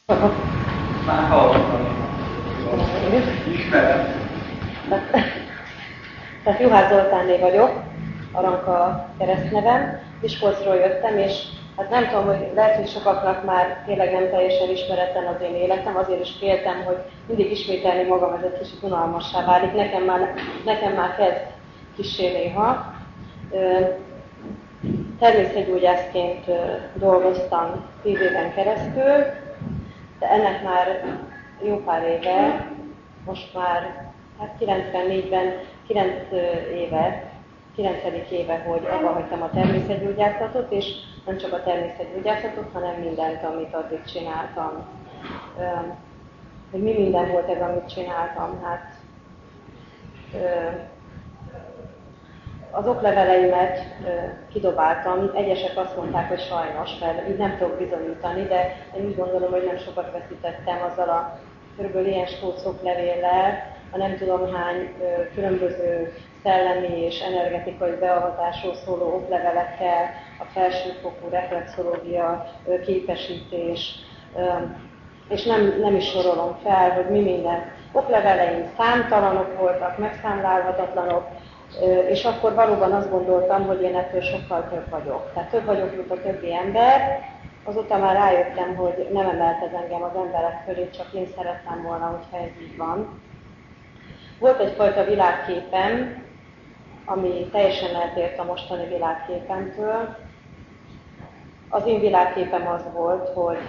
Már hallottam. Ismerem. Tehát Juhász Zoltánné vagyok, Aranka keresztnevem, Miskolcról jöttem, és hát nem tudom, hogy lehet, hogy sokaknak már tényleg nem teljesen ismeretlen az én életem, azért is féltem, hogy mindig ismételni magam, ez egy kicsit unalmassá válik, nekem már kezd kissé néha. Természetgyógyászként dolgoztam 10 éven keresztül, de ennek már jó pár éve, most már 94-ben 9 éve, hogy abba hagytam a természetgyógyászatot, és nem csak a természetgyógyászatot, hanem mindent, amit addig csináltam. Hogy mi minden volt ez, amit csináltam? Hát az okleveleimet kidobáltam, egyesek azt mondták, hogy sajnos, mert így nem tudok bizonyítani, de én úgy gondolom, hogy nem sokat veszítettem azzal a körülbelül ilyen stóc oklevéllel, a nem tudom hány különböző szellemi és energetikai beavatásról szóló oklevelekkel, a felsőfokú reflexológia, képesítés, és nem is sorolom fel, hogy mi minden. Okleveleim számtalanok voltak, megszámlálhatatlanok, és akkor valóban azt gondoltam, hogy én ettől sokkal több vagyok. Tehát több vagyok, mint a többi ember. Azóta már rájöttem, hogy nem emelt ez engem az emberek fölé, csak én szerettem volna, hogyha ez így van. Volt egyfajta világképem, ami teljesen eltért a mostani világképemtől. Az én világképem az volt, hogy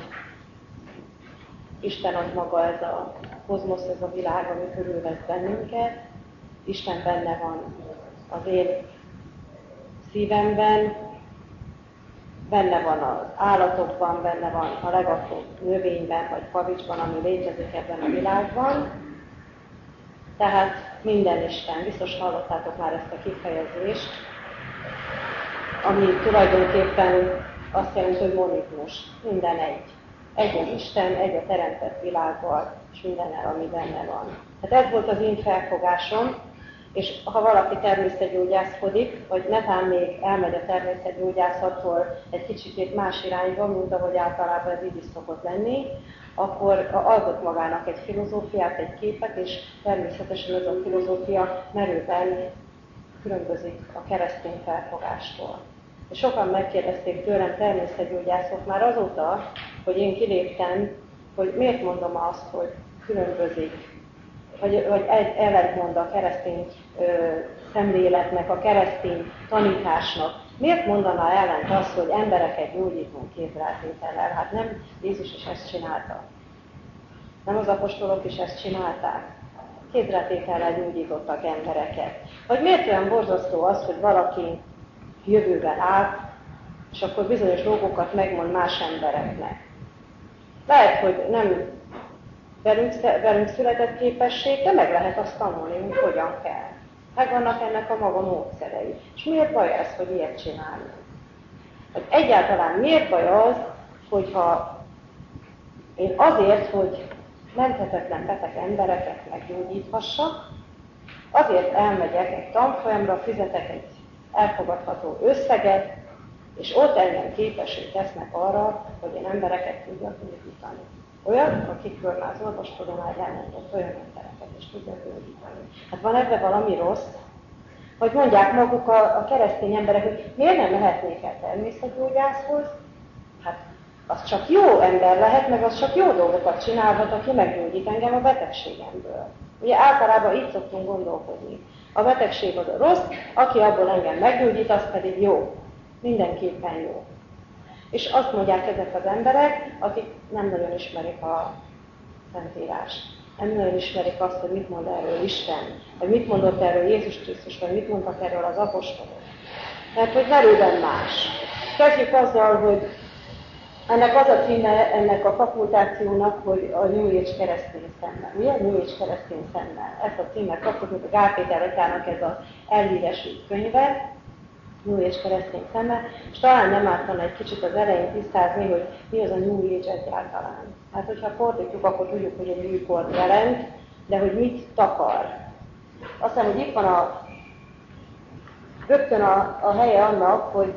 Isten az maga, ez a kozmosz, ez a világ, ami körülvesz bennünket. Isten benne van az én szívemben, benne van az állatokban, benne van a legapróbb növényben vagy kavicsban, ami létezik ebben a világban. Tehát minden Isten, biztos hallottátok már ezt a kifejezést, ami tulajdonképpen azt jelenti, hogy monizmus, minden egy. Egy az Isten, egy a teremtett világgal, és mindennel, ami benne van. Tehát ez volt az én felfogásom, és ha valaki természetgyógyászkodik, vagy netán még elmegy a természetgyógyászattól egy kicsit más irányba, mint ahogy általában ez így is szokott lenni, akkor alkot magának egy filozófiát, egy képet, és természetesen ez a filozófia merőben különbözik a keresztény felfogástól. És sokan megkérdezték tőlem, természetgyógyászok már azóta, hogy én kiléptem, hogy miért mondom azt, hogy különbözik, vagy ellentmond a keresztény szemléletnek, a keresztény tanításnak. Miért mondaná ellent azt, hogy embereket gyógyítunk kézrátétellel? Hát nem Jézus is ezt csinálta. Nem az apostolok is ezt csinálták. Kézrátétellel gyógyítottak embereket. Vagy miért olyan borzasztó az, hogy valaki jövőben áll, és akkor bizonyos dolgokat megmond más embereknek. Lehet, hogy nem velünk született képesség, de meg lehet azt tanulni, hogy hogyan kell. Megvannak ennek a maga módszerei. És miért baj ez, hogy ilyet csinálni? Egyáltalán miért baj az, hogyha én azért, hogy menthetetlen beteg embereket meggyógyíthassak, azért elmegyek egy tanfolyamra, fizetek egy elfogadható összeget, és ott engem képessé tesznek arra, hogy én embereket tudjak gyógyítani. Olyan, akikről már az orvostudomány elmondott, olyan embereket is tudjak gyógyítani. Hát van ebben valami rossz? Vagy mondják maguk a keresztény emberek, hogy miért nem mehetnék el természetgyógyászhoz? Hát az csak jó ember lehet, meg az csak jó dolgokat csinálhat, aki meggyógyít engem a betegségemből. Ugye általában így szoktunk gondolkodni. A betegség az a rossz, aki abból engem meggyógyít, az pedig jó. Mindenképpen jó. És azt mondják ezek az emberek, akik nem nagyon ismerik a Szentírást. Nem nagyon ismerik azt, hogy mit mond erről Isten, vagy mit mondott erről Jézus Krisztus, vagy mit mondtak erről az apostolok. Mert hogy merőben más. Kezdjük azzal, hogy ennek az a címe, ennek a fakultációnak, hogy a New Age keresztény szemmel. Ugye? New Age keresztény szemmel. Ezt a címet kaptuk, mint a Gál Péter atyának ez az elhíresült könyve, New Age keresztény szemmel, és talán nem ártana egy kicsit az elején tisztázni, hogy mi az a New Age egyáltalán. Hát, hogyha fordítjuk, akkor tudjuk, hogy egy újkor jelent, de hogy mit takar. Azt hiszem, hogy itt van rögtön a helye annak, hogy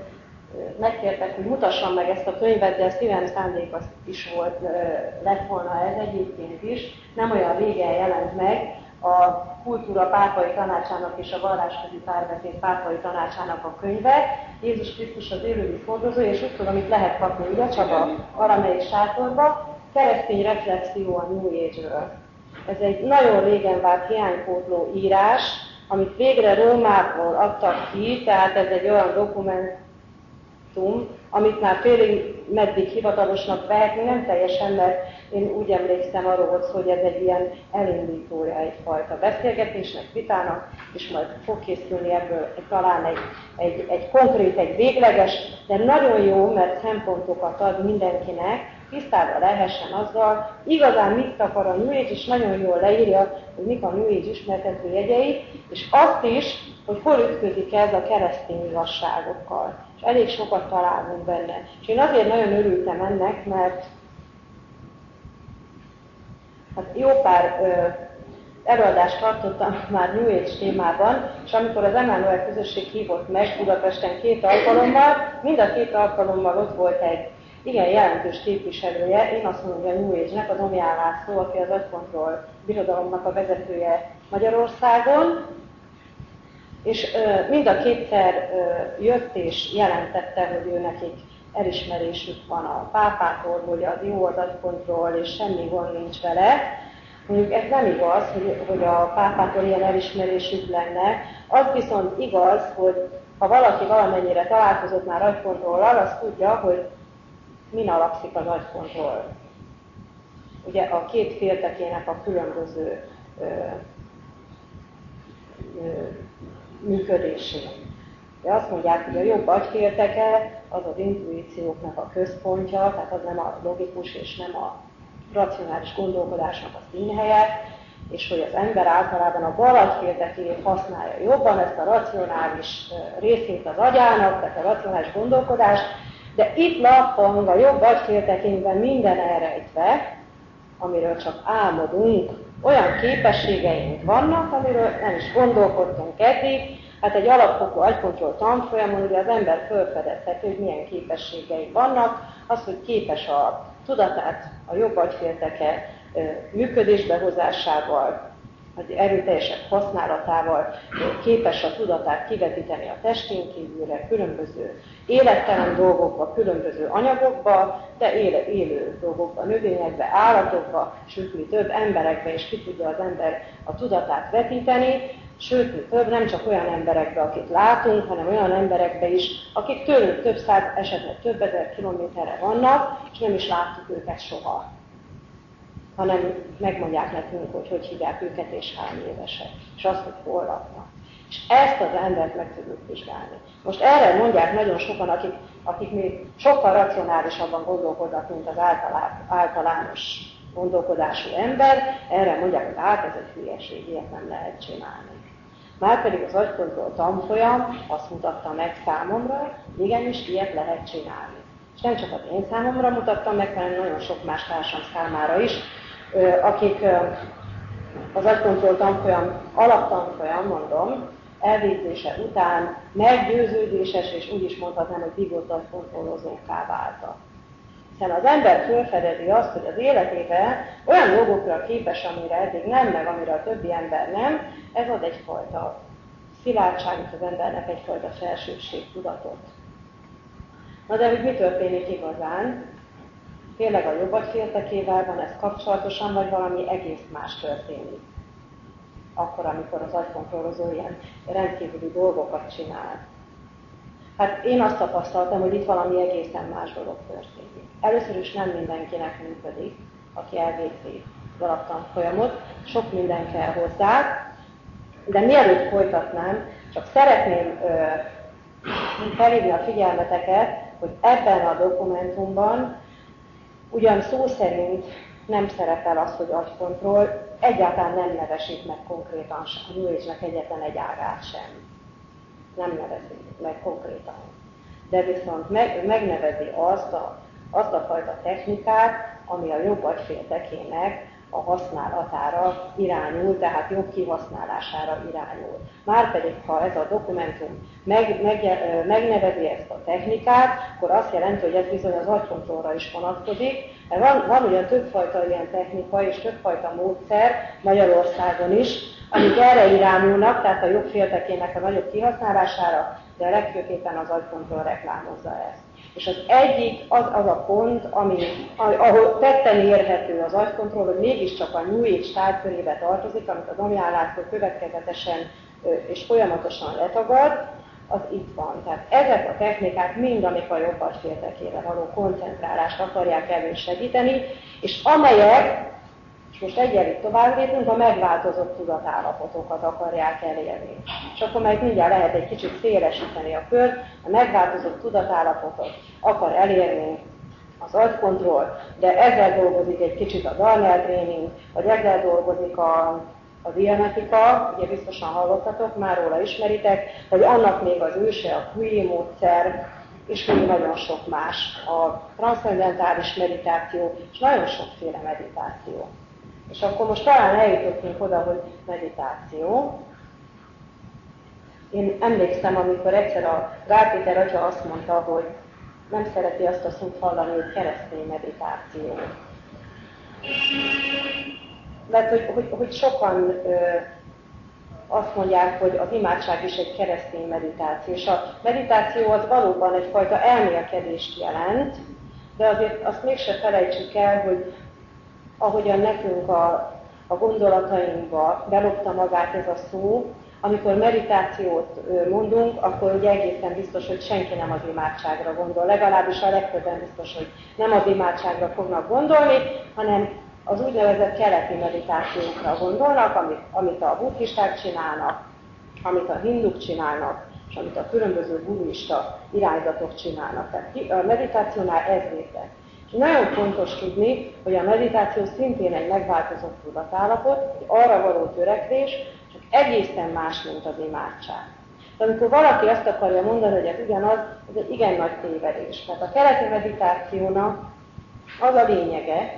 megkértek, hogy mutassam meg ezt a könyvet, de szívem szándék az is volt, lett volna ez egyébként is. Nem olyan régen jelent meg a Kultúra Pápai Tanácsának és a Vallásközi Párbeszéd Pápai Tanácsának a könyve, Jézus Krisztus az élővíz hordozója, és úgy tudom, itt lehet kapni, ugye, csak a valamelyik sátorba, keresztény reflexió a New Age-ről. Ez egy nagyon régen várt hiánypótló írás, amit végre Rómából adtak ki, tehát ez egy olyan dokumentum, amit már félig meddig hivatalosnak vehetni, nem teljesen, mert én úgy emlékszem arról, hogy ez egy ilyen elindítója egyfajta beszélgetésnek, vitának, és majd fog készülni ebből talán egy konkrét, egy végleges, de nagyon jó, mert szempontokat ad mindenkinek, tisztában lehessen azzal, igazán mit akar a New Age, és nagyon jól leírja, hogy mik a New Age ismertető jegyei, és azt is, hogy hol ütközik ez a keresztény igazságokkal. És elég sokat találunk benne. És én azért nagyon örültem ennek, mert hát jó pár előadást tartottam már New Age témában, és amikor az Emmanuel közösség hívott meg Budapesten 2 alkalommal, mind a 2 alkalommal ott volt egy igen jelentős képviselője, én azt mondom, hogy a New Age-nek, az Omján László, aki az agykontroll birodalomnak a vezetője Magyarországon, és mind a 2-szer jött és jelentette, hogy ő nekik elismerésük van a pápától, hogy az jó az agykontroll, és semmi gond nincs vele. Mondjuk ez nem igaz, hogy a pápától ilyen elismerésük lenne, az viszont igaz, hogy ha valaki valamennyire találkozott már agykontrollal, az tudja, hogy min alapszik az agykontroll. Ugye a 2 féltekének a különböző működésén. De azt mondják, hogy a jobb agyfélteke az az intuícióknak a központja, tehát az nem a logikus és nem a racionális gondolkodásnak a színhelye, és hogy az ember általában a bal agyféltekét használja jobban, ezt a racionális részét az agyának, tehát a racionális gondolkodást, de itt lappang a jobb agyféltekénkben minden elrejtve, amiről csak álmodunk, olyan képességeink vannak, amiről nem is gondolkodtunk eddig. Hát egy alapfokú agykontroll tanfolyamon ugye az ember felfedezheti, hogy milyen képességei vannak, az, hogy képes a tudatát a jobb agyfélteke működésbe hozásával, az erőteljesebb használatával képes a tudatát kivetíteni a testén kívülre, különböző élettelen dolgokba, különböző anyagokba, de élő dolgokba, növényekbe, állatokba, sőt, mi több emberekbe is ki tudja az ember a tudatát vetíteni, sőt, mi több, nem csak olyan emberekbe, akit látunk, hanem olyan emberekbe is, akik tőlünk több száz, esetleg több ezer kilométerre vannak, és nem is láttuk őket soha, hanem megmondják nekünk, hogy hívják őket és hány évesek, és azt, hogy hol laknak. És ezt az embert meg tudjuk vizsgálni. Most erre mondják nagyon sokan, akik még sokkal racionálisabban gondolkodnak, mint az általános gondolkodású ember, erre mondják, hogy hát ez egy hülyeség, ilyet nem lehet csinálni. Márpedig az agykontroll tanfolyam azt mutatta meg számomra, hogy igenis ilyet lehet csinálni. És nem csak az én számomra mutattam meg, hanem nagyon sok más társam számára is, akik az agykontroll tanfolyam, alaptanfolyam, mondom, elvégzése után meggyőződéses, és úgy is mondhatnám, hogy bigott agykontrollozókká váltak. Hiszen az ember felfedezi azt, hogy az életében olyan dolgokra képes, amire eddig nem, meg amire a többi ember nem, ez ad egyfajta szilárdságot az embernek, egyfajta felsőbbségtudatot. Na de hogy mi történik igazán? Tényleg a jobb agyféltekével van ez kapcsolatosan, vagy valami egész más történik? Akkor, amikor az agykontrollozó ilyen rendkívüli dolgokat csinál. Hát én azt tapasztaltam, hogy itt valami egészen más dolog történik. Először is nem mindenkinek működik, aki elvégzi az alaptanfolyamot, sok minden kell hozzá, de mielőtt folytatnám, csak szeretném felhívni a figyelmeteket, hogy ebben a dokumentumban ugyan szó szerint nem szerepel az, hogy agykontroll, egyáltalán nem nevesít meg konkrétan a New Age-nek egyetlen egy ágát sem. Nem nevezik meg konkrétan. De viszont megnevezi azt a fajta technikát, ami a jobb agyféltekének a használatára irányul, tehát jobb kihasználására irányul. Márpedig, ha ez a dokumentum megnevezi ezt a technikát, akkor azt jelenti, hogy ez bizony az agykontrollra is vonatkozik. Van ugyan többfajta ilyen technika és többfajta módszer Magyarországon is, amik erre irányulnak, tehát a jobb féltekének a nagyobb kihasználására, de legfőképpen az agykontroll reklámozza ezt. És az egyik az a pont, ahol tetten érhető az agykontroll, hogy mégiscsak a New Age tárgykörébe tartozik, amit a Damián László következetesen és folyamatosan letagad, az itt van. Tehát ezek a technikák mind, amik a jobb agyféltekére való koncentrálást akarják elősegíteni, és amelyek, és most egyenlít tovább lépünk, a megváltozott tudatállapotokat akarják elérni. És akkor majd mindjárt lehet egy kicsit szélesíteni a kört, a megváltozott tudatállapotot akar elérni az agykontroll, de ezzel dolgozik egy kicsit a Darnell Training, vagy ezzel dolgozik a dianetika, ugye biztosan hallottatok, már róla ismeritek, vagy annak még az őse, a QI módszer, és még nagyon sok más, a transzcendentális meditáció, és nagyon sokféle meditáció. És akkor most talán eljutottunk oda, hogy meditáció. Én emlékszem, amikor egyszer a Gál Péter atya azt mondta, hogy nem szereti azt a szót hallani, hogy keresztény meditáció. Mert hogy sokan azt mondják, hogy az imádság is egy keresztény meditáció, és a meditáció az valóban egyfajta elmélkedést jelent, de azért azt mégse felejtsük el, hogy ahogyan nekünk a gondolatainkba belopta magát ez a szó, amikor meditációt mondunk, akkor ugye egészen biztos, hogy senki nem az imádságra gondol. Legalábbis a legtöbben biztos, hogy nem az imádságra fognak gondolni, hanem az úgynevezett keleti meditációkra gondolnak, amit a buddhisták csinálnak, amit a hinduk csinálnak, és amit a különböző buddhista irányzatok csinálnak. Tehát a meditációnál ez létezik. És nagyon fontos tudni, hogy a meditáció szintén egy megváltozott tudatállapot, egy arra való törekvés, csak egészen más, mint az imádság. De amikor valaki azt akarja mondani, hogy ez ugyanaz, ez egy igen nagy tévedés. Mert a keleti meditációnak az a lényege,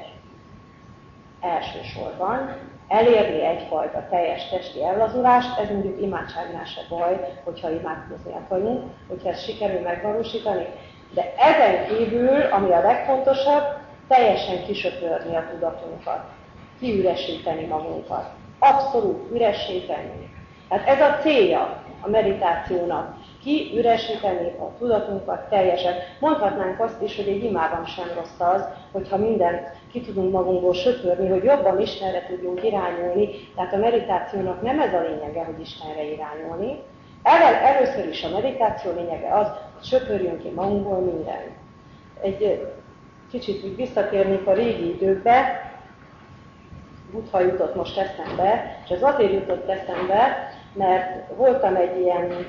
elsősorban elérni egyfajta teljes testi ellazulást, ez mondjuk imádságnál se baj, hogyha imádkozni akarunk, hogyha ezt sikerül megvalósítani, de ezen kívül, ami a legfontosabb, teljesen kisöpörni a tudatunkat, kiüresíteni magunkat, abszolút üresíteni. Tehát ez a célja a meditációnak, kiüresíteni a tudatunkat teljesen. Mondhatnánk azt is, hogy egy imában sem rossz az, hogyha mindent ki tudunk magunkból söpörni, hogy jobban Istenre tudjunk irányulni. Tehát a meditációnak nem ez a lényege, hogy Istenre irányulni. Először is a meditáció lényege az, hogy söpörjünk ki magunkból mindent. Egy kicsit úgy visszatérnék a régi időkbe, Buddha jutott most eszembe, és ez azért jutott eszembe, mert voltam egy ilyen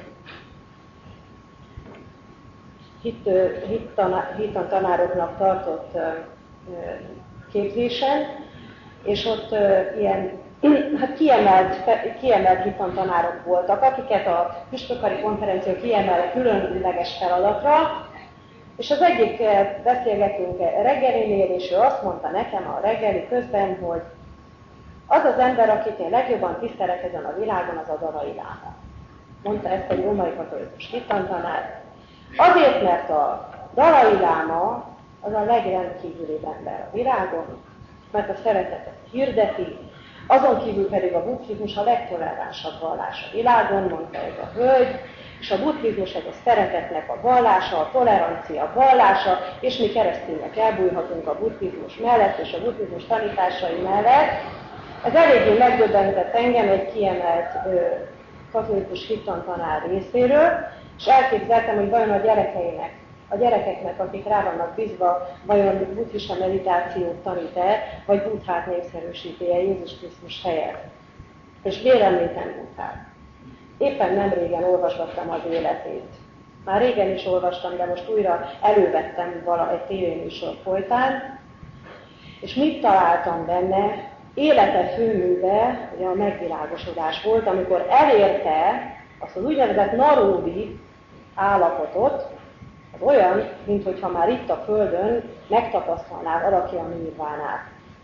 hittantanároknak tartott képzésen, és ott ilyen kiemelt hittantanárok voltak, akiket a püspökari konferencia kiemel különleges feladatra, és az egyik beszélgetünk reggelinél, és ő azt mondta nekem a reggeli közben, hogy az az ember, akit én legjobban tisztelek ezen a világon, az a Dalai Láma. Mondta ezt egy római katolikus hittantanár. Azért, mert a Dalai Láma az a legrendkívülibb ember a világon, mert a szeretetet hirdeti, azon kívül pedig a buddhizmus a legtoleránsabb vallás a világon, mondta ez a hölgy, és a buddhizmus ez a szeretetnek a vallása, a tolerancia vallása, és mi keresztények elbújhatunk a buddhizmus mellett, és a buddhizmus tanításai mellett. Ez eléggé megdöbbentett engem egy kiemelt katolikus hittantanár részéről, és elképzeltem, hogy vajon a gyerekeknek, akik rá vannak bízva, vajon buddhista meditációt tanít-e, vagy Buddhát népszerűsíti-e Jézus Krisztus helyett. És vélemléten Buddhát. Éppen nem régen olvasgattam az életét. Már régen is olvastam, de most újra elővettem egy tévéműsor folytán, és mit találtam benne? Élete főműve, ugye a megvilágosodás volt, amikor elérte azt az úgynevezett naródi állapotot, az olyan, minthogyha már itt a Földön megtapasztalná valaki a nirvánát.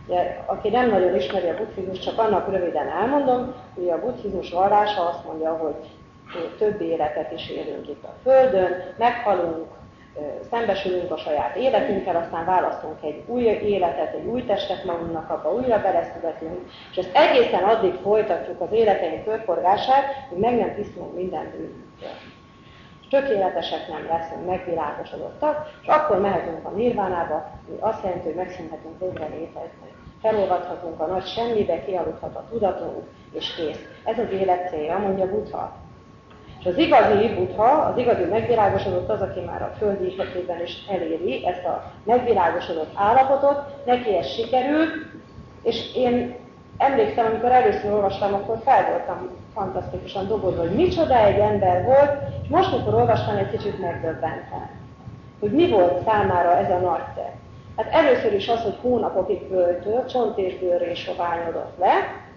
Aki nem nagyon ismeri a buddhizmust, csak annak röviden elmondom, hogy a buddhizmus vallása azt mondja, hogy több életet is élünk itt a Földön, meghalunk, szembesülünk a saját életünkkel, aztán választunk egy új életet, egy új testet magunknak, abba újra beleszületünk, és ezt egészen addig folytatjuk az életeink körforgását, hogy meg nem tisztulunk minden bűnünktől. Tökéletesek nem leszünk, megvilágosodottak, és akkor mehetünk a nirvánába, ami azt jelenti, hogy megszűnhetünk végre létezni. Felolvadhatunk a nagy semmibe, kialudhat a tudatunk, és kész. Ez az élet célja, mondja Buddha. És az igazi Buddha, az igazi megvilágosodott az, aki már a földi életében is eléri ezt a megvilágosodott állapotot, neki ez sikerült, és én emlékszem, amikor először olvastam, akkor fel voltam fantasztikusan dobozva, hogy micsoda egy ember volt, és most, amikor olvastam, egy kicsit megdöbbentem, hogy mi volt számára ez a nagy tett. Hát először is az, hogy hónapokig böltölt, csont és bőrré soványodott le,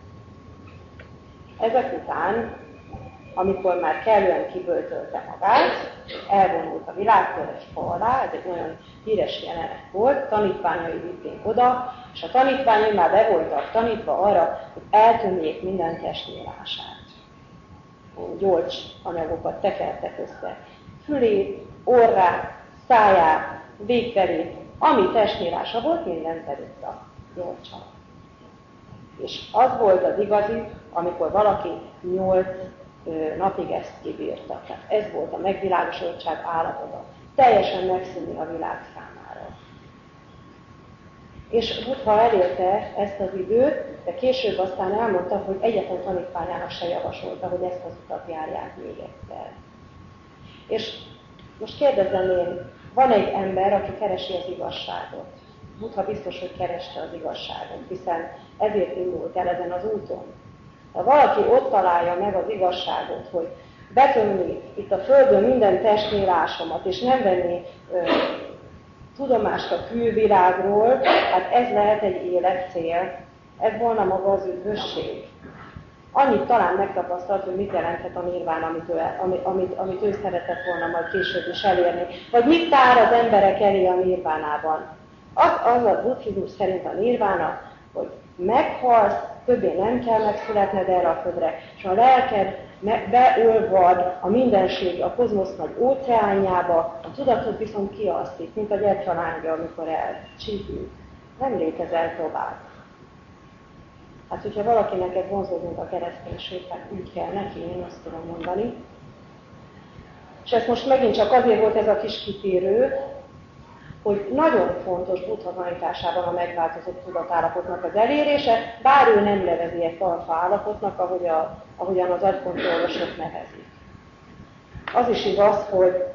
ezek után, amikor már kellően kiböltölte magát, elvonult a világtól egy fa alá, ez egy nagyon híres jelenet volt, tanítványai vitték oda, és a tanítványai már be voltak tanítva arra, hogy eltömjék minden testnyílását. Gyolcs anyagokat tekertek össze. Fülét, orrát, száját, végterét, ami testnyílása volt, mindent elütta gyolcsal. És az volt az igazi, amikor valaki 8 napig ezt kibírta. Tehát ez volt a megvilágosodottság állapota. Teljesen megszűnni a világ számára. És Buddha elérte ezt az időt, de később aztán elmondta, hogy egyetlen tanítványának se javasolta, hogy ezt az utat járják még egyszer. És most kérdezem én, van egy ember, aki keresi az igazságot. Buddha biztos, hogy kereste az igazságot, hiszen ezért indult el ezen az úton. Ha valaki ott találja meg az igazságot, hogy betömni itt a Földön minden testnyílásomat, és nem venni tudomást a külvilágról, hát ez lehet egy életcél, ez volna maga az üdvösség. Annyit talán megtapasztalt, hogy mit jelenthet a nirván, amit ő szeretett volna majd később is elérni. Vagy mit tár az emberek elé a nirvánában. Az a buddhizmus szerint a nirvána, hogy meghalsz, többé nem kell megszületned erre a földre, és a lelked beolvad a mindenség, a kozmosz nagy óceánjába, a tudatod viszont kialszik, mint a gyertyalángja, amikor elcsípül. Nem létezel tovább. Hát, hogyha valakinek ez vonzódunk a kereszténység, hát úgy kell neki, én azt tudom mondani. És ez most megint csak azért volt ez a kis kitérő, hogy nagyon fontos Buddha tanításában a megváltozott tudatállapotnak az elérése, bár ő nem nevezi ezt alfa állapotnak, ahogyan az agykontrollosok nevezik. Az is igaz, hogy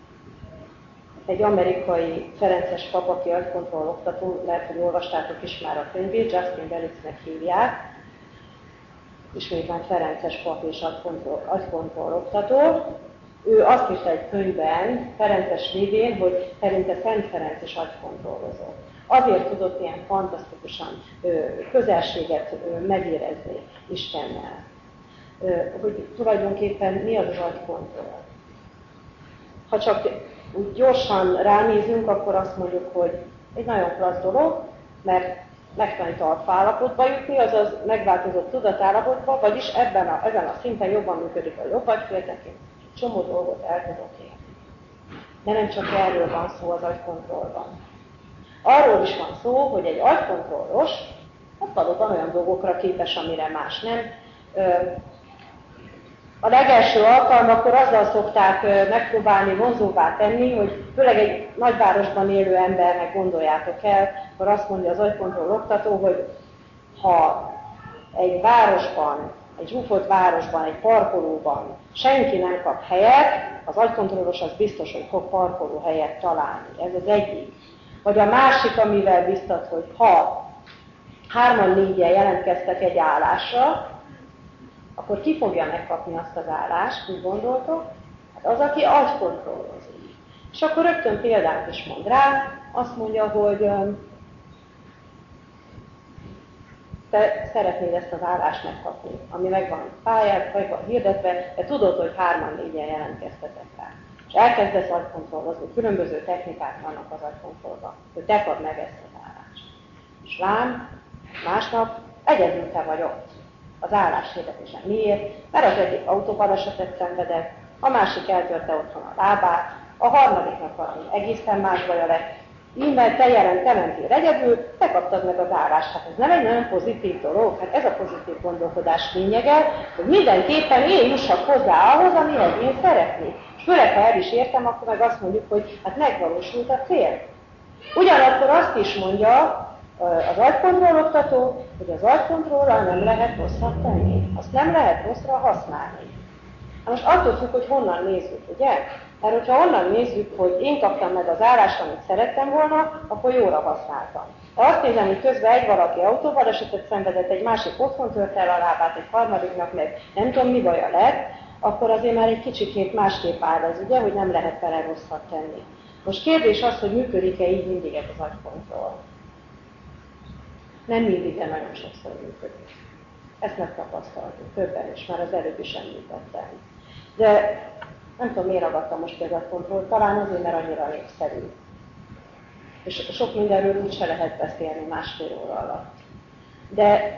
egy amerikai ferences pap, aki agykontroll oktató, lehet, hogy olvastátok is már a könyvét, Justin Belitznek hívják, ismétlen ferences pap és agykontroll oktató. Ő azt írta egy könyvben, Ferences végén, hogy szerinte Szent Ferenc is agykontrollozó. Azért tudott ilyen fantasztikusan közelséget megérezni Istennel. Hogy tulajdonképpen mi az agykontroll. Ha csak úgy gyorsan ránézünk, akkor azt mondjuk, hogy egy nagyon klassz dolog, mert megtanít alfaállapotba jutni, azaz megváltozott tudatállapotba, vagyis ezen a szinten jobban működik a jobb agyféltekén. Csomó dolgot el tudok érni. De nem csak erről van szó az agykontrollban. Arról is van szó, hogy egy agykontrollos az valóban olyan dolgokra képes, amire más nem. A legelső alkalmakkor azzal szokták megpróbálni vonzóvá tenni, hogy főleg egy nagyvárosban élő embernek gondoljátok el, akkor azt mondja az agykontroll oktató, hogy ha egy városban, egy zsúfolt városban, egy parkolóban senki nem kap helyet, az agykontrollos az biztos, hogy fog parkolóhelyet találni. Ez az egyik. Vagy a másik, amivel biztat, hogy ha 3-4-en jelentkeztek egy állásra, akkor ki fogja megkapni azt az állást, úgy gondoltok? Hát az, aki agykontrollozik. És akkor rögtön példát is mond rá, azt mondja, hogy te szeretnéd ezt az állást megkapni, ami megvan pályát, meg van hirdetve, de tudod, hogy 3-4-en jelentkeztetek rá. És elkezdesz agykontrollozni, különböző technikák vannak az agykontrollban, hogy te kapd meg ezt az állást. És lám, Másnap egyedül te vagy ott az álláshirdetésen. Miért? Mert az egyik autóbalesetet szenvedett, a másik eltörte otthon a lábát, a harmadiknak valami egészen más baja lett, minden te mentél egyedül, te kaptad meg az állást. Hát ez nem egy nagyon pozitív dolog, hát ez a pozitív gondolkodás lényege, hogy mindenképpen én jussak hozzá ahhoz, amihez én szeretnék. És főleg, ha el is értem, akkor meg azt mondjuk, hogy hát megvalósult a cél. Ugyanakkor azt is mondja az agykontroll oktató, hogy az agykontrollal nem lehet rosszat tenni. Azt nem lehet rosszra használni. Most attól függ, hogy honnan nézzük, ugye? Mert hogyha onnan nézzük, hogy én kaptam meg az állást, amit szerettem volna, akkor jóra használtam. Ha azt nézem, hogy közben egy valaki autóbalesetet szenvedett, egy másik otthon tört el a lábát, egy harmadiknak meg nem tudom mi baja lett, akkor azért már egy kicsikét másképp áll ez, ugye, hogy nem lehet vele rosszat tenni. Most kérdés az, hogy működik-e így mindig ez az agykontroll. Nem mindig, de nagyon sokszor működik. Ezt megtapasztaltuk többen is, már az előbb is említettem. De nem tudom, miért ragadtam most ki az agykontrollt, talán azért, mert annyira népszerű. És sok mindenről úgy se lehet beszélni másfél óra alatt. De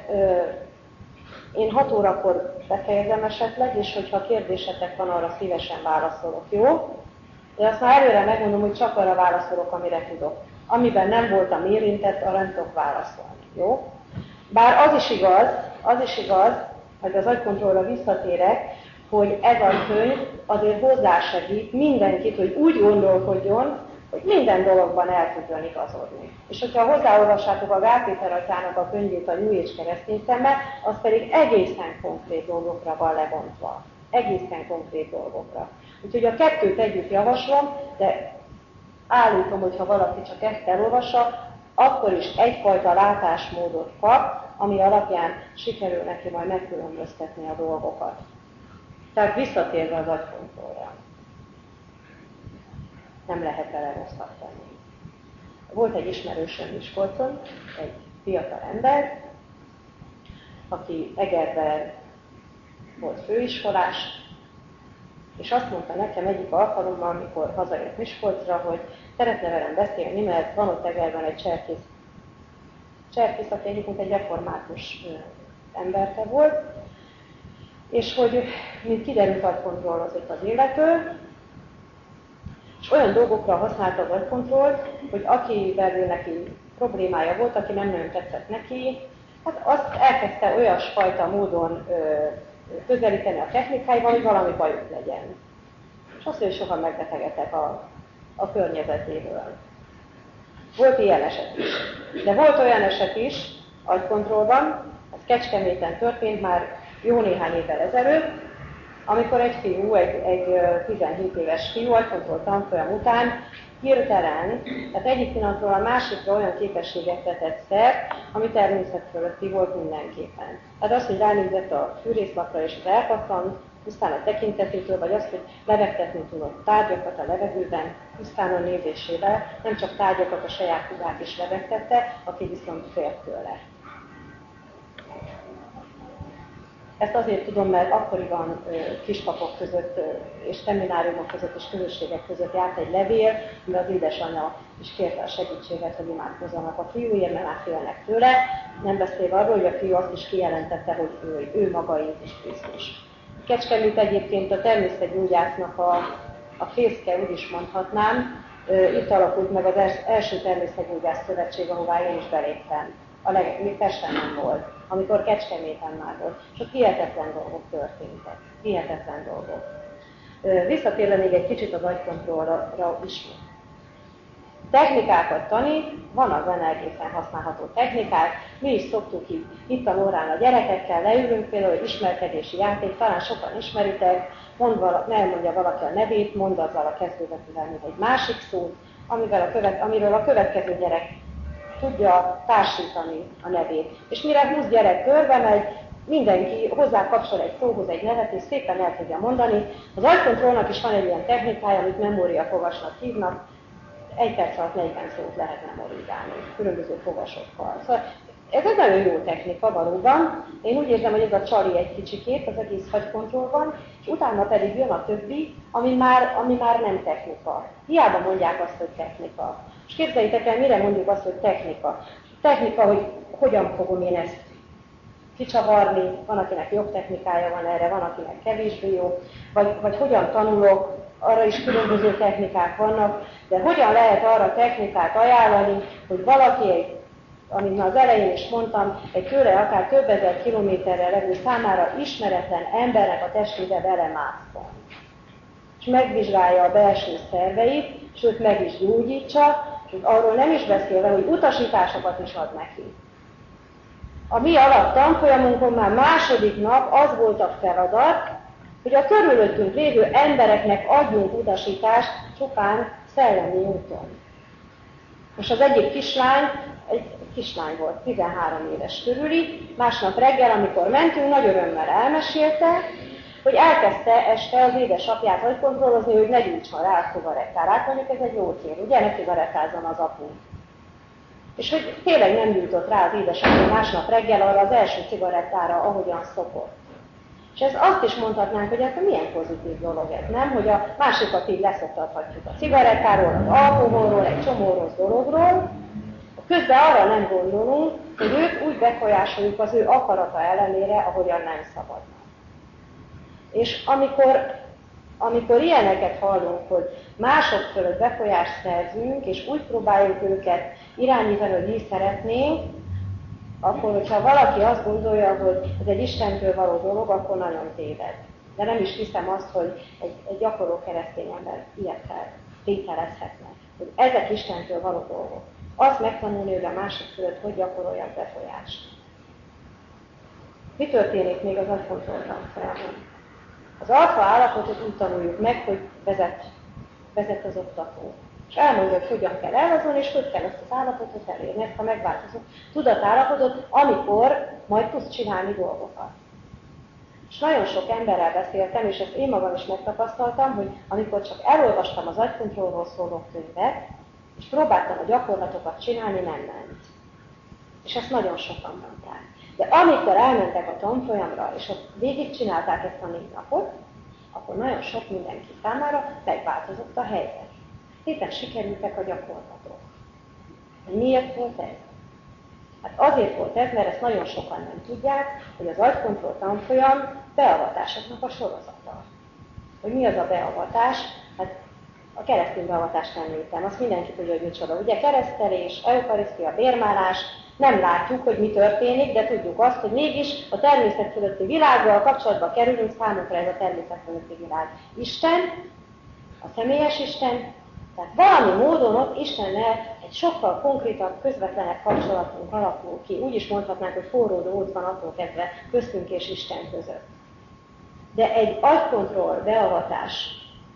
én 6 órakor befejezem esetleg, és hogyha kérdésetek van, arra szívesen válaszolok, jó? De azt már előre megmondom, hogy csak arra válaszolok, amire tudok. Amiben nem voltam érintett, arra nem tudok válaszolni, jó? Bár az is igaz, hogy az agykontrollra visszatérek, hogy ez a könyv azért hozzásegít mindenkit, hogy úgy gondolkodjon, hogy minden dologban el tudjon igazodni. És hogyha hozzáolvassátok a Gál Péter atyának a könyvét, a New Age keresztény szemmel, az pedig egészen konkrét dolgokra van lebontva. Egészen konkrét dolgokra. Úgyhogy a kettőt együtt javaslom, de állítom, hogy ha valaki csak ezt elolvassa, akkor is egyfajta látásmódot kap, ami alapján sikerül neki majd megkülönböztetni a dolgokat. Tehát visszatérve az agykontrollra. Nem lehet vele rosszat tenni. Volt egy ismerősöm Miskolcon, egy fiatal ember, aki Egerben volt főiskolás, és azt mondta nekem egyik alkalommal, amikor hazajött Miskolcra, hogy szeretne velem beszélni, mert van ott Egerben egy cserkész, aki egyébként egy református emberke volt, és hogy, mint kiderült, agykontrollozott az illető, és olyan dolgokra használta az agykontrollt, hogy akivel neki problémája volt, aki nem nagyon tetszett neki, hát azt elkezdte olyasfajta módon közelíteni a technikáival, hogy valami bajuk legyen. És azt, hogy sokan megbetegedtek a környezetéből. Volt ilyen eset is. De volt olyan eset is agykontrollban, ez Kecskeméten történt már jó néhány évvel ezelőtt, amikor egy fiú, egy 17 éves fiú agykontroll tanfolyam után hirtelen, tehát egyik pillanatról a másikra olyan képességekre tett szert, ami természet fölötti volt mindenképpen. Tehát az, hogy ránézett a fűrészlapra és az elpattant, pusztán a tekintetétől, vagy azt, hogy levegtetni tudott tárgyakat a levegőben, pusztán a nézésével, nem csak tárgyakat, a saját hugát is levegtette, aki viszont félt tőle. Ezt azért tudom, mert akkoriban kispapok között és szemináriumok között és közösségek között járt egy levél, mert az édesanyja is kérte a segítséget, hogy imádkozzanak a fiúért, mert már félnek tőle, nem beszélve arról, hogy a fiú azt is kijelentette, hogy ő maga Jézus Krisztus. Kecskemét egyébként a természetgyógyásznak a fészke, úgy is mondhatnám, itt alakult meg az első természetgyógyász szövetség, ahová én is beléptem. Még Pesten nem volt, amikor Kecskeméten már volt. És ott hihetetlen dolgok történtek. Hihetetlen dolgok. Visszatérve még egy kicsit az agykontrollra is. Technikákat tanít, vannak benne egészen használható technikák. Mi is szoktuk itt a Lórán a gyerekekkel, leülünk például egy ismerkedési játék, talán sokan ismeritek, elmondja valaki a nevét, mond azzal a kezdőbetűvel még egy másik szót, amiről a következő gyerek tudja társítani a nevét. És mire 20 gyerek körbe megy, mindenki hozzá kapcsol egy szóhoz egy nevet, és szépen el tudja mondani. Az agykontrollnak is van egy ilyen technikája, amit memóriafogasnak hívnak, 1 perc alatt 40 szót lehet memorizálni, különböző fogasokkal. Szóval ez egy nagyon jó technika valóban. Én úgy érzem, hogy ez a csali egy kicsikét az egész agykontrollban, és utána pedig jön a többi, ami már nem technika. Hiába mondják azt, hogy technika. És képzeljétek el, mire mondjuk azt, hogy technika. technika, hogy hogyan fogom én ezt kicsavarni, van, akinek jobb technikája van erre, van, akinek kevésbé jó, vagy hogyan tanulok, arra is különböző technikák vannak, de hogyan lehet arra technikát ajánlani, hogy valaki, amit már az elején is mondtam, egy tőle akár több ezer kilométerre levő számára ismeretlen embernek a testébe belemászson. És megvizsgálja a belső szerveit, sőt meg is gyógyítsa, és arról nem is beszélve, hogy utasításokat is ad neki. A mi alaptanfolyamunkon már második nap az volt a feladat, hogy a körülöttünk lévő embereknek adjunk utasítást csupán szellemi úton. Most az egyik kislány, egy kislány volt, 13 éves körüli, másnap reggel, amikor mentünk, nagy örömmel elmesélte, hogy elkezdte este az édesapját agykontrollozni, hogy ne gyújtson rá a cigarettára. Hát mondjuk ez egy jó cél, ugye, ne cigarettázzon az apu. És hogy tényleg nem gyújtott rá az édesapja másnap reggel arra az első cigarettára, ahogyan szokott. És ez azt is mondhatnánk, hogy ez milyen pozitív dolog ez, nem? Hogy a másikat így leszoktathatjuk a cigarettáról, az alkoholról, egy csomó rossz dologról, közben arra nem gondolunk, hogy őt úgy befolyásoljuk az ő akarata ellenére, ahogyan nem szabadna. És amikor ilyeneket hallunk, hogy mások fölött befolyást szerzünk, és úgy próbáljuk őket irányítani, hogy mi szeretnénk, akkor, hogyha valaki azt gondolja, hogy ez egy Istentől való dolog, akkor nagyon téved. De nem is hiszem azt, hogy egy gyakorló keresztény ember ilyet tételezhetne, hogy ezek Istentől való dolgok. Azt megtanulni, hogy a másik fölött hogy gyakoroljak befolyást. Mi történik még az agykontrolltanfolyamon? Az alfa állapotot úgy tanuljuk meg, hogy vezet az oktató. És elmondja, hogy hogyan kell elvazolni, és hogy kell ezt az állapotot elérni, ezt a megváltozó tudatállapotot, amikor majd tudsz csinálni dolgokat. És nagyon sok emberrel beszéltem, és ezt én magam is megtapasztaltam, hogy amikor csak elolvastam az agykontrollról szóló könyvet, és próbáltam a gyakorlatokat csinálni, nem ment. És ezt nagyon sokan mondták. De amikor elmentek a tanfolyamra, és ott végigcsinálták ezt a 4 napot, akkor nagyon sok mindenki számára megváltozott a helyzet. Szépen sikerültek a gyakorlatok. Miért volt ez? Hát azért volt ez, mert ezt nagyon sokan nem tudják, hogy az agykontroll tanfolyam beavatásoknak a sorozata. Hogy mi az a beavatás? Hát a keresztény beavatást említem, azt mindenki tudja, hogy micsoda. Ugye keresztelés, eukarisztia, bérmálás, nem látjuk, hogy mi történik, de tudjuk azt, hogy mégis a természet fölötti világgal kapcsolatba kerülünk, számunkra ez a természet fölötti világ. Isten, a személyes Isten, tehát valami módon ott Istennel egy sokkal konkrétabb, közvetlenebb kapcsolatunk alakul ki. Úgy is mondhatnánk, hogy forró dolog van attól kezdve köztünk és Isten között. De egy agykontroll beavatás,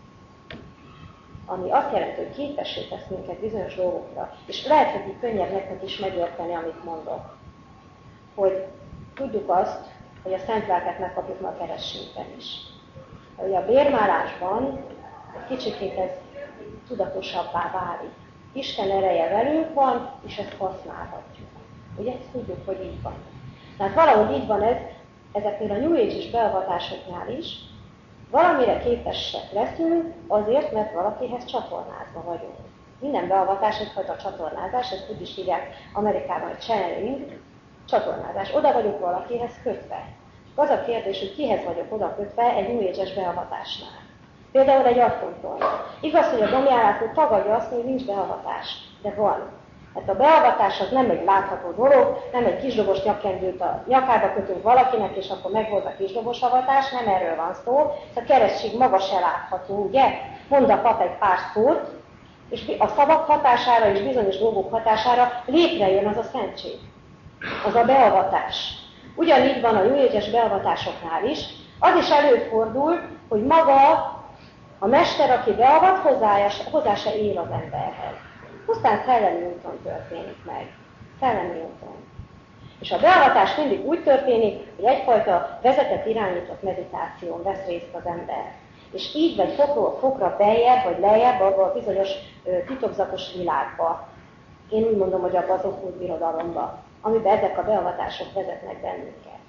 ami azt jelenti, hogy képessé tesz minket bizonyos dolgokra, és lehet, hogy így könnyebb nektek is megérteni, amit mondok. Hogy tudjuk azt, hogy a szent lelket megkapjuk ma a kerességben is. Hogy a bérmálásban egy kicsikét ez tudatosabbá válik. Isten ereje velünk van, és ezt használhatjuk. Ugye ezt tudjuk, hogy így van. Tehát valahogy így van ez, ezeknél a New Age-es beavatásoknál is, valamire képesek leszünk azért, mert valakihez csatornázva vagyunk. Minden beavatás egyfajta csatornázás, ezt úgy is hívják Amerikában, hogy channeling, csatornázás. Oda vagyok valakihez kötve. Az a kérdés, hogy kihez vagyok oda kötve egy New Age-es beavatásnál. Például egy agykontroll. Igaz, hogy a domjárátó tagadja azt, hogy nincs beavatás, de van. Hát a beavatás az nem egy látható dolog, nem egy kisdobos nyakkendőt a nyakába kötünk valakinek, és akkor megvolt a kisdobos avatás, nem erről van szó. A keresztség maga se látható, ugye? Mond a pap egy pár szót, és a szavak hatására és bizonyos dolgok hatására létrejön az a szentség. Az a beavatás. Ugyanígy van a New Age-es beavatásoknál is. Az is előfordul, hogy maga a mester, aki beavat, hozzá se él az emberhez. Pusztán szellemi úton történik meg. Szellemi úton. És a beavatás mindig úgy történik, hogy egyfajta vezetett, irányított meditáción vesz részt az ember. És így vagy fokról fokra beljebb, vagy lejjebb abba a bizonyos titokzatos világba. Én úgy mondom, hogy abba az okkult birodalomba, amiben ezek a beavatások vezetnek bennünket.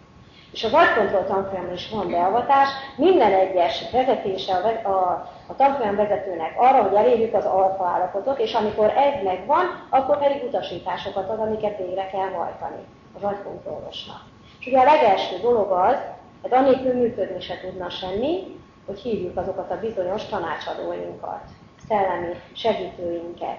És az agykontroll tanfolyamon is van beavatás, minden egyes vezetése a tanfolyam vezetőnek arra, hogy elérjük az alfa állapotot, és amikor ez megvan, akkor pedig utasításokat ad, amiket végre kell hajtani az agykontrollosnak. És ugye a legelső dolog az, hogy annélkül működni se tudna semmi, hogy hívjuk azokat a bizonyos tanácsadóinkat, szellemi segítőinket.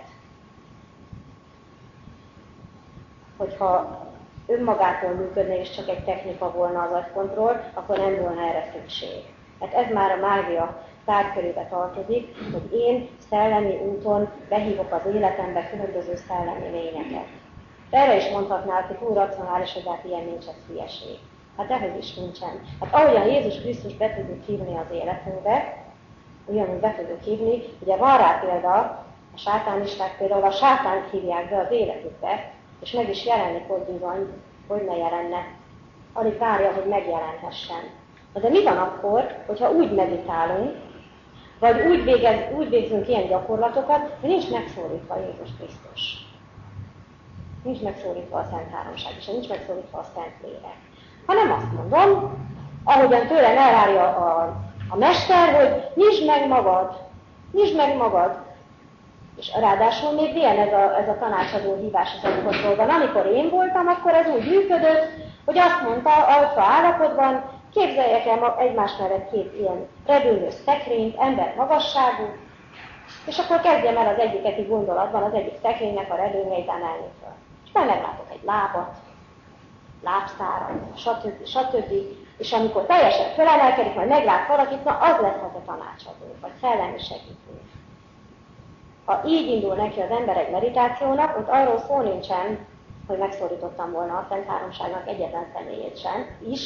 Hogyha önmagától működne és csak egy technika volna az agykontroll, akkor nem volna erre szükség. Hát ez már a mágia tárgykörébe tartozik, hogy én szellemi úton behívok az életembe különböző szellemi lényeket. Erre is mondhatnál, hogy túl racionális, hogy hát ilyen nincs, ez hülyeség. Hát ehhez is nincsen. Hát ahogyan Jézus Krisztus be tudjuk hívni az életünkbe, ugyanúgy be tudjuk hívni, ugye van rá példa, a sátánisták például a sátánt hívják be az életükbe, és meg is jelenik, hogy bizony, hogy ne jelenne. Alig várja, hogy megjelenhessen. De mi van akkor, hogyha úgy meditálunk, vagy úgy végzünk ilyen gyakorlatokat, hogy nincs megszólítva Jézus Krisztus. Nincs megszólítva a Szent Háromság, és nincs megszólítva a Szent Lélek. Hanem azt mondom, ahogyan tőlem elvárja a mester, hogy nyisd meg magad. És ráadásul még ilyen ez a tanácsadó hívás az agykontrollban. Amikor én voltam, akkor ez úgy működött, hogy azt mondta, alfa állapotban, képzeljek el egymás mellett két ilyen redőnyös szekrényt, ember magasságú, és akkor kezdjem el az egyiket így gondolatban, az egyik szekrénynek a redőnyeit emelni föl. És majd meglátok egy lábat, lábszárat, stb. És amikor teljesen fölemelkedik, majd meglát valakit, na az lesz az a tanácsadó, vagy szellemi segítő. Ha így indul neki az ember egy meditációnak, ott arról szó nincsen, hogy megszólítottam volna a Szent Háromságnak egyetlen személyét sem,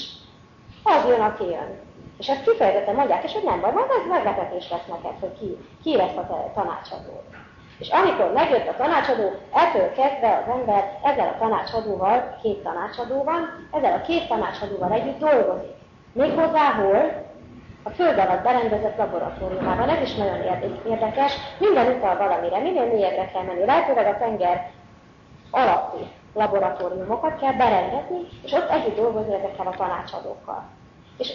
az jön, aki jön. És ezt kifejezetten mondják, és hogy nem baj, majd ez meglepetés lesz neked, hogy ki lesz a te tanácsadód. És amikor megjött a tanácsadó, ettől kezdve az ember ezzel a tanácsadóval, két tanácsadó van, ezzel a két tanácsadóval együtt dolgozik. Méghozzá hol? A föld alatt berendezett laboratóriumában. Ez is nagyon érdekes. Minden utal valamire, minél mélyebbre kell menni. Lehetőleg a tenger alatti laboratóriumokat kell berendezni, és ott együtt dolgozni ezekkel a tanácsadókkal. És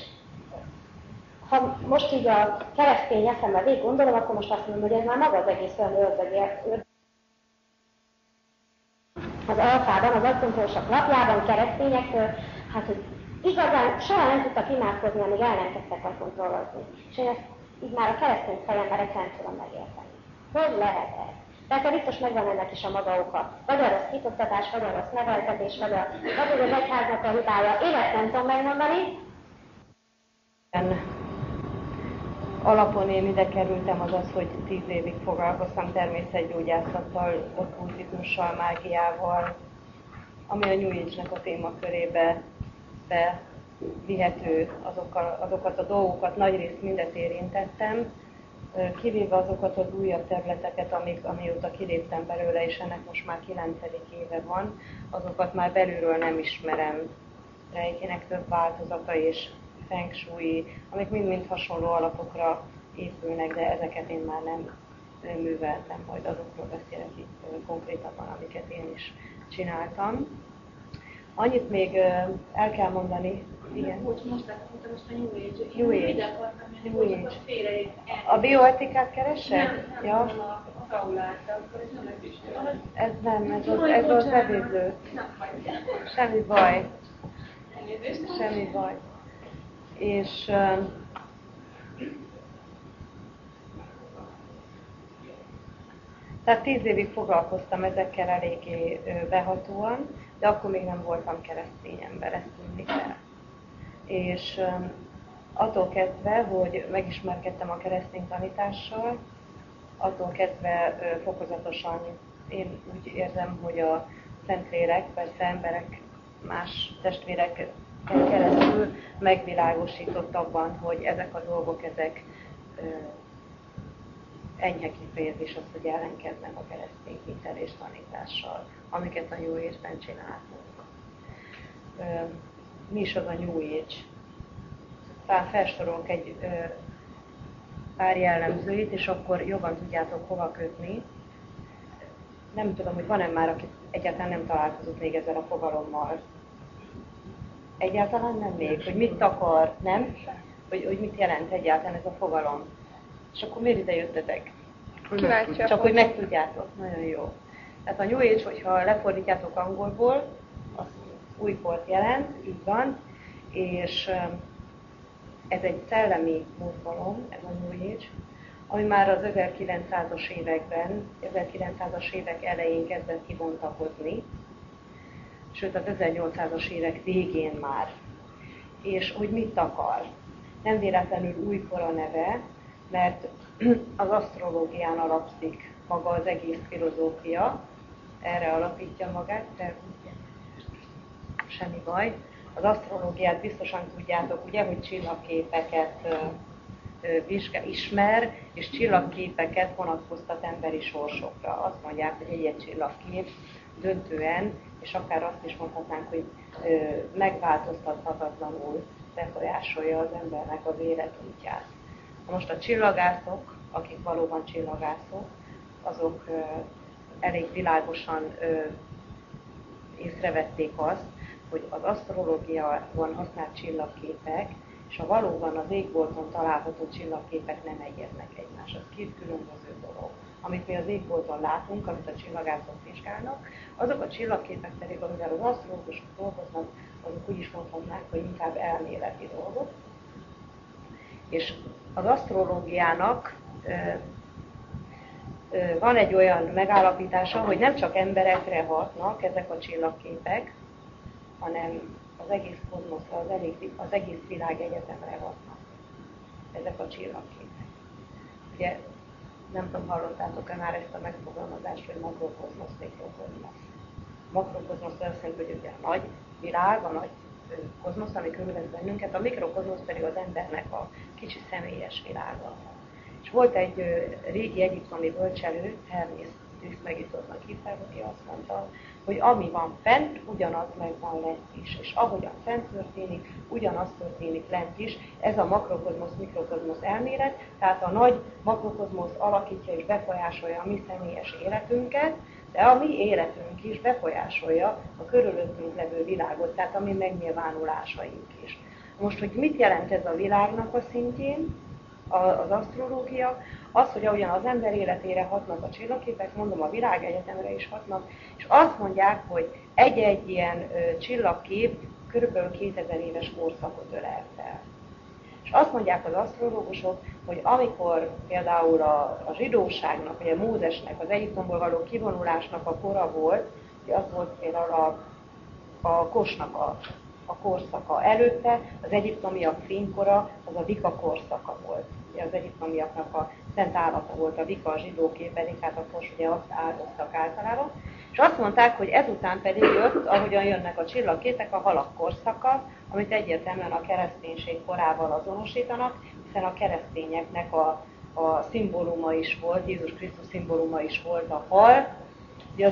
ha most így a keresztény eszembe végig gondolom, akkor most azt mondom, hogy ez már maga az egész olyan ördög. Az alfában, az agykontrollosok napjában keresztényektől, hát hogy igazán soha nem tudtak imádkozni, amíg el nem kezdtek agykontrollozni. És én ezt így már a keresztény fejemben nem tudom megérteni. Hogy lehet ez? Persze biztos megvan ennek is a maga oka. Vagy a rossz hitoktatás, vagy a rossz neveltetés, vagy az egyháznak a hibája. Én ezt nem tudom megmondani. Alapon én ide kerültem az, hogy 10 évig foglalkoztam természetgyógyászattal, okkultizmussal, mágiával, ami a New Age-nek a témakörébe bevihető, azokat a dolgokat, nagyrészt mindet érintettem, kivéve azokat az újabb területeket, amióta kiléptem belőle, és ennek most már 9. éve van, azokat már belülről nem ismerem. Reikinek több változata és feng shui, amik mind-mind hasonló alapokra épülnek, de ezeket én már nem műveltem, majd azokról beszélek itt konkrétabban, amiket én is csináltam. Annyit még el kell mondani, igen. Most mondtam, most a New Age. New Age. A bioetikát keresed? Nem, ja. a faulát, akkor ez nem megvizsgálom. Ez nem, ez az beviző. Semmi baj. Semmi baj. És tehát 10 évig foglalkoztam ezekkel eléggé behatóan, de akkor még nem voltam keresztény ember, ezt tudni kell. És attól kezdve, hogy megismerkedtem a keresztény tanítással, attól kezdve fokozatosan én úgy érzem, hogy a Szentlélek, persze emberek, más testvérek keresztül megvilágosított abban, hogy ezek a dolgok, ezek enyhe kifejezés az, hogy ellenkeznek a keresztény hittel és tanítással, amiket a New Age-ben csináltunk. Mi is az a New Age? Talán felsorolok egy pár jellemzőit, és akkor jobban tudjátok hova kötni. Nem tudom, hogy van-e már, aki egyáltalán nem találkozott még ezzel a fogalommal. Egyáltalán nem még, hogy mit akar, nem? Hogy mit jelent egyáltalán ez a fogalom. És akkor miért ide jöttetek? Kíváncsiak. Csak hogy megtudjátok. Nagyon jó. Tehát a New Age, hogyha lefordítjátok angolból, az újkort jelent, így van, és ez egy szellemi mozgalom, ez a New Age, ami már az 1900-as években, 1900-as évek elején kezdett kibontakozni, sőt az 1800-as évek végén már. És hogy mit akar? Nem véletlenül újkor a neve, mert az asztrológián alapszik maga az egész filozófia, erre alapítja magát, de semmi baj. Az asztrológiát biztosan tudjátok, ugye, hogy csillagképeket ismer, és csillagképeket vonatkoztat emberi sorsokra. Azt mondják, hogy egy csillagkép döntően, és akár azt is mondhatnánk, hogy megváltoztathatatlanul befolyásolja az embernek az életútját. Most a csillagászok, akik valóban csillagászok, azok elég világosan észrevették azt, hogy az asztrológiában használt csillagképek és a valóban az égbolton található csillagképek nem egyeznek egymás. Az két különböző dolog. Amit mi az égbolton látunk, amit a csillagászok vizsgálnak, azok a csillagképek pedig, amivel az asztrológusok dolgoznak, azok úgy is mondhatnák, hogy inkább elméleti dolgok. És az asztrológiának van egy olyan megállapítása, hogy nem csak emberekre hatnak ezek a csillagképek, hanem az egész kozmoszra, az egész világegyetemre hatnak ezek a csillagképek. Ugye nem tudom, hallottátok-e már ezt a megfogalmazást, hogy makrokozmosz, mikrokozmosz. Makrokozmosz azt jelenti, hogy ugye a nagy világ, a nagy kozmosz, ami körülvesz bennünket, a mikrokozmosz pedig az embernek a kicsi személyes világa. És volt egy régi egyiptomi bölcselő, Hermész Trismegisosnak hívták, aki azt mondta, hogy ami van fent, ugyanaz meg van lent is. És ahogyan fent történik, ugyanaz történik lent is. Ez a makrokozmosz-mikrokozmosz elmélet, tehát a nagy makrokozmosz alakítja és befolyásolja a mi személyes életünket, de a mi életünk is befolyásolja a körülöttünk levő világot, tehát a mi megnyilvánulásaink is. Most, hogy mit jelent ez a világnak a szintjén, az asztrológia, az, hogy ahogyan az ember életére hatnak a csillagképek, mondom, a világegyetemre is hatnak, és azt mondják, hogy egy-egy ilyen csillagkép kb. 2000 éves korszakot ölel fel. És azt mondják az asztrológusok, hogy amikor például a zsidóságnak, vagy a Mózesnek, az Egyiptomból való kivonulásnak a kora volt, hogy az volt például a Kosnak a korszaka előtte, az egyiptomiak fénykora, az a Vika korszaka volt. Ugye az egyiptomiaknak a szent állata volt a Vika, a zsidóké pedig, hát a Kos ugye azt áldoztak általában. És azt mondták, hogy ezután pedig jött, ahogyan jönnek a csillagképek, a halak korszaka, amit egyértelműen a kereszténység korával azonosítanak, hiszen a keresztényeknek a szimbóluma is volt, Jézus Krisztus szimbóluma is volt a hal. Ugye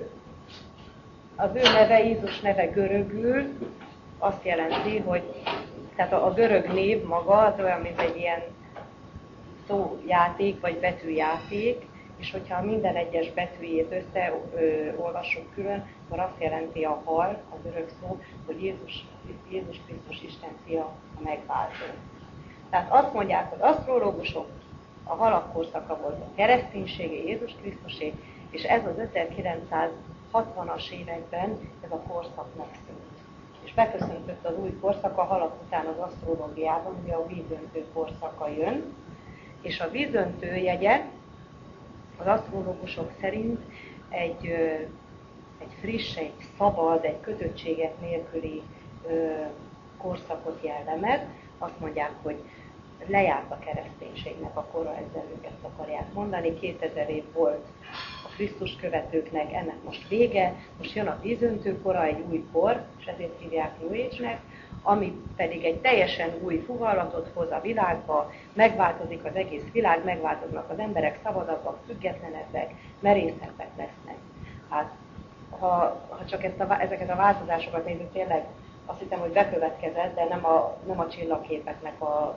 az ő neve, Jézus neve görögül azt jelenti, hogy tehát a görög név maga az olyan, mint egy ilyen szójáték vagy betűjáték, és hogyha minden egyes betűjét összeolvassuk külön, akkor azt jelenti a hal, a görög szó, hogy Jézus Krisztus Isten fia, a megváltó. Tehát azt mondják, hogy asztrológusok, a halak korszaka volt a kereszténységé, Jézus Krisztusé, és ez az 1960-as években ez a korszak megszűnt. És beköszöntött az új korszak, a halak után az asztrológiában, ugye a vízöntő korszaka jön, és a vízöntő jegye az asztrológusok szerint egy friss, egy szabad, egy kötöttségek nélküli korszakot jellemez. Azt mondják, hogy lejárt a kereszténységnek a kora, ezzel ők ezt akarják mondani. 2000 év volt a Krisztus követőknek, ennek most vége, most jön a vízöntő kora, egy új kor, és ezért hívják New Age-nek, ami pedig egy teljesen új fogallatot hoz a világba, megváltozik az egész világ, megváltoznak az emberek, szabadabbak, függetlenebbek, merészebbek lesznek. Hát, ha csak ezeket a változásokat nézzük, tényleg azt hiszem, hogy bekövetkezett, de nem a csillagképeknek a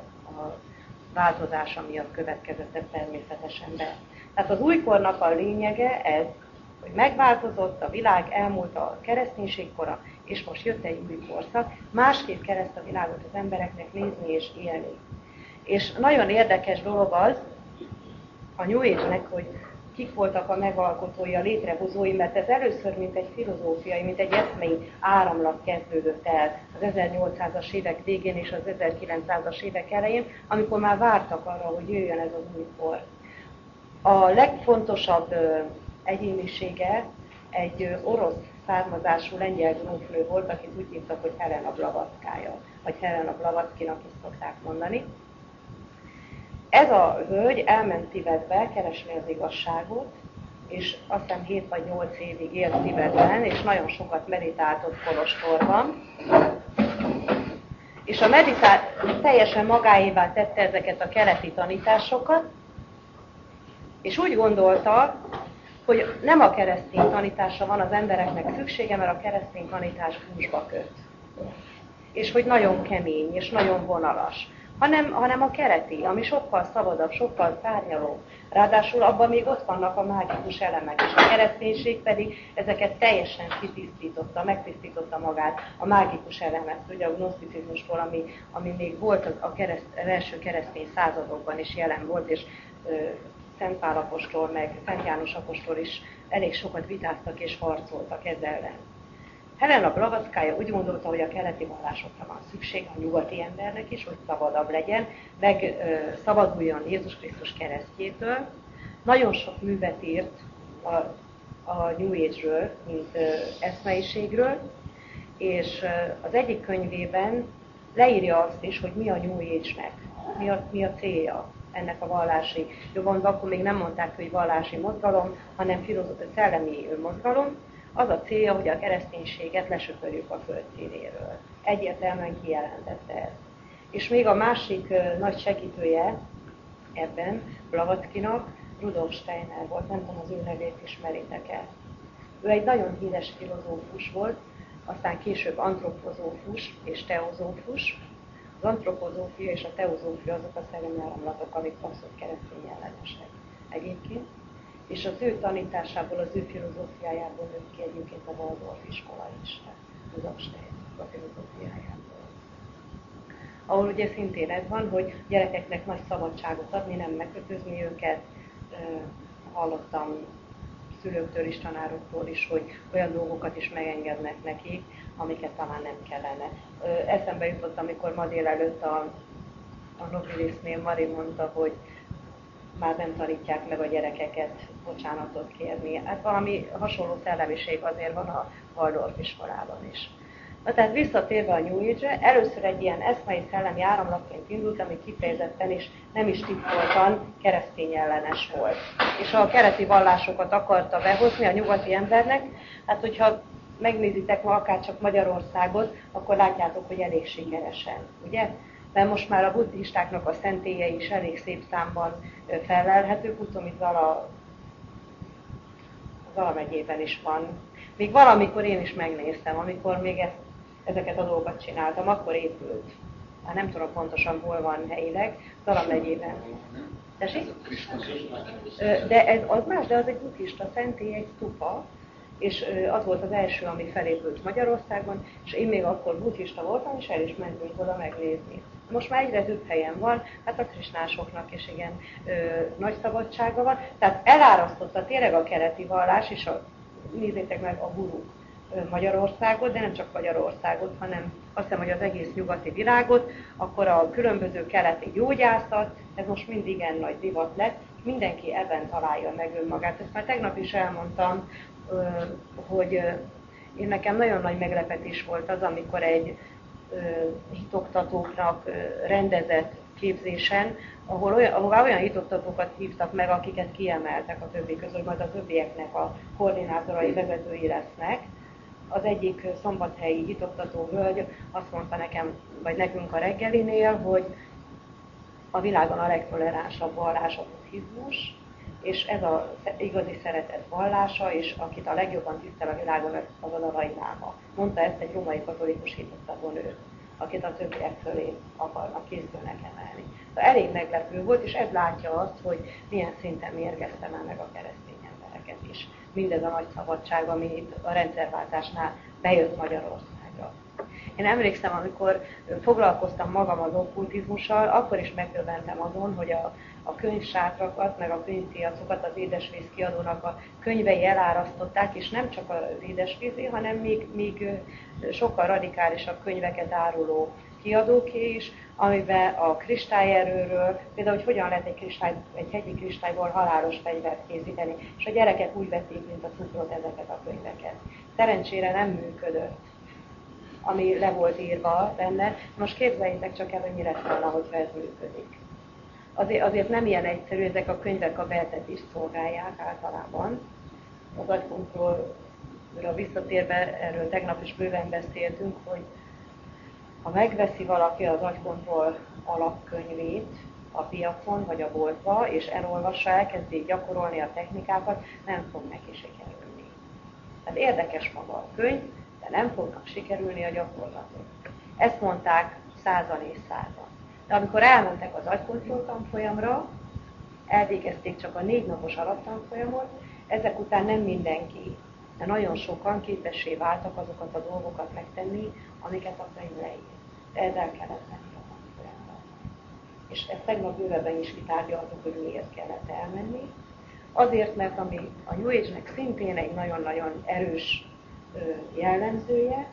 változása miatt következett ez természetesen be. Tehát az újkornak a lényege ez, hogy megváltozott a világ, elmúlt a kereszténység kora, és most jött egy új korszak, másképp kereszt a világot az embereknek nézni és élni. És nagyon érdekes dolog az, a New Age-nek, hogy kik voltak a megalkotói, a létrehozói, mert ez először, mint egy filozófiai, mint egy eszmei áramlat kezdődött el az 1800-as évek végén és az 1900-as évek elején, amikor már vártak arra, hogy jöjjön ez az új kor. A legfontosabb egyénisége egy orosz származású lengyel grófnő volt, akit úgy hívtak, hogy Helena Blavatszkája, vagy Helena Blavatszkinak is szokták mondani. Ez a hölgy elment Tibetbe keresni az igazságot, és azt hiszem 7 vagy 8 évig élt Tibetben, és nagyon sokat meditált kolostorban. És a teljesen magáévá tette ezeket a keleti tanításokat, és úgy gondolta, hogy nem a keresztény tanításra van az embereknek szüksége, mert a keresztény tanítás húsba köt. És hogy nagyon kemény, és nagyon vonalas. Hanem a keleti, ami sokkal szabadabb, sokkal szárnyalóbb. Ráadásul abban még ott vannak a mágikus elemek, és a kereszténység pedig ezeket teljesen kitisztította, megtisztította magát a mágikus elemet, ugye a gnoszticizmusból, ami még volt az első keresztény századokban is jelen volt, és Szent Pál apostol, meg Szent János apostol is elég sokat vitáztak és harcoltak ezzel ellen. Helena Blavatszkája úgy gondolta, hogy a keleti vallásokra van szükség a nyugati embernek is, hogy szabadabb legyen, meg szabaduljon Jézus Krisztus keresztjétől. Nagyon sok művet írt a New Age-ről, mint eszmeiségről, és az egyik könyvében leírja azt is, hogy mi a New Age-nek, mi a célja ennek a vallási. Jobban akkor még nem mondták, hogy vallási mozgalom, hanem szellemi mozgalom. Az a célja, hogy a kereszténységet lesöpörjük a föld színéről. Egyértelműen kijelentette ezt. És még a másik nagy segítője ebben Blavatszkinak Rudolf Steiner volt, nem tudom, az ő nevét ismeritek-e. Ő egy nagyon híres filozófus volt, aztán később antropozófus és teozófus. Az antropozófia és a teozófia azok a szellemi áramlatok, amik abszolút keresztény ellenesek egyébként. És az ő tanításából, az ő filozófiájából nőtt ki egyébként a Waldorf iskola is, Rudolf Steiner a filozófiájából. Ahol ugye szintén ez van, hogy gyerekeknek nagy szabadságot adni, nem megkötözni őket. Hallottam szülőktől is, tanároktól is, hogy olyan dolgokat is megengednek nekik, amiket talán nem kellene. Eszembe jutott, amikor ma délelőtt a Nobilisnél Mari mondta, hogy már nem tanítják meg a gyerekeket bocsánatot kérni. Hát valami hasonló szellemiség azért van a Waldorf iskolában is. Na tehát visszatérve a New Age-re, először egy ilyen eszmei szellemi áramlatként indult, ami kifejezetten és nem is titkoltan keresztény ellenes volt. És a keleti vallásokat akarta behozni a nyugati embernek, hát hogyha megnézitek ma akár csak Magyarországot, akkor látjátok, hogy elég sikeresen, ugye? Mert most már a buddhistáknak a szentélyei is elég szép számban fellelhetők, tudom, itt Zala megyében is van. Még valamikor én is megnéztem, amikor még ezeket a dolgokat csináltam, akkor épült. Már nem tudom pontosan, hol van helyileg, Zala megyében. Tessék? De ez az más, de az egy buddhista szentély, egy stupa, és az volt az első, ami felépült Magyarországon, és én még akkor buddhista voltam, és el is mentünk oda megnézni. Most már egyre több helyen van, hát a krisnásoknak is igen nagy szabadsága van, tehát elárasztotta tényleg a keleti vallás, és nézzétek meg a guruk Magyarországot, de nem csak Magyarországot, hanem azt hiszem, hogy az egész nyugati világot, akkor a különböző keleti gyógyászat, ez most mindig igen nagy divat lett, mindenki ebben találja meg önmagát. Ezt már tegnap is elmondtam, hogy én nekem nagyon nagy meglepetés volt az, amikor egy hitoktatóknak rendezett képzésen, ahová olyan hitoktatókat hívtak meg, akiket kiemeltek a többi közül, majd a többieknek a koordinátorai, vezetői lesznek. Az egyik szombathelyi hitoktató hölgy azt mondta nekem, vagy nekünk a reggelinél, hogy a világon a legtoleránsabb vallás a buddhizmus, és ez az igazi szeretet vallása, és akit a legjobban tisztel a világon, az a Dalai Láma. Mondta ezt egy római katolikus hitoktató nő, akit a többiek fölé akarnak, készülnek emelni. Elég meglepő volt, és ez látja azt, hogy milyen szinten mérgezte már meg a keresztény embereket is. mindez a nagy szabadság, ami itt a rendszerváltásnál bejött Magyarországra. Én emlékszem, amikor foglalkoztam magam az okkultizmussal, akkor is megdöbbentem azon, hogy a könyvsátrakat, meg a könyvpiacokat az Édesvíz kiadónak a könyvei elárasztották, és nem csak az Édesvízé, hanem még sokkal radikálisabb könyveket áruló kiadóké is, amiben a kristályerőről, például, hogy hogyan lehet egy hegyi kristályból halálos fegyvert készíteni, és a gyerekek úgy vették, mint a cukrot ezeket a könyveket. Szerencsére nem működött, ami le volt írva benne. Most képzeljétek csak el, hogy mi lett volna, hogyha ez működik. Azért nem ilyen egyszerű, ezek a könyvek a beltetést szolgálják általában. Az agykontrollra visszatérve, erről tegnap is bőven beszéltünk, hogy ha megveszi valaki az agykontroll alapkönyvét a piacon vagy a boltba, és elolvassa, elkezdi gyakorolni a technikákat, nem fog neki sikerülni. Tehát érdekes maga a könyv, de nem fognak sikerülni a gyakorlatok. Ezt mondták 100-an és 100-an. De amikor elmentek az agykontroll tanfolyamra, elvégezték csak a 4 napos alaptanfolyamot, ezek után nem mindenki, de nagyon sokan képessé váltak azokat a dolgokat megtenni, amiket a könyv leír. De ezzel kellett menni a tanfolyamra. És ezt tegnap bővebben is kitárgyaltuk, hogy miért kellett elmenni. Azért, mert ami a New Age-nek szintén egy nagyon-nagyon erős jellemzője,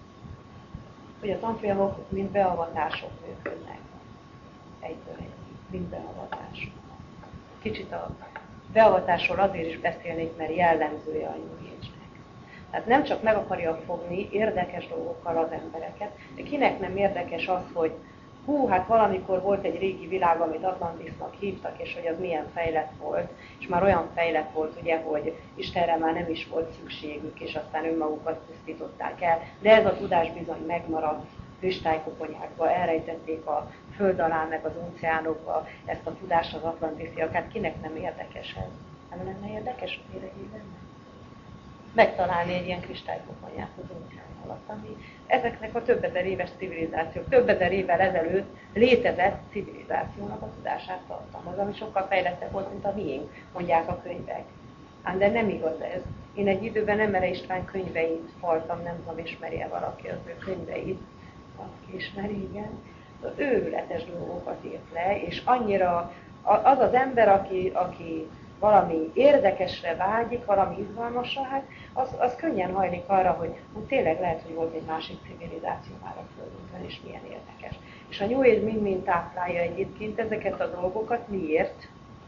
hogy a tanfolyamok mint beavatások működnek. Egyből egy, mint beavatás. Kicsit a beavatásról azért is beszélnék, mert jellemzője a New Age-nek. Tehát nem csak meg akarja fogni érdekes dolgokkal az embereket, de kinek nem érdekes az, hogy hát valamikor volt egy régi világ, amit Atlantisnak hívtak, és hogy az milyen fejlett volt, és már olyan fejlett volt, ugye, hogy Istenre már nem is volt szükségük, és aztán önmagukat pusztították el, de ez a tudás bizony megmaradt kristálykoponyákba, elrejtették a föld alá, meg az óceánokba ezt a tudást az atlantisziak, hát kinek nem érdekes ez? Nem lenne érdekes, hogy éregé lenne? Megtalálni egy ilyen kristálykoponyát az óceán alatt, ami ezeknek a több ezer éves civilizációk, több ezer évvel ezelőtt létezett civilizációnak a tudását tartalmaz, ami sokkal fejlettebb volt, mint a miénk, mondják a könyvek. Ám de nem igaz ez. Én egy időben Emere István könyveit faltam, nem tudom, ismeri-e valaki az ő könyveit. Valaki ismeri, igen. Őrületes dolgokat írt le, és annyira az az ember, aki valami érdekesre vágyik, valami izgalmasra, hát az könnyen hajlik arra, hogy tényleg lehet, hogy volt egy másik civilizáció már a Földünkön, és milyen érdekes. És a New Age mind-mind táplálja egyébként ezeket a dolgokat. Miért?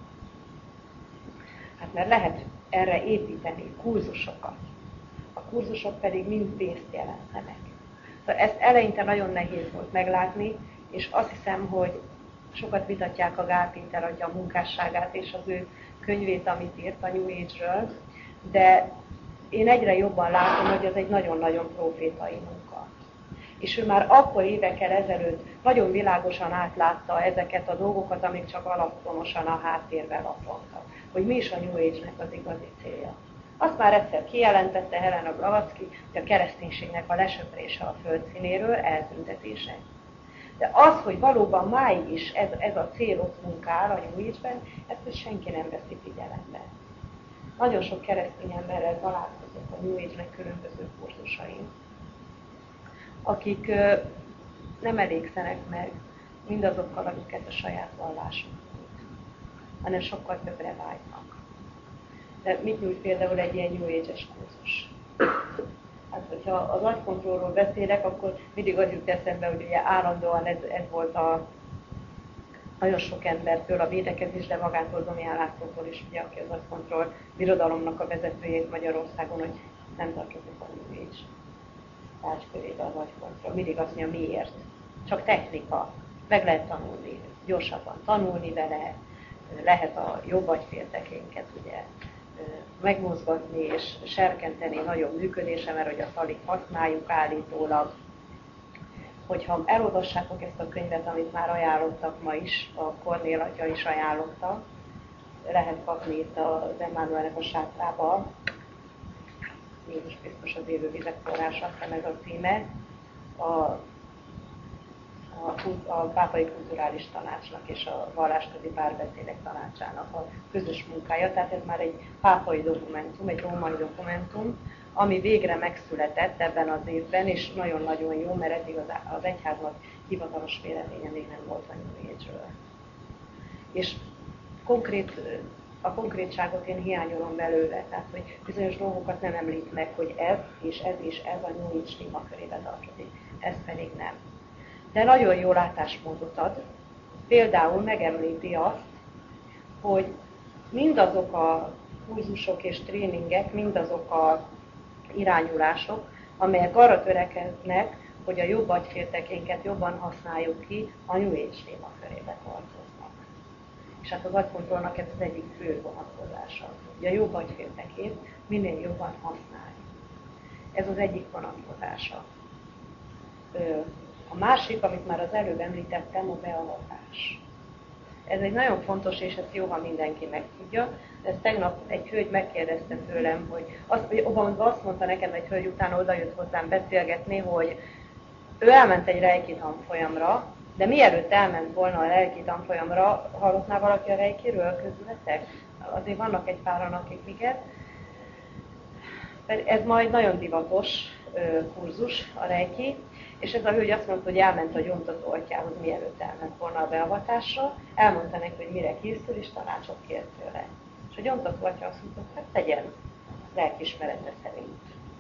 Hát mert lehet erre építeni kurzusokat. A kurzusok pedig mind pénzt jelentenek. Szóval ezt eleinte nagyon nehéz volt meglátni, és azt hiszem, hogy sokat vitatják a Gál Péter adja a munkásságát és az ő könyvét, amit írt a New Age-ről, de én egyre jobban látom, hogy ez egy nagyon-nagyon profétai munka. És ő már akkor évekkel ezelőtt nagyon világosan átlátta ezeket a dolgokat, amik csak alaponosan a háttérben lappangtak. Hogy mi is a New Age-nek az igazi célja. Azt már egyszer kijelentette Helena Blavatsky, hogy a kereszténységnek a lesöprése a földszínéről, eltüntetése. De az, hogy valóban máig is ez a cél ott munkál a New Age-ben, ezt senki nem veszi figyelembe. Nagyon sok keresztény emberrel találkozott a New Age-nek különböző kurzusain, akik nem elégszenek meg mindazokkal, amiket a saját vallásuk nyújt, hanem sokkal többre vágynak. De mit nyújt például egy ilyen New Age-es kurzus? Hát, hogyha az agykontrollról beszélek, akkor mindig az jut eszembe, hogy ugye állandóan ez volt a nagyon sok embertől a védekezés, de magától Domján Lászlótól is, ugye, aki az agykontroll birodalomnak a vezetőjét Magyarországon, hogy nem tartozik a New Age tárgykörébe az agykontroll. Mindig azt mondja, miért? Csak technika. Meg lehet tanulni, gyorsabban tanulni vele, lehet a jobb agyféltekénket ugye megmozgatni és serkenteni nagyobb működése, mert hogy azt alig használjuk állítólag. Hogyha elolvassátok ezt a könyvet, amit már ajánlottak ma is, a Kornél atya is ajánlotta, lehet kapni itt az Emmanuelnek a sátrába, Jézus Krisztus az élő vizek forrása, ez a címe. a Pápai Kulturális Tanácsnak és a Vallásközi Párbeszédek Tanácsának a közös munkája, tehát ez már egy pápai dokumentum, egy római dokumentum, ami végre megszületett ebben az évben, és nagyon-nagyon jó, mert eddig az egyháznak hivatalos véleménye még nem volt a New Age-ről. És a konkrétságot én hiányolom belőle, tehát hogy bizonyos dolgokat nem említ meg, hogy ez és ez a New Age témakörébe tartozik, ez pedig nem. De nagyon jó látásmódot ad. Például megemlíti azt, hogy mindazok a kurzusok és tréningek, mindazok a irányulások, amelyek arra törekednek, hogy a jobb agyféltekénket jobban használjuk ki, a New Age témakörébe tartoznak. És hát az agykontrollnak ez az egyik fő vonatkozása, hogy a jobb agyféltekét minél jobban használjuk. Ez az egyik vonatkozása. A másik, amit már az előbb említettem, a beavatás. Ez egy nagyon fontos, és ez jó, ha mindenki megtudja. Ezt tegnap egy hölgy megkérdezte tőlem, hogy azt mondta nekem egy hölgy, utána oda jött hozzám beszélgetni, hogy ő elment egy reiki tanfolyamra, de mielőtt elment volna a reiki tanfolyamra, hallott már valaki a reikiről közületek? Azért vannak egy páran, akik igen. Ez majd nagyon divatos kurzus, a reiki, és ez a hölgy azt mondta, hogy elment a gyóntató atyához, mielőtt elment volna a beavatásra, elmondta neki, hogy mire készül, és tanácsot kért tőle. És a gyóntató atya azt mondta, hogy tegyen lelkismerete szerint.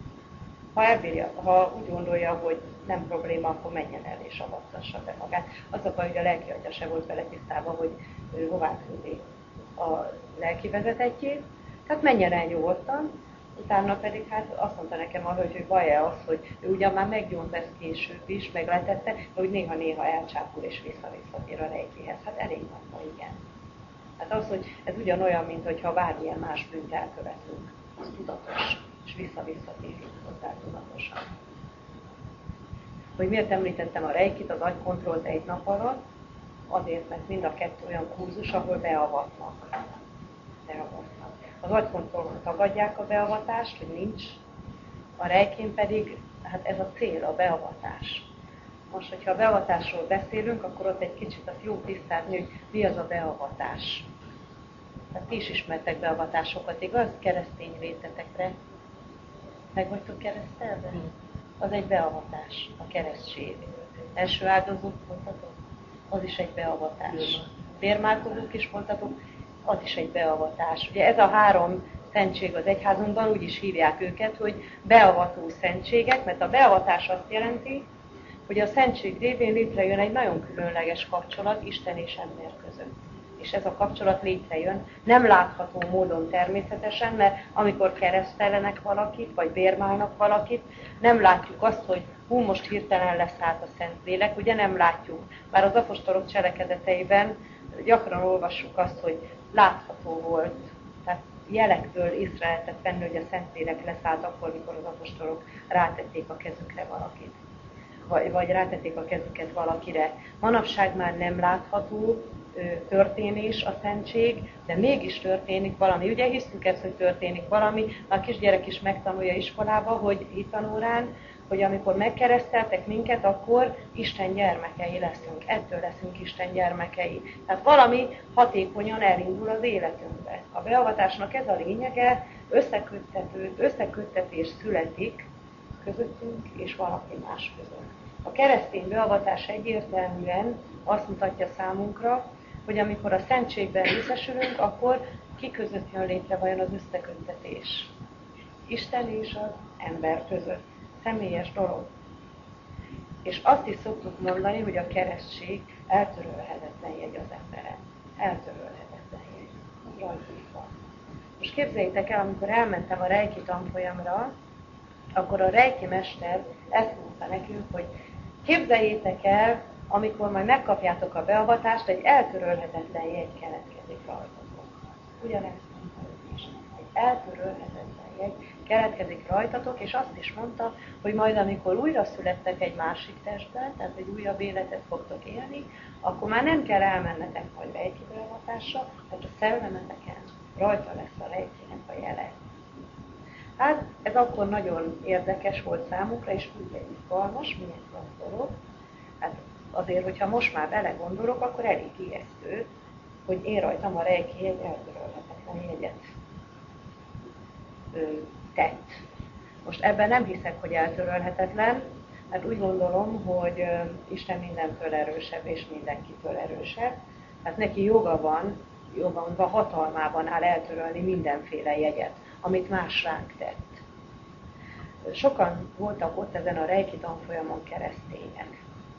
Ha úgy gondolja, hogy nem probléma, akkor menjen el és avattassa be magát. Az a baj, hogy a lelki atya se volt vele tisztában, hogy hová küldi a lelki vezetetjét. Tehát menjen el nyugodtan, utána pedig hát azt mondta nekem a hölgy, hogy baj-e az, hogy ő ugyan már meggyónt ezt később is, megletette, de hogy néha-néha elcsápul és visszatér a reikihez. Hát elég nagy, igen. Hát az, hogy ez ugyanolyan, mint hogyha bármilyen más bűnt elkövetünk. Az tudatos, és vissza-visszatérünk hozzá tudatosan. Hogy miért említettem a reikit, az agykontrollt egy nap alatt? Azért, mert mind a kettő olyan kurzus, ahol beavatnak. Az agykontrollon tagadják a beavatást, hogy nincs, a reikin pedig, hát ez a cél, a beavatás. Most, hogyha a beavatásról beszélünk, akkor ott egy kicsit azt jó tisztázni, hogy mi az a beavatás. Tehát ti is ismertek beavatásokat, igaz? Keresztény létetekre. Meg vagytok keresztelve? Az egy beavatás, a keresztség. Első áldozók voltatok? Az is egy beavatás. Vérmálkozók is voltatok? Az is egy beavatás. Ugye ez a három szentség az egyházunkban, úgy is hívják őket, hogy beavató szentségek, mert a beavatás azt jelenti, hogy a szentség révén létrejön egy nagyon különleges kapcsolat Isten és ember között. És ez a kapcsolat létrejön, nem látható módon természetesen, mert amikor keresztelenek valakit, vagy bérmálnak valakit, nem látjuk azt, hogy most hirtelen leszállt a Szentlélek, ugye nem látjuk. Már az apostolok cselekedeteiben gyakran olvassuk azt, hogy látható volt, tehát jelekből észre lehetett venni, hogy a Szentlélek leszállt akkor, mikor az apostolok rátették a kezükre valakit. Vagy rátették a kezüket valakire. Manapság már nem látható történés a szentség, de mégis történik valami. Ugye hiszünk ezt, hogy történik valami, a kisgyerek is megtanulja iskolába, hogy hittanórán, hogy amikor megkereszteltek minket, akkor Isten gyermekei leszünk. Ettől leszünk Isten gyermekei. Tehát valami hatékonyan elindul az életünkbe. A beavatásnak ez a lényege, összeköttetés születik közöttünk és valaki más között. A keresztény beavatás egyértelműen azt mutatja számunkra, hogy amikor a szentségben részesülünk, akkor ki között jön létre vajon az összeköttetés. Isten és az ember között. Személyes dolog. És azt is szoktuk mondani, hogy a keresztség eltörölhetetlen jegy az emberen. Eltörölhetetlen jegy. Rajtuk van. Most képzeljétek el, amikor elmentem a reiki tanfolyamra, akkor a reiki mester ezt mondta nekünk, hogy képzeljétek el, amikor majd megkapjátok a beavatást, egy eltörölhetetlen jegy keletkezik rajtatok. Ugyanezt mondta ő is. Egy eltörölhetetlen jegy keletkezik rajtatok, és azt is mondta, hogy majd amikor újra születtek egy másik testben, tehát egy újabb életet fogtok élni, akkor már nem kell elmennetek majd reiki beavatásra, mert a szellemeteken rajta lesz a reikinek a jele. Hát ez akkor nagyon érdekes volt számunkra, és úgy egy izgalmas, milyen klassz dolog. Hát azért, hogyha most már belegondolok, akkor elég ijesztő, hogy én rajtam a Reiki egy eltörölhetetlen jegyet tett. Most ebben nem hiszek, hogy eltörölhetetlen, mert úgy gondolom, hogy Isten mindentől erősebb és mindenkitől erősebb. Tehát neki joga van, hatalmában áll eltörölni mindenféle jegyet, amit más ránk tett. Sokan voltak ott ezen a Reiki tanfolyamon keresztények,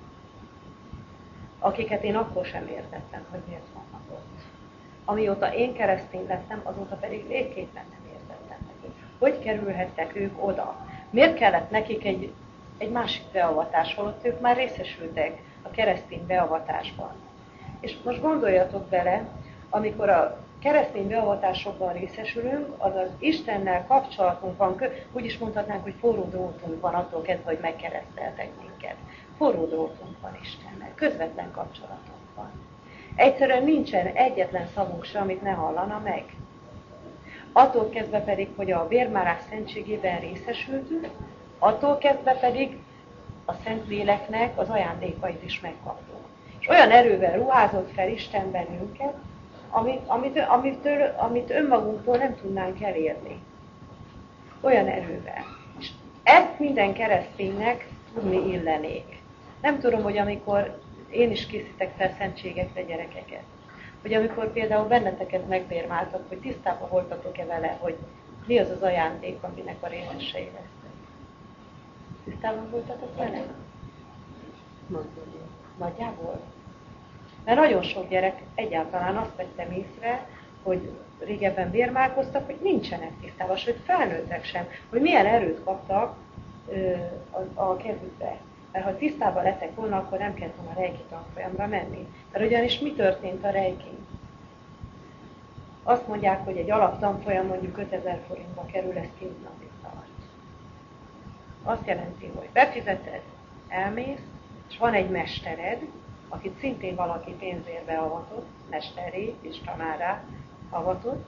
akiket én akkor sem értettem, hogy miért vannak ott. Amióta én keresztény lettem, azóta pedig végképpen nem értettem nekik. Hogy kerülhettek ők oda? Miért kellett nekik egy másik beavatás, holott ők már részesültek a keresztény beavatásban? És most gondoljatok bele, amikor a keresztény beavatásokban részesülünk, azaz Istennel kapcsolatunk van, úgy is mondhatnánk, hogy forró drótunk van attól kezdve, hogy megkereszteltek minket. Forró drótunk van Istennel, közvetlen kapcsolatunk van. Egyszerűen nincsen egyetlen szavunk se, amit ne hallana meg. Attól kezdve pedig, hogy a vérmárás szentségében részesültünk, attól kezdve pedig a Szentléleknek az ajándékait is megkaptuk. És olyan erővel ruházott fel Isten bennünket, amit önmagunktól nem tudnánk elérni. Olyan erővel. És ezt minden kereszténynek tudni illenék. Nem tudom, hogy amikor én is készítek fel szentségekre gyerekeket, hogy amikor például benneteket megvérmáltak, hogy tisztában voltatok-e vele, hogy mi az az ajándék, aminek a részesei lesznek. Tisztában voltatok vele? Nagyjából? Mert nagyon sok gyerek egyáltalán azt vettem észre, hogy régebben vérmálkoztak, hogy nincsenek tisztában, sőt felnőttek sem, hogy milyen erőt kaptak a kezükbe. Mert ha tisztában lettek volna, akkor nem kellett volna a Reiki tanfolyamra menni. Mert ugyanis mi történt a Reikin? Azt mondják, hogy egy alaptanfolyam mondjuk 5000 forintba kerül, ez 2 napig tart. Azt jelenti, hogy befizeted, elmész, és van egy mestered, akit szintén valaki pénzérbe avatott, mesterré és tanárrá avatott,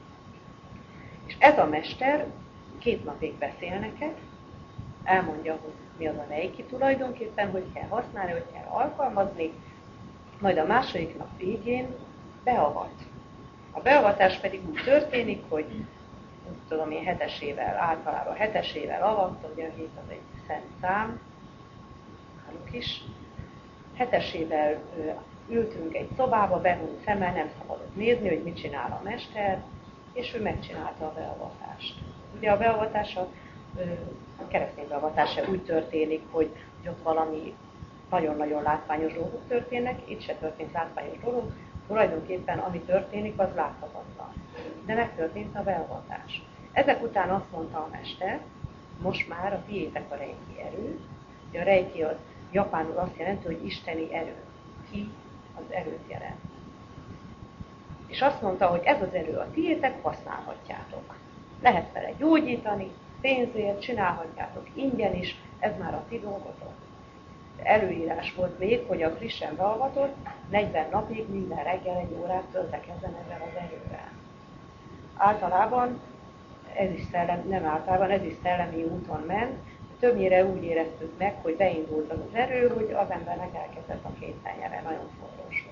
és ez a mester 2 napig beszél neked, elmondja, hogy mi az a Reiki tulajdonképpen, hogy kell használni, hogy kell alkalmazni, majd a második nap végén beavat. A beavatás pedig úgy történik, hogy úgy tudom én általában hetesével avatta, ugye a 7 az egy szent szám, náluk is. Hetesével ültünk egy szobába, behúnyt szemmel, nem szabadott nézni, hogy mit csinál a mester, és ő megcsinálta a beavatást. Ugye a beavatás, a keresztény beavatása úgy történik, hogy ott valami nagyon-nagyon látványos dolgok történnek, itt se történt látványos dolog, tulajdonképpen ami történik, az láthatatlan. De megtörtént a beavatás. Ezek után azt mondta a mester, most már a tiétek a Reiki erő, a Reiki az japánul azt jelenti, hogy isteni erő. Ki az erőt jelent. És azt mondta, hogy ez az erő a tiétek, használhatjátok. Lehet vele gyógyítani, pénzért, csinálhatjátok ingyen is, ez már a ti dolgotok. Előírás volt még, hogy a frissen beavatott 40 napig minden reggel 1 órát töltekezzen ezzel az erővel. Általában, ez is szellemi úton ment, többnyire úgy éreztük meg, hogy beindult az az erő, hogy az embernek elkezdett a kétlennyere, nagyon fontos.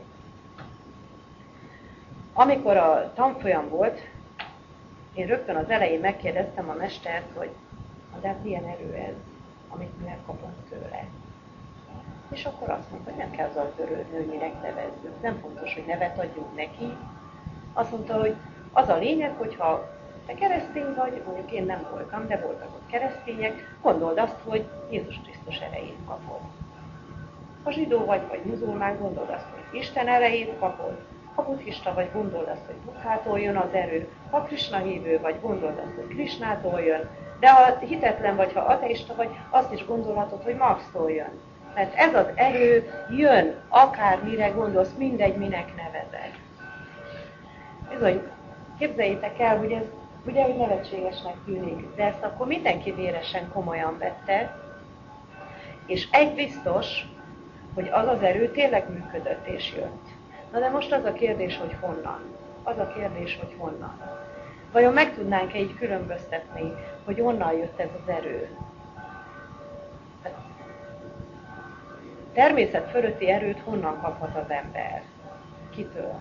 Amikor a tanfolyam volt, én rögtön az elején megkérdeztem a mestert, hogy de hát milyen erő ez, amit mi megkapunk tőle. És akkor azt mondta, hogy nem kell azzal törődni, hogy minek nevezzük. Nem fontos, hogy nevet adjunk neki. Azt mondta, hogy az a lényeg, hogyha te keresztény vagy, mondjuk én nem voltam, de voltak ott keresztények, gondold azt, hogy Jézus Krisztus erejét kapod. Ha zsidó vagy muzulmán, gondold azt, hogy Isten erejét kapod. Ha buddhista vagy, gondold azt, hogy Buddhától jön az erő. Ha Krisna hívő vagy, gondold azt, hogy Krisnától jön. De ha hitetlen vagy, ha ateista vagy, azt is gondolhatod, hogy Marxtól jön. Mert ez az erő jön, akármire gondolsz, mindegy, minek nevezed. Bizony, képzeljétek el, hogy ez ugye, hogy nevetségesnek tűnik, de ezt akkor mindenki véresen komolyan vette, és egy biztos, hogy az az erő tényleg működött és jött. Na de most az a kérdés, hogy honnan. Vajon meg tudnánk-e így különböztetni, hogy honnan jött ez az erő? természet fölötti erőt honnan kaphat az ember? Kitől?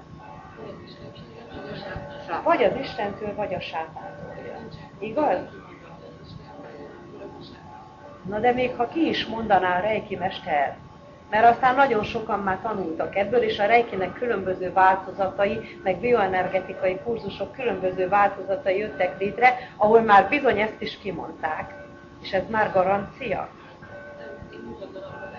Vagy az Istentől, vagy a sátántól. Igaz? Na de még ha ki is mondaná a reiki mester, mert aztán nagyon sokan már tanultak ebből, és a reikinek különböző változatai, meg bioenergetikai kurzusok különböző változatai jöttek létre, ahol már bizony ezt is kimondták. És ez már garancia? Én úgy gondolom, hogy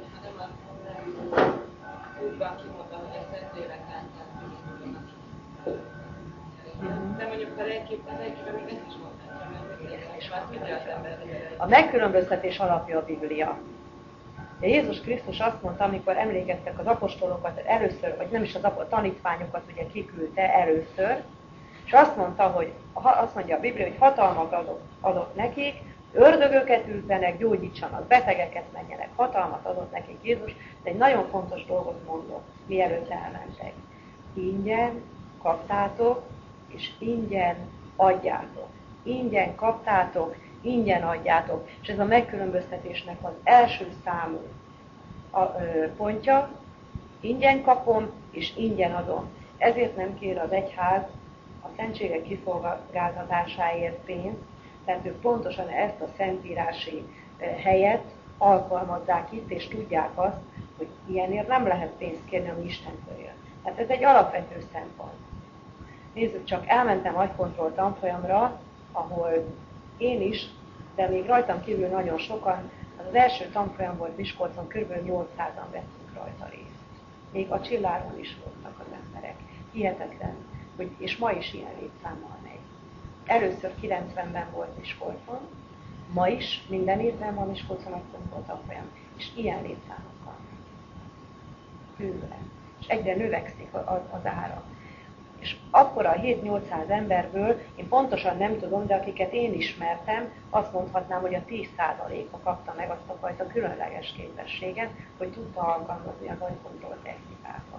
úgy van kimondva, hogy a Szentlélek által indulnak ki. De mondjuk a reikében még ezt is mondhatja, és már tudja az ember, hogy a megkülönböztetés alapja a Biblia. De Jézus Krisztus azt mondta, amikor emlékeztek az apostolokat először, vagy nem is a tanítványokat ugye kiküldte először, és azt mondta, hogy azt mondja a Biblia, hogy hatalmat adott nekik, ördögöket űzzenek, gyógyítsanak betegeket, menjenek. Hatalmat adott nekik Jézus, de egy nagyon fontos dolgot mondott, mielőtt elmentek. Ingyen kaptátok, és ingyen adjátok. Ingyen kaptátok, ingyen adjátok. És ez a megkülönböztetésnek az első számú pontja, ingyen kapom, és ingyen adom. Ezért nem kér az egyház a szentségek kiszolgáltatásáért pénzt, tehát ők pontosan ezt a szentírási helyet alkalmazzák itt, és tudják azt, hogy ilyenért nem lehet pénzt kérni, ami Istentől jön. Tehát ez egy alapvető szempont. Nézzük csak, elmentem agykontroll tanfolyamra, ahol én is, de még rajtam kívül nagyon sokan, az első tanfolyam volt Miskolcon, kb. 800-an vettünk rajta részt. Még a Csilláron is voltak az emberek. Hihetetlen, és ma is ilyen létszámmal megy. Először 90-ben volt Miskolcon, ma is minden évben van Miskolcon a tanfolyam, és ilyen létszámokkal megy. Bőven. És egyre növekszik az ára. És akkor a 7-800 emberből, én pontosan nem tudom, de akiket én ismertem, azt mondhatnám, hogy a 10%-a kapta meg azt a fajta különleges képességet, hogy tudta alkalmazni az agykontroll technikákat.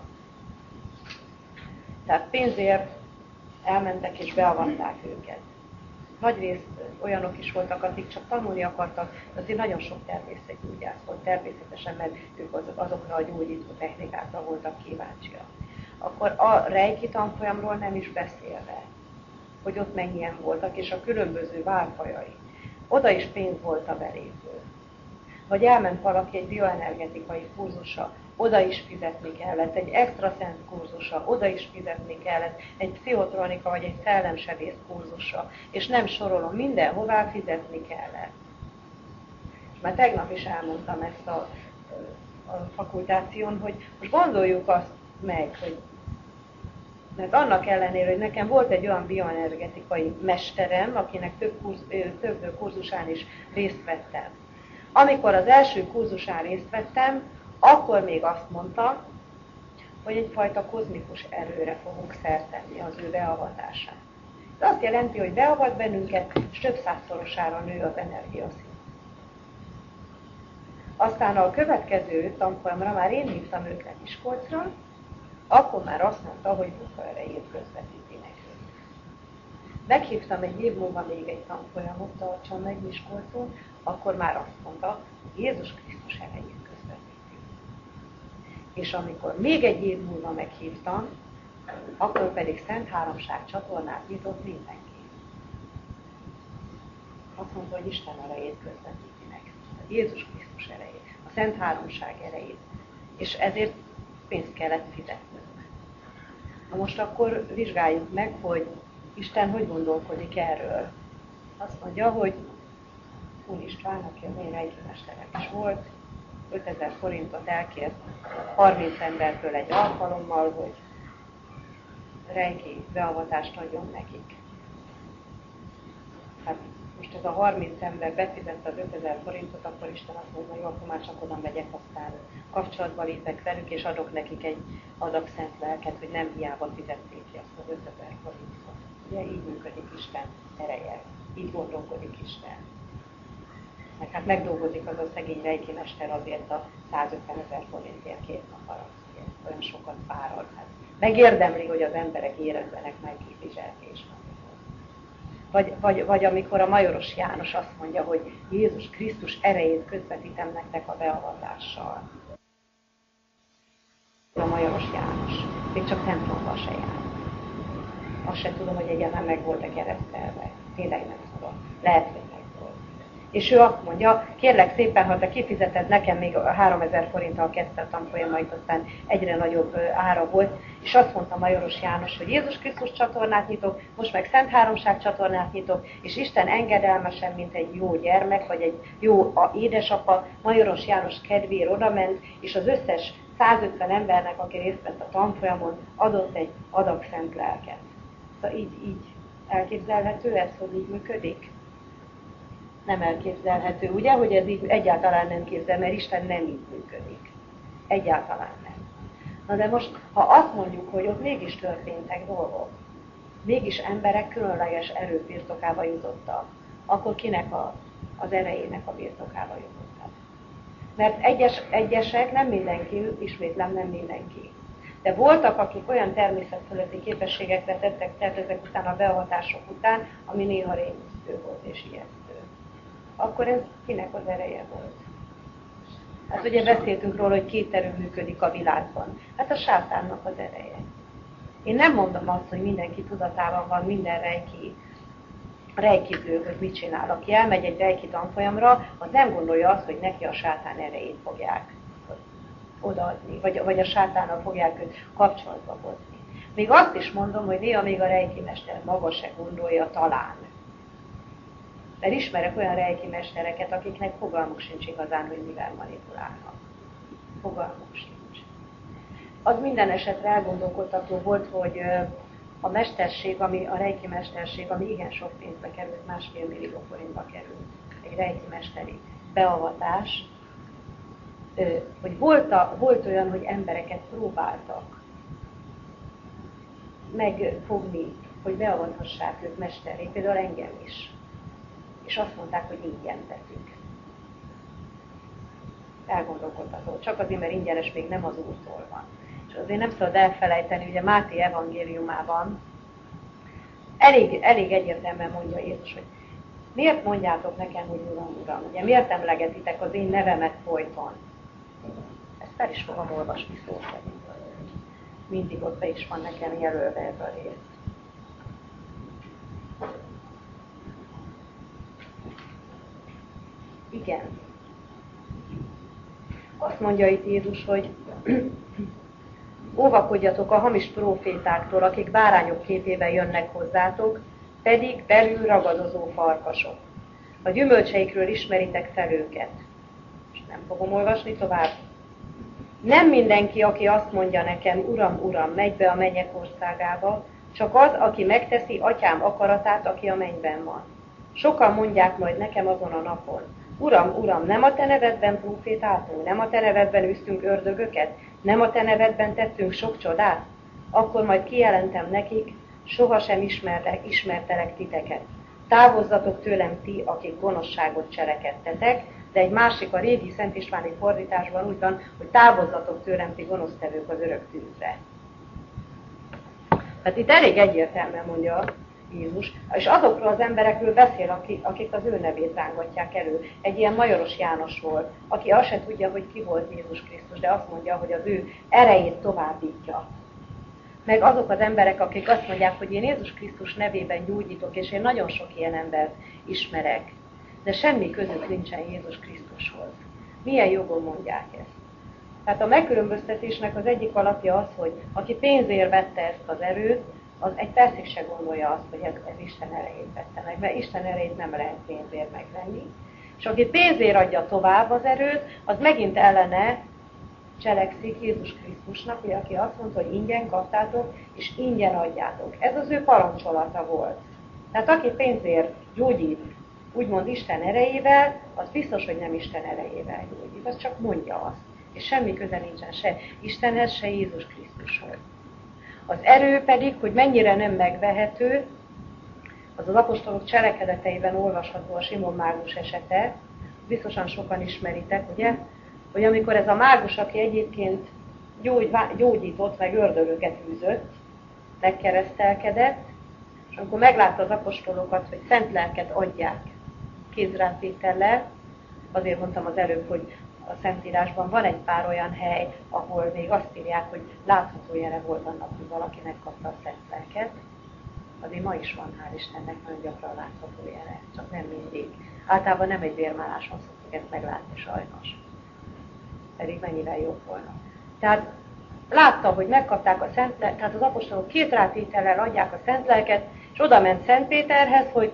Tehát pénzért elmentek és beavatták őket. Nagyrészt olyanok is voltak, akik csak tanulni akartak, azért nagyon sok természetgyógyász volt természetesen, mert ők azokra a gyógyító technikákra voltak kíváncsiak. Akkor a reiki tanfolyamról nem is beszélve, hogy ott mennyien voltak, és a különböző válfajai. Oda is pénz volt a belépő. Vagy elment valaki egy bioenergetikai kurzusra, oda is fizetni kellett, egy extraszent kurzusra, oda is fizetni kellett, egy pszichotronika vagy egy szellemsebész kurzusra, és nem sorolom, mindenhová fizetni kellett. És már tegnap is elmondtam ezt a fakultáción, hogy most gondoljuk azt meg, hogy mert annak ellenére, hogy nekem volt egy olyan bioenergetikai mesterem, akinek több kurzusán is részt vettem. Amikor az első kurzusán részt vettem, akkor még azt mondta, hogy egyfajta kozmikus erőre fogunk szert tenni az ő beavatásán. Ez azt jelenti, hogy beavat bennünket, és több százszorosára nő az energiaszint. Aztán a következő tanfolyamra már én hívtam őket Miskolcra, akkor már azt mondta, hogy munka erejét közvetíti nekünk. Meghívtam egy év múlva még egy tanfolyamot, tartson meg Miskolcon, akkor már azt mondta, hogy Jézus Krisztus erejét közvetíti. És amikor még egy év múlva meghívtam, akkor pedig Szent Háromság csatornát nyitott mindenki. Azt mondta, hogy Isten erejét közvetíti nekünk. Jézus Krisztus erejét, a Szent Háromság erejét. És ezért pénzt kellett fizetnünk. Na most akkor vizsgáljuk meg, hogy Isten hogy gondolkodik erről. Azt mondja, hogy Kun István, aki a mély reiki mesterek is volt, 5000 forintot elkért 30 embertől egy alkalommal, hogy reiki beavatást adjon nekik. Hát most ez a 30 ember befizette az 5000 forintot, akkor Isten azt mondja, hogy jó, akkor már csak oda megyek, aztán kapcsolatba lépek velük, és adok nekik egy adag szent lelket, hogy nem hiába fizették ki azt az 5000 forintot. Ugye így működik Isten ereje, így gondolkodik Isten. Meg hát megdolgozik az a szegény reiki mester azért a 150 000 forintért 2 nap alatt. Olyan sokat fárad. Hát megérdemli, hogy az emberek érezzenek meg viselkésnek. Vagy amikor a Majoros János azt mondja, hogy Jézus Krisztus erejét közvetítem nektek a beavatással. a Majoros János. Még csak templomba se jár. Azt sem tudom, hogy egyáltalán meg volt-e keresztelve. Tényleg nem tudom. Lehet, hogy meg volt. És ő azt mondja, kérlek szépen, ha te kifizeted nekem, még 3000 forinttal kezdte a tanfolyamait, aztán egyre nagyobb ára volt, és azt mondta Majoros János, hogy Jézus Krisztus csatornát nyitok, most meg Szent Háromság csatornát nyitok, és Isten engedelmesen, mint egy jó gyermek, vagy egy jó édesapa, Majoros János kedvéért odament, és az összes 150 embernek, aki részt vett a tanfolyamon, adott egy adag szent lelket. Szóval így elképzelhető ez, hogy így működik? Nem elképzelhető, ugye, hogy ez így egyáltalán nem képzel, mert Isten nem így működik. Egyáltalán nem. Na de most, ha azt mondjuk, hogy ott mégis történtek dolgok, mégis emberek különleges erők birtokába jutottak, akkor kinek az erejének a birtokába jutottak? Mert egyesek, nem mindenki, ismétlem nem mindenki. De voltak, akik olyan természetfölötti képességekre tettek, tehát ezek után a beavatások után, ami néha rémisztő volt és ijesztő. Akkor ez kinek az ereje volt? Hát ugye beszéltünk róla, hogy két erő működik a világban. Hát a sátánnak az ereje. Én nem mondom azt, hogy mindenki tudatában van, minden rejkiző, hogy mit csinál. Aki elmegy egy rejki tanfolyamra, az nem gondolja azt, hogy neki a sátán erejét fogják odaadni, vagy a sátánnal fogják őt kapcsolatba hozni. Még azt is mondom, hogy néha még a rejki mester maga se gondolja talán. Mert ismerek olyan rejki mestereket, akiknek fogalmuk sincs igazán, hogy mivel manipulálnak. Fogalmuk sincs. Az minden esetre elgondolkodtató volt, hogy a mesterség, a rejki mesterség, ami igen sok pénzbe került, 1,5 millió forintba került, egy rejki mesteri beavatás, hogy volt olyan, hogy embereket próbáltak megfogni, hogy beavathassák őt mesterré, például engem is. És azt mondták, hogy ingyen tettük. Elgondolkodható. Csak azért, mert ingyenes még nem az Úrtól van. És azért nem szabad elfelejteni, ugye Máté evangéliumában elég egyértelműen mondja Jézus, hogy miért mondjátok nekem, hogy Uram, Uram? Ugye miért emlegetitek az én nevemet folyton? Ezt fel is fogom olvasni szó szerint. Mindig ott be is van nekem jelölve ez a rész. Igen. Azt mondja itt Jézus, hogy óvakodjatok a hamis prófétáktól, akik bárányok képében jönnek hozzátok, pedig belül ragadozó farkasok. A gyümölcseikről ismeritek fel őket. És nem fogom olvasni tovább. Nem mindenki, aki azt mondja nekem, Uram, Uram, megy be a mennyek országába, csak az, aki megteszi Atyám akaratát, aki a mennyben van. Sokan mondják majd nekem azon a napon, Uram, Uram, nem a te nevedben prófétáltunk, nem a te nevedben üztünk ördögöket, nem a te nevedben tettünk sok csodát? Akkor majd kijelentem nekik, sohasem ismertelek titeket. Távozzatok tőlem ti, akik gonoszságot cselekedtetek, de egy másik, a régi Szent Istváni fordításban úgy van, hogy távozzatok tőlem ti gonosztevők az örök tűzre. Hát itt elég egyértelműen mondja Jézus, és azokról az emberekről beszél, akik az ő nevét rángatják elő. Egy ilyen Majoros János volt, aki azt se tudja, hogy ki volt Jézus Krisztus, de azt mondja, hogy az ő erejét továbbítja. Meg azok az emberek, akik azt mondják, hogy én Jézus Krisztus nevében gyógyítok, és én nagyon sok ilyen embert ismerek, de semmi közük nincsen Jézus Krisztushoz. Milyen jogon mondják ezt? Tehát a megkülönböztetésnek az egyik alapja az, hogy aki pénzért vette ezt az erőt, az egy percig se gondolja azt, hogy ez Isten erejét vette meg, mert Isten erejét nem lehet pénzért megvenni. És aki pénzért adja tovább az erőt, az megint ellene cselekszik Jézus Krisztusnak, ugye, aki azt mondta, hogy ingyen kaptátok, és ingyen adjátok. Ez az ő parancsolata volt. Tehát aki pénzért gyógyít, úgymond Isten erejével, az biztos, hogy nem Isten erejével gyógyít. Az csak mondja azt. És semmi köze nincsen se Istenhez, se Jézus Krisztushoz. Az erő pedig, hogy mennyire nem megvehető, az apostolok cselekedeteiben olvasható a Simon mágus esete, biztosan sokan ismeritek, ugye? Hogy amikor ez a mágus, aki egyébként gyógyított, meg ördögöket űzött, megkeresztelkedett, és amikor meglátta az apostolokat, hogy szent lelket adják kézrátétellel, azért mondtam az előbb, hogy a Szentírásban van egy pár olyan hely, ahol még azt írják, hogy látható jele volt annak, hogy valaki megkapta a szent lelket. Azért ma is van, hál' Istennek, nagyon gyakran látható jele, csak nem mindig. Általában nem egy vérmáláson szoktuk ezt meglátni sajnos. Pedig mennyivel jobb volna. Tehát látta, hogy megkapták a szent lelket, tehát az apostolok két rátétellel adják a szent lelket, és oda ment Szent Péterhez, hogy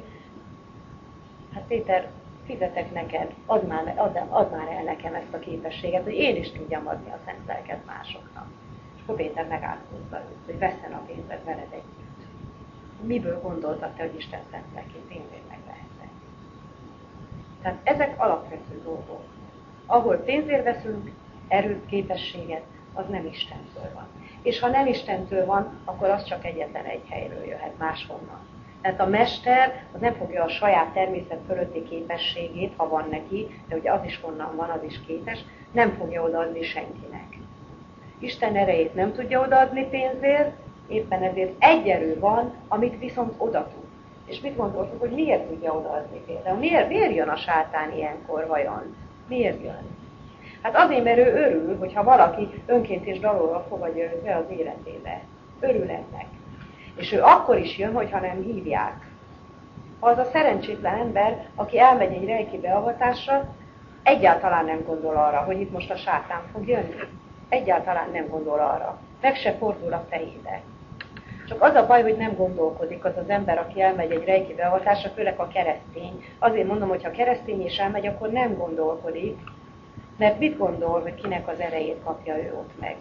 hát Péter, fizetek neked, add már el nekem ezt a képességet, hogy én is tudjam adni a szent lelket másoknak. És akkor Péter megátkozza őt, hogy vesszen a pénzed veled együtt. Miből gondoltad te, hogy Isten szent lelkét pénzért megveheted? Tehát ezek alapvető dolgok. Ahol pénzért veszünk erőt, képességet, az nem Istentől van. És ha nem Istentől van, akkor az csak egyetlen egy helyről jöhet, máshonnan. Tehát a mester az nem fogja a saját természet fölötti képességét, ha van neki, de ugye az is honnan van, az is képes, nem fogja odaadni senkinek. Isten erejét nem tudja odaadni pénzért, éppen ezért egy erő van, amit viszont oda tud. És mit gondoltuk, hogy miért tudja odaadni például? Miért jön a sátán ilyenkor vajon? Miért jön? Hát azért, mert ő örül, hogyha valaki önként és dalolva fogadja őt be az életébe. Örül ennek. És ő akkor is jön, hogyha nem hívják. Az a szerencsétlen ember, aki elmegy egy reiki beavatásra, egyáltalán nem gondol arra, hogy itt most a sátán fog jönni. Egyáltalán nem gondol arra. Meg se fordul a fejébe. Csak az a baj, hogy nem gondolkodik az az ember, aki elmegy egy reiki beavatásra, főleg a keresztény. Azért mondom, hogy ha keresztény is elmegy, akkor nem gondolkodik, mert mit gondol, hogy kinek az erejét kapja ő ott meg?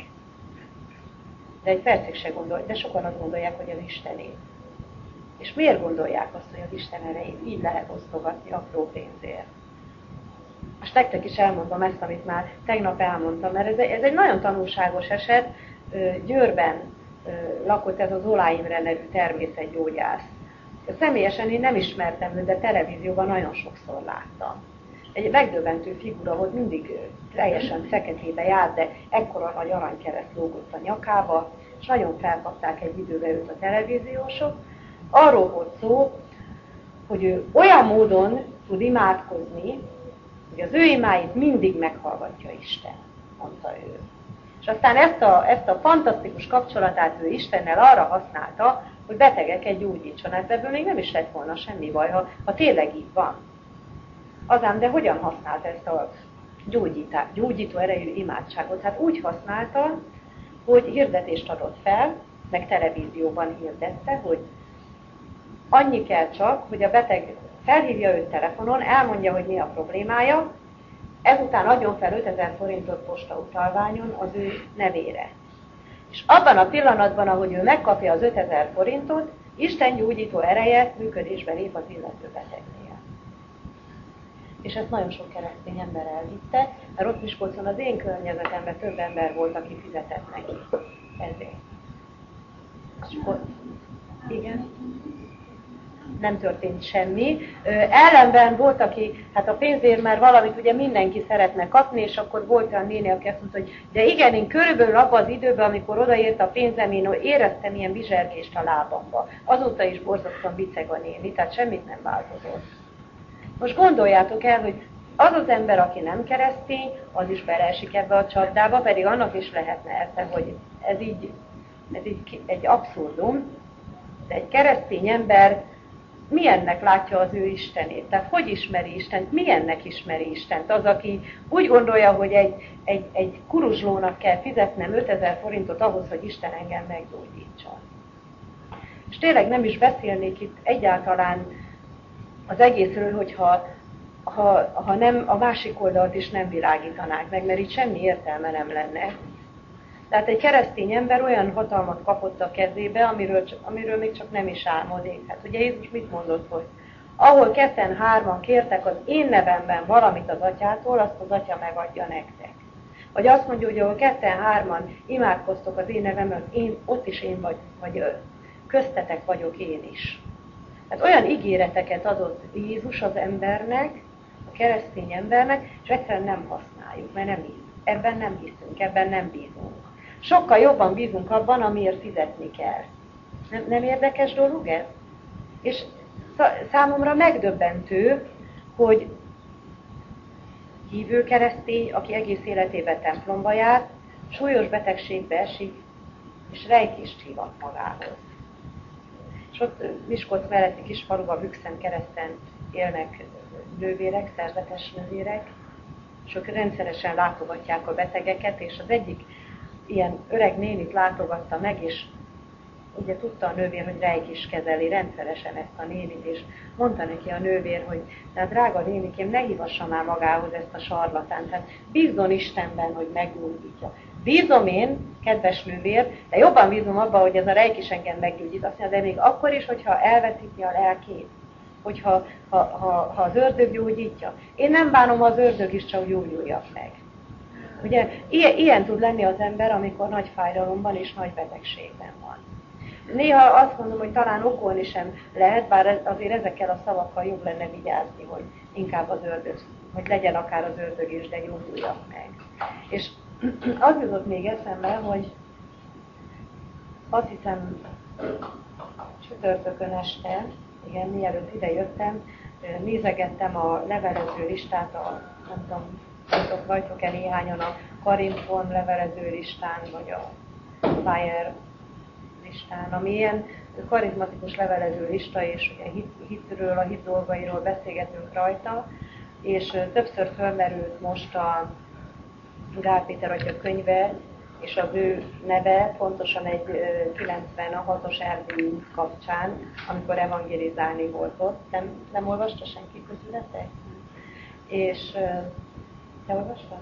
De egy percig se gondol, de sokan azt gondolják, hogy az Istenét. És miért gondolják azt, hogy az Isten erejét így lehet osztogatni apró pénzért? Most nektek is elmondom ezt, amit már tegnap elmondtam, mert ez egy nagyon tanulságos eset. Győrben lakott ez az Olá Imre nevű természetgyógyász. Személyesen én nem ismertem őt, de televízióban nagyon sokszor láttam. Egy megdöbbentő figura volt, mindig teljesen feketébe járt, de ekkora nagy aranykereszt lógott a nyakába, és nagyon felkapták egy időben őt a televíziósok. Arról volt szó, hogy ő olyan módon tud imádkozni, hogy az ő imáit mindig meghallgatja Isten, mondta ő. És aztán ezt a fantasztikus kapcsolatát ő Istennel arra használta, hogy betegeket gyógyítson. Hát ebből még nem is lett volna semmi baj, ha tényleg így van. Azám, de hogyan használta ezt a gyógyító erejű imádságot? Hát úgy használta, hogy hirdetést adott fel, meg televízióban hirdette, hogy annyi kell csak, hogy a beteg felhívja őt telefonon, elmondja, hogy mi a problémája, ezután adjon fel 5000 forintot postautalványon az ő nevére. És abban a pillanatban, ahogy ő megkapja az 5000 forintot, Isten gyógyító ereje működésbe lép az illető betegnél. És ezt nagyon sok keresztény ember elvitte, mert ott Miskolcon az én környezetemben több ember volt, aki fizetett neki ezért. És akkor, igen, nem történt semmi. Ellenben volt, aki, hát a pénzért már valamit ugye mindenki szeretne kapni, és akkor volt olyan néni, aki azt mondta, hogy de igen, én körülbelül abban az időben, amikor odaért a pénzem, én éreztem ilyen bizsergést a lábamba. Azóta is borzasztóan biceg a néni, tehát semmit nem változott. Most gondoljátok el, hogy az az ember, aki nem keresztény, az is beleesik ebbe a csapdába, pedig annak is lehetne esze, hogy ez így egy abszurdum, de egy keresztény ember milyennek látja az ő Istenét? Tehát hogy ismeri Istent? Milyennek ismeri Istent? Az, aki úgy gondolja, hogy egy kuruzslónak kell fizetnem 5000 forintot ahhoz, hogy Isten engem meggyógyítson. És tényleg nem is beszélnék itt egyáltalán az egészről, hogyha nem a másik oldalt is nem világítanák meg, mert itt semmi értelme nem lenne. Tehát egy keresztény ember olyan hatalmat kapott a kezébe, amiről még csak nem is álmodik. Hát ugye Jézus mit mondott, hogy ahol 2-3 kértek az én nevemben valamit az atyától, azt az atya megadja nektek. Vagy azt mondja, hogy ahol 2-3 imádkoztok az én nevemben, ott is én vagy köztetek vagyok én is. Hát olyan ígéreteket adott Jézus az embernek, a keresztény embernek, és egyszerűen nem használjuk, mert ebben nem hiszünk, ebben nem bízunk. Sokkal jobban bízunk abban, amiért fizetni kell. Nem érdekes dolog ez? És számomra megdöbbentő, hogy hívő keresztény, aki egész életében templomba járt, súlyos betegségbe esik, és rejkést hívat magához. És ott Miskolc melletti kis faluban Bükszent kereszten élnek nővérek, szerzetes nővérek, és ők rendszeresen látogatják a betegeket, és az egyik ilyen öreg nénit látogatta meg, és ugye tudta a nővér, hogy Reiki kezeli rendszeresen ezt a nénit, és mondta neki a nővér, hogy de drága nénikém, ne hívassa már magához ezt a sarlatánt, hát bízzon Istenben, hogy meggyógyítja. Bízom én, kedves nővér, de jobban bízom abban, hogy ez a Reiki engem meggyógyít. Azt mondja, de még akkor is, hogyha elveszíti a lelkét, hogyha ha az ördög gyógyítja. Én nem bánom, ha az ördög is csak gyógyuljak meg. Ugye, ilyen tud lenni az ember, amikor nagy fájdalomban és nagy betegségben van. Néha azt mondom, hogy talán okolni sem lehet, bár azért ezekkel a szavakkal jobb lenne vigyázni, hogy inkább az ördög, hogy legyen akár az ördög is, de gyógyuljak meg. És az jutott még eszembe, hogy azt hiszem csütörtökön este, igen, mielőtt ide jöttem, nézegettem a levelező listát, nem tudom, vagytok-e néhányan a Karinfon levelező listán, vagy a Fire listán, ami ilyen karizmatikus levelező lista, és ugye hitről, a hit dolgairól beszélgetünk rajta, és többször fölmerült most a Gál Péter atya könyve, és az ő neve pontosan egy 96-os erdélyi út kapcsán, amikor evangelizálni volt ott. Nem olvasta senki közületek? És te olvastad?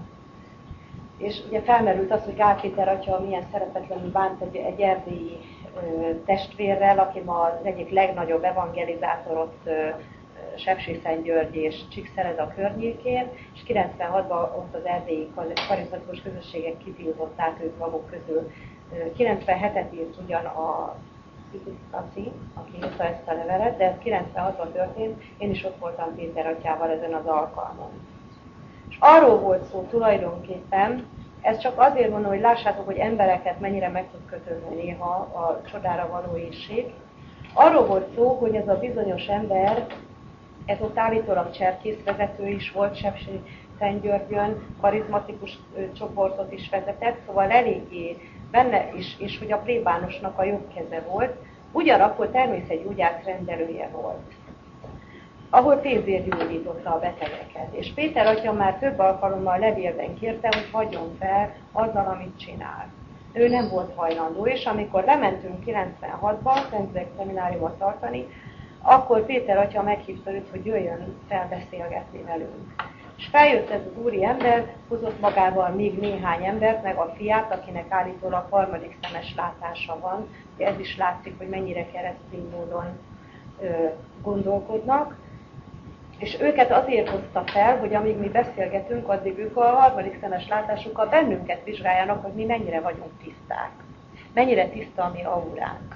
És ugye felmerült az, hogy Gál Péter atya milyen szeretetlenül bánt egy erdélyi testvérrel, aki ma az egyik legnagyobb evangelizátorot Sepsiszentgyörgy és Csíkszereda környékén, és 96-ban ott az erdélyi karizmatikus közösségek kitiltották őt maguk közül. 97-et írt ugyan a Laci, aki írta ezt a levelet, de ez 96-ban történt, én is ott voltam Péter atyával ezen az alkalmon. És arról volt szó tulajdonképpen, ez csak azért mondom, hogy lássátok, hogy embereket mennyire meg tud kötődni néha a csodára való éhség. Arról volt szó, hogy ez a bizonyos ember, ez ott állítólag cserkészvezető is volt Sepsiszentgyörgyön, karizmatikus csoportot is vezetett, szóval eléggé benne is, és hogy a plébánosnak a jobb keze volt, ugyanakkor természetgyógyász rendelője volt, ahol pénzért gyógyította a betegeket. És Péter atya már több alkalommal levélben kérte, hogy hagyjon fel azzal, amit csinál. Ő nem volt hajlandó, és amikor lementünk 96-ban Szentzeg szemináriumot tartani, akkor Péter atya meghívta őt, hogy jöjjön felbeszélgetni velünk. És feljött ez az úri ember, hozott magával még néhány embert, meg a fiát, akinek állítólag harmadik szemes látása van. Ez is látszik, hogy mennyire keresztény módon gondolkodnak. És őket azért hozta fel, hogy amíg mi beszélgetünk, addig ők a harmadik szemes látásukkal bennünket vizsgáljanak, hogy mi mennyire vagyunk tiszták. Mennyire tiszta a mi auránk.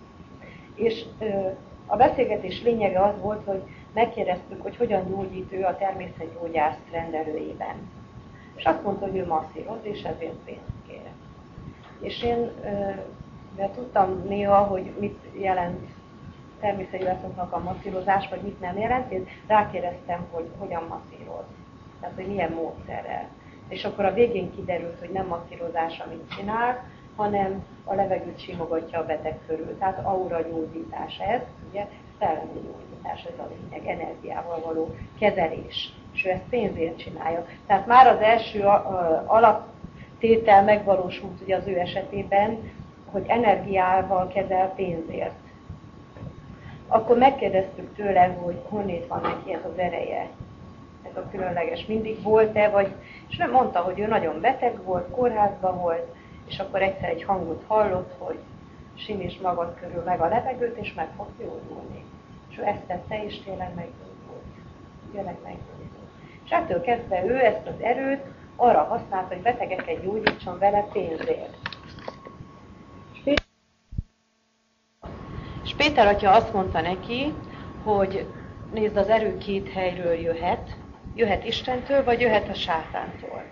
És a beszélgetés lényege az volt, hogy megkérdeztük, hogy hogyan gyógyít ő a természetgyógyász rendelőjében. És azt mondta, hogy ő masszíroz, és ezért pénzt kér. És én tudtam néha, hogy mit jelent természetgyógyászoknak a masszírozás, vagy mit nem jelent, én rákérdeztem, hogy hogyan masszíroz. Tehát, hogy milyen módszerrel. És akkor a végén kiderült, hogy nem masszírozás, amit csinál, hanem a levegőt simogatja a beteg körül. Tehát aura gyógyítás ez, ugye, szellemi gyógyítás, ez a lényeg, energiával való kezelés. És ő ezt pénzért csinálja. Tehát már az első alaptétel megvalósult ugye az ő esetében, hogy energiával kezel pénzért. Akkor megkérdeztük tőle, hogy honnét van neki ez az ereje, ez a különleges. Mindig volt-e, vagy... És nem mondta, hogy ő nagyon beteg volt, kórházban volt, és akkor egyszer egy hangot hallott, hogy simítsd magad körül meg a levegőt, és meg fog gyógyulni. És ő ezt tette, és tényleg meggyógyult. Tényleg meggyógyult. És ettől kezdve ő ezt az erőt arra használta, hogy betegeket gyógyítson vele pénzért. És Péter atya azt mondta neki, hogy nézd, az erő két helyről jöhet. Jöhet Istentől, vagy jöhet a sátántól.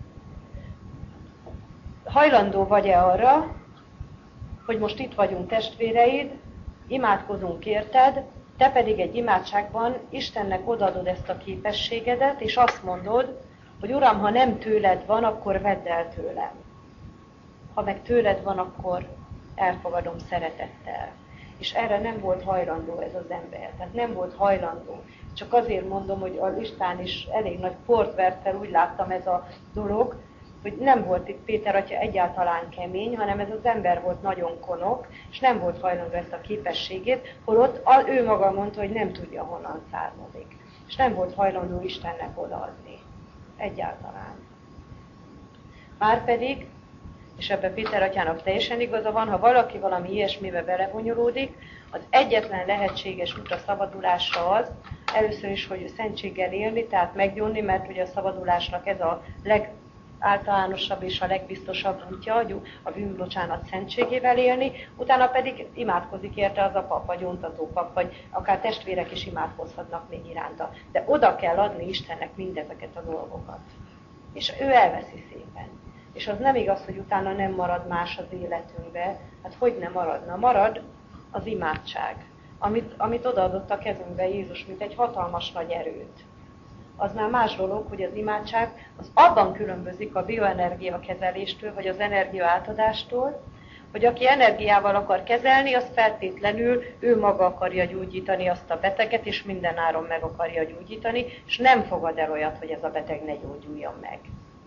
Hajlandó vagy-e arra, hogy most itt vagyunk testvéreid, imádkozunk érted, te pedig egy imádságban Istennek odaadod ezt a képességedet, és azt mondod, hogy Uram, ha nem tőled van, akkor vedd el tőlem. Ha meg tőled van, akkor elfogadom szeretettel. És erre nem volt hajlandó ez az ember. Tehát nem volt hajlandó. Csak azért mondom, hogy a listán is elég nagy port vert fel, úgy láttam ez a dolog, hogy nem volt itt Péter atya egyáltalán kemény, hanem ez az ember volt nagyon konok, és nem volt hajlandó ezt a képességét, holott ő maga mondta, hogy nem tudja, honnan származik. És nem volt hajlandó Istennek odaadni. Egyáltalán. Márpedig, és ebben Péter atyának teljesen igaza van, ha valaki valami ilyesmibe belebonyolódik, az egyetlen lehetséges út a szabadulásra az, először is, hogy szentséggel élni, tehát meggyónni, mert ugye a szabadulásnak ez a legáltalánosabb és a legbiztosabb útja, a bűnbocsánat szentségével élni, utána pedig imádkozik érte az a pap, vagy gyóntató pap, vagy akár testvérek is imádkozhatnak még iránta. De oda kell adni Istennek mindezeket a dolgokat. És ő elveszi szépen. És az nem igaz, hogy utána nem marad más az életünkbe. Hát hogy nem maradna? Marad az imádság, amit odaadott a kezünkbe Jézus, mint egy hatalmas nagy erőt. Az már más dolog, hogy az imádság az abban különbözik a bioenergia kezeléstől, vagy az energia átadástól, hogy aki energiával akar kezelni, az feltétlenül ő maga akarja gyógyítani azt a beteget, és mindenáron meg akarja gyógyítani, és nem fogad el olyat, hogy ez a beteg ne gyógyuljon meg.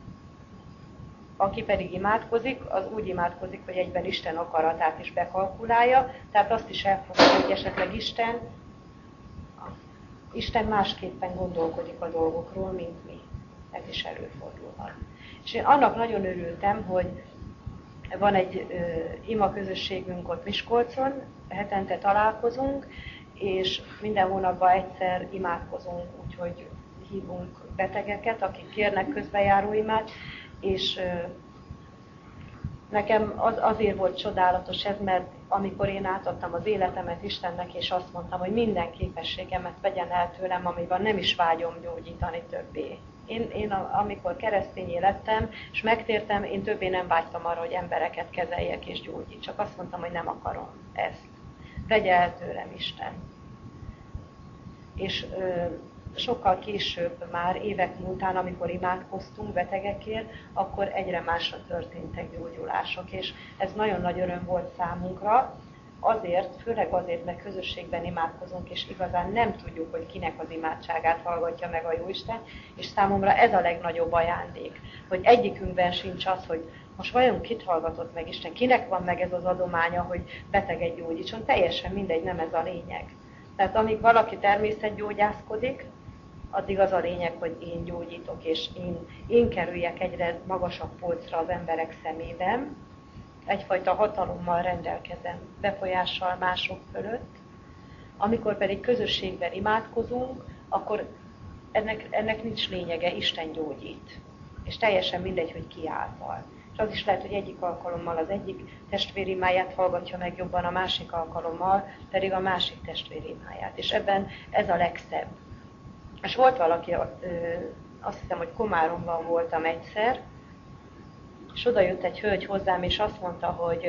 Aki pedig imádkozik, az úgy imádkozik, hogy egyben Isten akaratát is bekalkulálja, tehát azt is elfogadja, hogy esetleg Isten másképpen gondolkodik a dolgokról, mint mi. Ez is előfordulhat. És én annak nagyon örültem, hogy van egy ima közösségünk ott Miskolcon, hetente találkozunk, és minden hónapban egyszer imádkozunk, úgyhogy hívunk betegeket, akik kérnek közbejáró imát, és nekem azért volt csodálatos ez, mert amikor én átadtam az életemet Istennek, és azt mondtam, hogy minden képességemet vegyen el tőlem, amiben nem is vágyom gyógyítani többé. Én amikor keresztényé lettem, és megtértem, én többé nem vágytam arra, hogy embereket kezeljek és gyógyítsak. Azt mondtam, hogy nem akarom ezt. Vegye el tőlem Isten. És sokkal később, már évek múltán, amikor imádkoztunk betegekért, akkor egyre másra történtek gyógyulások, és ez nagyon nagy öröm volt számunkra, azért, főleg azért, mert közösségben imádkozunk, és igazán nem tudjuk, hogy kinek az imádságát hallgatja meg a Jóisten, és számomra ez a legnagyobb ajándék, hogy egyikünkben sincs az, hogy most vajon kit hallgatott meg Isten, kinek van meg ez az adománya, hogy beteget gyógyítson, teljesen mindegy, nem ez a lényeg. Tehát amíg valaki természetgyógyászkodik, addig az a lényeg, hogy én gyógyítok, és én kerüljek egyre magasabb polcra az emberek szemében, egyfajta hatalommal rendelkezem, befolyással mások fölött. Amikor pedig közösségben imádkozunk, akkor ennek nincs lényege, Isten gyógyít. És teljesen mindegy, hogy ki által. És az is lehet, hogy egyik alkalommal az egyik testvérimáját hallgatja meg jobban, a másik alkalommal pedig a másik testvérimáját. És ebben ez a legszebb. És volt valaki, azt hiszem, hogy Komáromban voltam egyszer, és oda jött egy hölgy hozzám, és azt mondta, hogy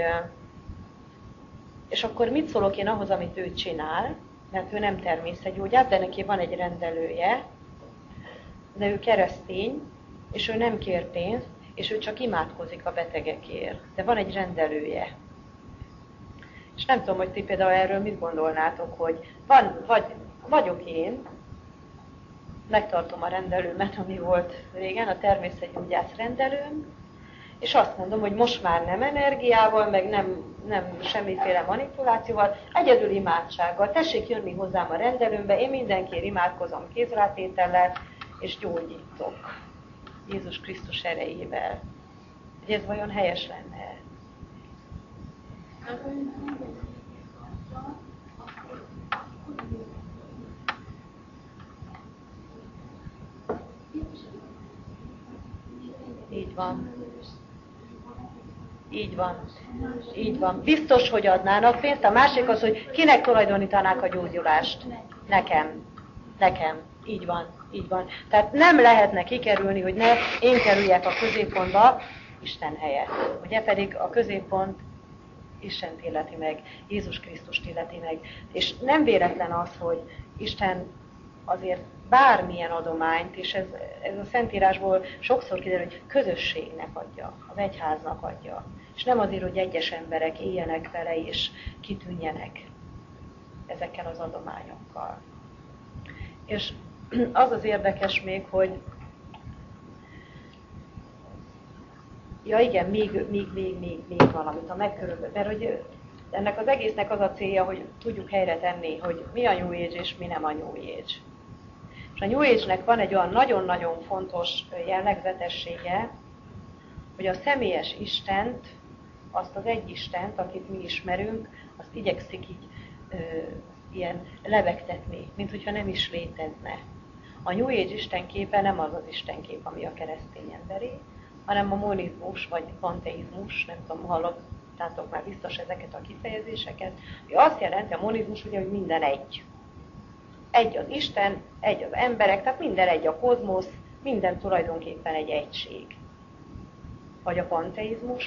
és akkor mit szólok én ahhoz, amit ő csinál, mert ő nem természetgyógyász, de neki van egy rendelője, de ő keresztény, és ő nem kér pénzt, és ő csak imádkozik a betegekért, de van egy rendelője. És nem tudom, hogy ti például erről mit gondolnátok, hogy vagyok én, megtartom a rendelőmet, ami volt régen, a természetgyógyász rendelőm, és azt mondom, hogy most már nem energiával, meg nem semmiféle manipulációval, egyedül imádsággal. Tessék jönni hozzám a rendelőmbe, én mindenkiért imádkozom kézrátétellel, és gyógyítok Jézus Krisztus erejével. Hogy ez vajon helyes lenne? Így van. Így van. Így van. Biztos, hogy adnának pénzt. A másik az, hogy kinek tulajdonítanák a gyógyulást? Nekem. Így van. Így van. Tehát nem lehetne kikerülni, hogy ne én kerüljek a középpontba Isten helyett. Ugye pedig a középpont Istent illeti meg, Jézus Krisztust illeti meg. És nem véletlen az, hogy Isten azért bármilyen adományt, és ez a Szentírásból sokszor kiderül, hogy közösségnek adja, az egyháznak adja. És nem azért, hogy egyes emberek éljenek vele és kitűnjenek ezekkel az adományokkal. És az az érdekes még, hogy ja igen, még valamit, a megkörülbelül, mert hogy ennek az egésznek az a célja, hogy tudjuk helyre tenni, hogy mi a New Age és mi nem a New Age. És a New Age-nek van egy olyan nagyon-nagyon fontos jellegzetessége, hogy a személyes Istent, azt az egy Istent, akit mi ismerünk, azt igyekszik így ilyen lebegtetni, mint hogyha nem is létezne. A New Age istenképe nem az az istenkép, ami a keresztény emberi, hanem a monizmus vagy panteizmus, nem tudom, hallottátok már biztos ezeket a kifejezéseket, hogy azt jelenti a monizmus, ugye, hogy minden egy. Egy az Isten, egy az emberek, tehát minden egy a kozmosz, minden tulajdonképpen egy egység. Vagy a panteizmus,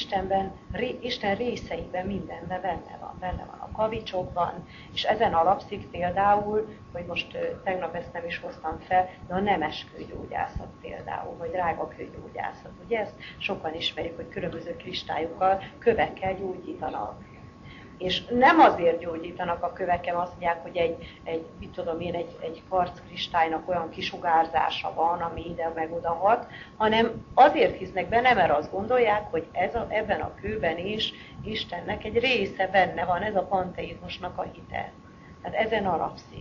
Isten részeiben mindenben benne van a kavicsokban, és ezen alapszik például, hogy most tegnap ezt nem is hoztam fel, de a nemeskőgyógyászat például, vagy drágakőgyógyászat. Ugye ezt sokan ismerik, hogy különböző kristályokkal, kövekkel gyógyítanak. És nem azért gyógyítanak a kövekkel, azt mondják, hogy egy kvarckristálynak olyan kisugárzása van, ami ide meg oda hat, hanem azért hisznek benne, mert azt gondolják, hogy ebben a kőben is Istennek egy része benne van, ez a panteizmusnak a hite. Tehát ezen alapszik.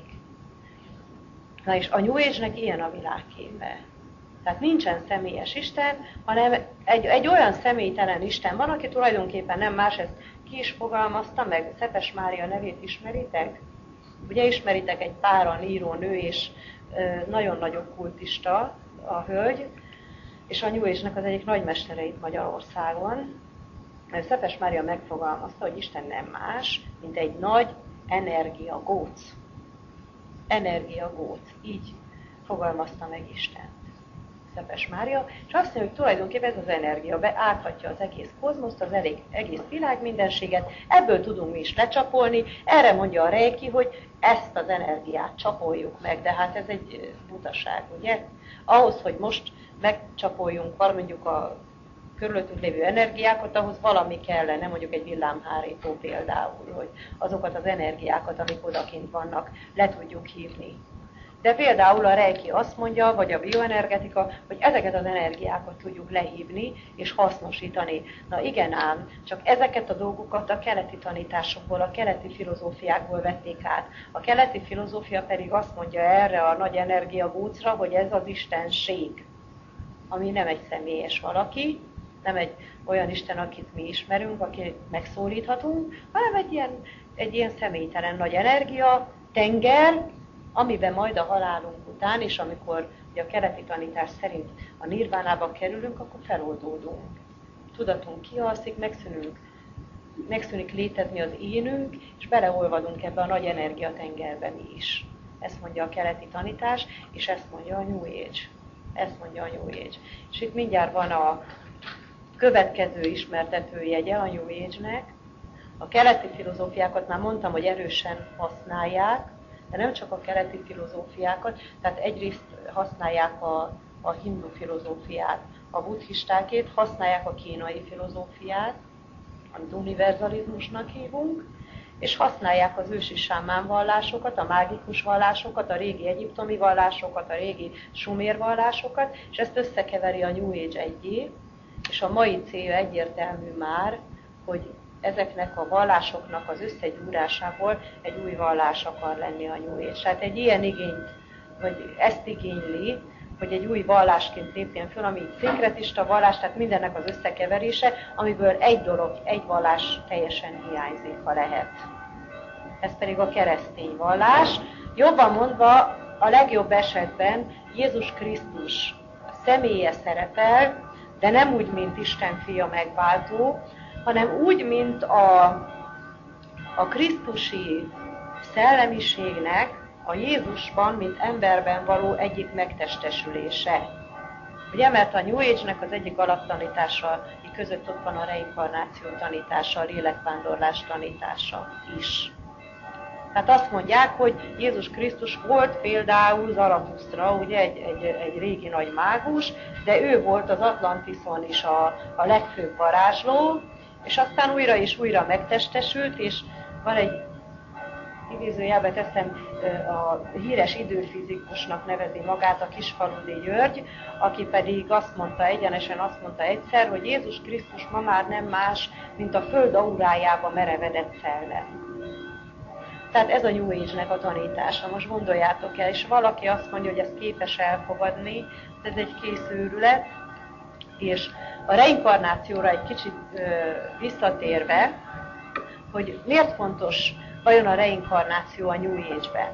Na és a New Age-nek ilyen a világképe. Tehát nincsen személyes Isten, hanem egy olyan személytelen Isten van, aki tulajdonképpen nem más, ezt ki is fogalmazta meg, Szepes Mária nevét ismeritek? Ugye ismeritek, egy páran író nő, és nagyon nagyobb kultista a hölgy, és a New Age-nek az egyik nagymestere itt Magyarországon. Szepes Mária megfogalmazta, hogy Isten nem más, mint egy nagy energiagóc. Energiagóc, így fogalmazta meg Isten. Szepes Mária, és azt mondja, hogy tulajdonképpen ez az energia áthatja az egész kozmoszt, az egész világ mindenséget, ebből tudunk mi is lecsapolni, erre mondja a Reiki, hogy ezt az energiát csapoljuk meg, de hát ez egy butaság, ugye? Ahhoz, hogy most megcsapoljunk mondjuk a körülöttünk lévő energiákat, ahhoz valami kellene, mondjuk egy villámhárító például, hogy azokat az energiákat, amik odakint vannak, le tudjuk hívni. De például a Reiki azt mondja, vagy a bioenergetika, hogy ezeket az energiákat tudjuk lehívni és hasznosítani. Na igen ám, csak ezeket a dolgokat a keleti tanításokból, a keleti filozófiákból vették át. A keleti filozófia pedig azt mondja erre a nagy energiagócra, hogy ez az istenség, ami nem egy személyes valaki, nem egy olyan Isten, akit mi ismerünk, akit megszólíthatunk, hanem egy ilyen személytelen nagy energia, tenger, amiben majd a halálunk után, és amikor ugye a keleti tanítás szerint a nirvánába kerülünk, akkor feloldódunk. Tudatunk kialszik, megszűnik létezni az énünk, és beleolvadunk ebbe a nagy energiatengerbe mi is. Ezt mondja a keleti tanítás, és ezt mondja a New Age. Ezt mondja a New Age. És itt mindjárt van a következő ismertetőjegye a New Age-nek. A keleti filozófiákat már mondtam, hogy erősen használják, de nem csak a keleti filozófiákat, tehát egyrészt használják a hindu filozófiát, a buddhistákét, használják a kínai filozófiát, amit univerzalizmusnak hívunk, és használják az ősi sámán vallásokat, a mágikus vallásokat, a régi egyiptomi vallásokat, a régi sumér vallásokat, és ezt összekeveri a New Age egyé, és a mai célja egyértelmű már, hogy ezeknek a vallásoknak az összegyúrásából egy új vallás akar lenni a New Age. Tehát egy ilyen igényt, vagy ezt igényli, hogy egy új vallásként lépjen föl, ami szinkretista vallás, tehát mindennek az összekeverése, amiből egy dolog, egy vallás teljesen hiányzik, ha lehet. Ez pedig a keresztény vallás. Jobban mondva, a legjobb esetben Jézus Krisztus személye szerepel, de nem úgy, mint Isten fia megváltó, hanem úgy, mint a krisztusi szellemiségnek a Jézusban, mint emberben való egyik megtestesülése. Ugye, mert a New Age-nek az egyik alaptanítása között ott van a reinkarnáció tanítása, a lélekvándorlás tanítása is. Tehát azt mondják, hogy Jézus Krisztus volt például Zaratusztra, ugye egy régi nagy mágus, de ő volt az Atlantiszon is a legfőbb varázsló, és aztán újra és újra megtestesült, és van egy idézőjelbe teszem, a híres időfizikusnak nevezi magát a Kisfaludy György, aki pedig egyenesen azt mondta egyszer, hogy Jézus Krisztus ma már nem más, mint a föld aurájába merevedett szellem. Tehát ez a New Age-nek a tanítása, most gondoljátok el, és valaki azt mondja, hogy ezt képes elfogadni, ez egy kész őrület, és a reinkarnációra egy kicsit visszatérve, hogy miért fontos vajon a reinkarnáció a New Age-ben?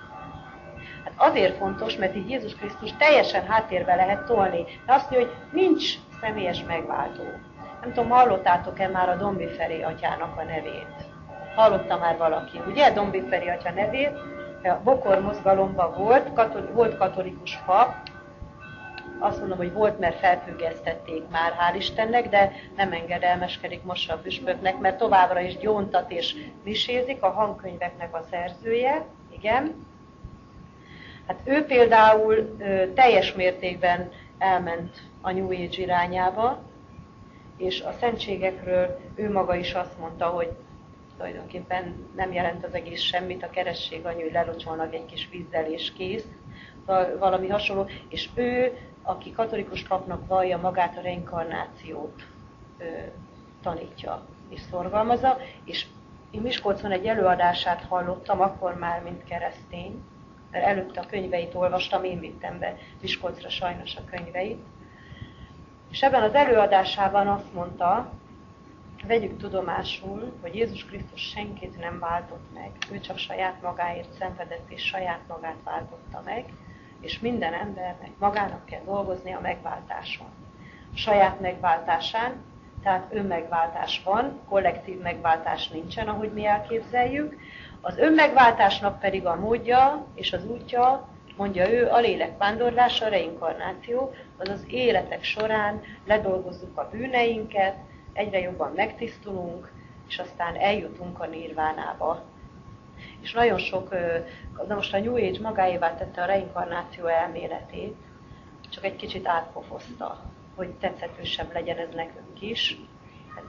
Hát azért fontos, mert így Jézus Krisztus teljesen háttérbe lehet tolni. De azt mondja, hogy nincs személyes megváltó. Nem tudom, hallottátok-e már a Dombiferi atyának a nevét? Hallotta már valaki, ugye? Dombiferi atya nevét. A Bokor mozgalomban volt katolikus pap. Azt mondom, hogy volt, mert felfüggesztették már, hál' Istennek, de nem engedelmeskedik most a püspöknek, mert továbbra is gyóntat és misézik, a hangkönyveknek a szerzője, igen. Hát ő például teljes mértékben elment a New Age irányába, és a szentségekről ő maga is azt mondta, hogy tulajdonképpen nem jelent az egész semmit, a keresség annyi, hogy lelocsolnak egy kis vízzel és kész, valami hasonló, és ő, aki katolikus papnak vallja magát, a reinkarnációt tanítja és szorgalmazza, és én Miskolcon egy előadását hallottam, akkor már, mint keresztény, mert előtte a könyveit olvastam, én vittem be Miskolcra sajnos a könyveit, és ebben az előadásában azt mondta, vegyük tudomásul, hogy Jézus Krisztus senkit nem váltott meg, ő csak saját magáért szenvedett és saját magát váltotta meg, és minden embernek magának kell dolgozni a megváltáson. A saját megváltásán, tehát önmegváltás van, kollektív megváltás nincsen, ahogy mi elképzeljük. Az önmegváltásnak pedig a módja és az útja, mondja ő, a lélekvándorlás, a reinkarnáció, azaz életek során ledolgozzuk a bűneinket, egyre jobban megtisztulunk, és aztán eljutunk a nirvánába. És nagyon sok, de most a New Age magáévá tette a reinkarnáció elméletét, csak egy kicsit átpofozta, hogy tetszetősebb legyen ez nekünk is. Hát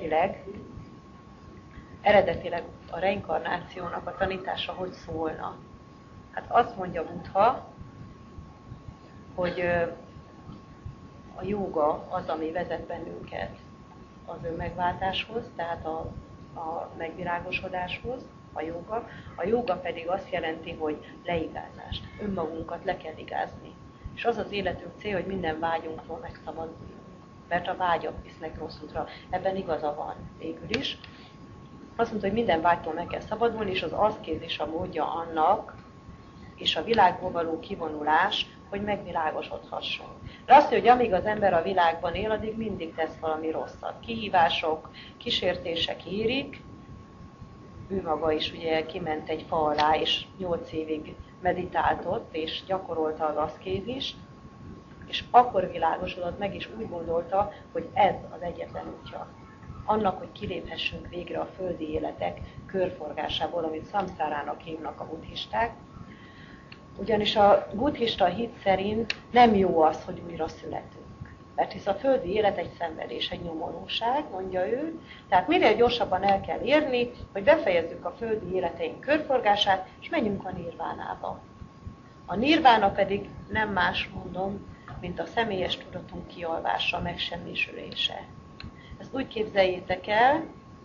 eredetileg a reinkarnációnak a tanítása hogy szólna? Hát azt mondja Buddha, hogy a jóga az, ami vezet bennünket az önmegváltáshoz, tehát a megvilágosodáshoz, a jóga. A jóga pedig azt jelenti, hogy leigázást, önmagunkat le kell igázni. És az az életünk cél, hogy minden vágyunktól megszabaduljunk. Mert a vágyak visznek rossz útra. Ebben igaza van végül is. Azt mondta, hogy minden vágytól meg kell szabadulni, és az aszkézis a módja annak, és a világból való kivonulás, hogy megvilágosodhasson. De azt mondja, hogy amíg az ember a világban él, addig mindig tesz valami rosszat. Kihívások, kísértések érik. Ő maga is ugye kiment egy fa alá, és 8 évig meditáltott, és gyakorolta az aszkézist, és akkor világosodott meg, és úgy gondolta, hogy ez az egyetlen útja annak, hogy kiléphessünk végre a földi életek körforgásából, amit szamszárának hívnak a buddhisták. Ugyanis a buddhista hit szerint nem jó az, hogy újra születünk. Mert hisz a földi élet egy szenvedés, egy nyomorúság, mondja ő. Tehát minél gyorsabban el kell érni, hogy befejezzük a földi életeink körforgását, és menjünk a nirvánába. A nirvána pedig nem más, mondom, mint a személyes tudatunk kialvása, megsemmisülése. Ezt úgy képzeljétek el,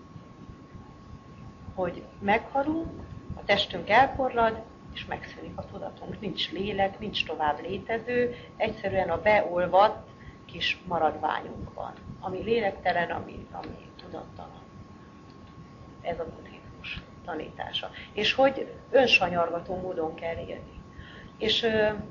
hogy meghalunk, a testünk elporlad, és megszűnik a tudatunk. Nincs lélek, nincs tovább létező, egyszerűen a beolvadt kis maradványunk van, ami lélektelen, ami tudattalan. Ez a buddhizmus tanítása. És hogy önsanyargató módon kell élni. És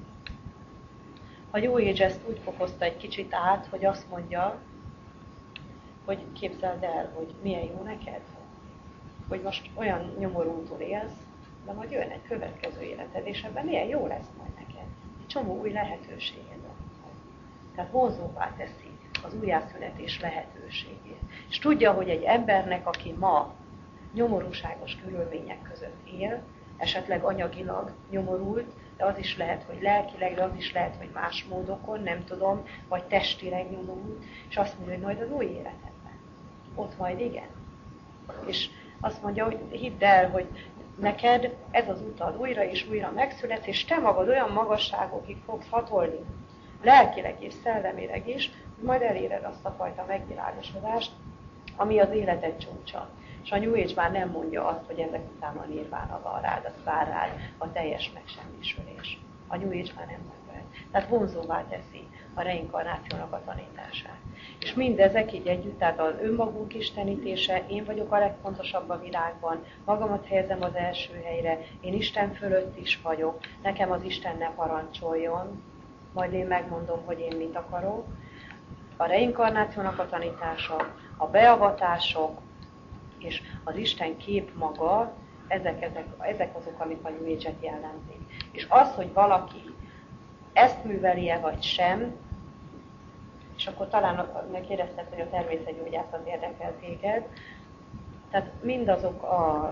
a New Age ezt úgy fokozta egy kicsit át, hogy azt mondja, hogy képzeld el, hogy milyen jó neked, hogy most olyan nyomorútól élsz, de majd jön egy következő életed, és ebben milyen jó lesz majd neked. Egy csomó új lehetőséged van. Tehát vonzóvá teszi az újjászületés lehetőségét. És tudja, hogy egy embernek, aki ma nyomorúságos körülmények között él, esetleg anyagilag nyomorult, de az is lehet, hogy lelkileg, de az is lehet, hogy más módokon, nem tudom, vagy testileg nyomorult, és azt mondja, hogy majd az új életedben. Ott majd igen. És azt mondja, hogy hidd el, hogy neked ez az utad újra és újra megszületsz, és te magad olyan magasságokig fogsz hatolni, lelkileg és szellemileg is, hogy majd eléred azt a fajta megvilágosodást, ami az életed csúcsa. És a New Age már nem mondja azt, hogy ezek után a nirvána van rád, az vár rád a teljes megsemmisülés. A New Age már nem mondja. Tehát vonzóvá teszi a reinkarnációnak a tanítását. És mindezek így együtt, tehát az önmagunk istenítése, én vagyok a legfontosabb a világban, magamat helyezem az első helyre, én Isten fölött is vagyok, nekem az Isten ne parancsoljon, majd én megmondom, hogy én mit akarok. A reinkarnációnak a tanítása, a beavatások és az Isten kép maga, ezek azok, amik a New Age-et jellemzik. És az, hogy valaki ezt műveli-e vagy sem, és akkor talán megkérdezted, hogy a természetgyógyászat érdekel téged, tehát mindazok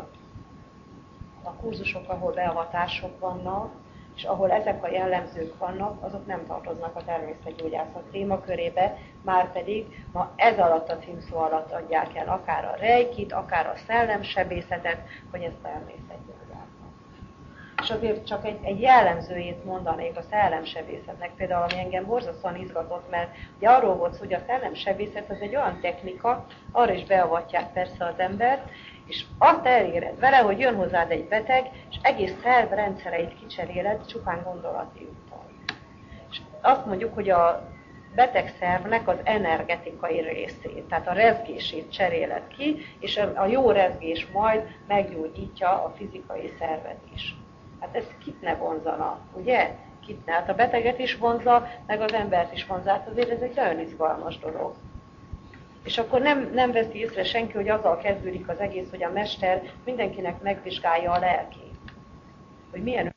a kurzusok, ahol beavatások vannak, és ahol ezek a jellemzők vannak, azok nem tartoznak a természetgyógyászat témakörébe, márpedig ma ez alatt a címszó alatt adják el akár a reikit, akár a szellemsebészetet, vagy ez természetgyógyászat. És azért csak egy jellemzőjét mondanék a szellemsebészetnek, például ami engem borzasztóan izgatott, mert ugye arról volt szó, hogy a szellemsebészet az egy olyan technika, arra is beavatják persze az embert, és azt eléred vele, hogy jön hozzád egy beteg, és egész szervrendszereit kicseréled csupán gondolati úton. És azt mondjuk, hogy a beteg szervnek az energetikai részét, tehát a rezgését cseréled ki, és a jó rezgés majd meggyógyítja a fizikai szervet is. Hát ez kit ne vonzana, ugye? Kit ne? Hát a beteget is vonza, meg az embert is vonza, hát azért ez egy nagyon izgalmas dolog. És akkor nem veszi észre senki, hogy azzal kezdődik az egész, hogy a mester mindenkinek megvizsgálja a lelkét. Hogy milyen...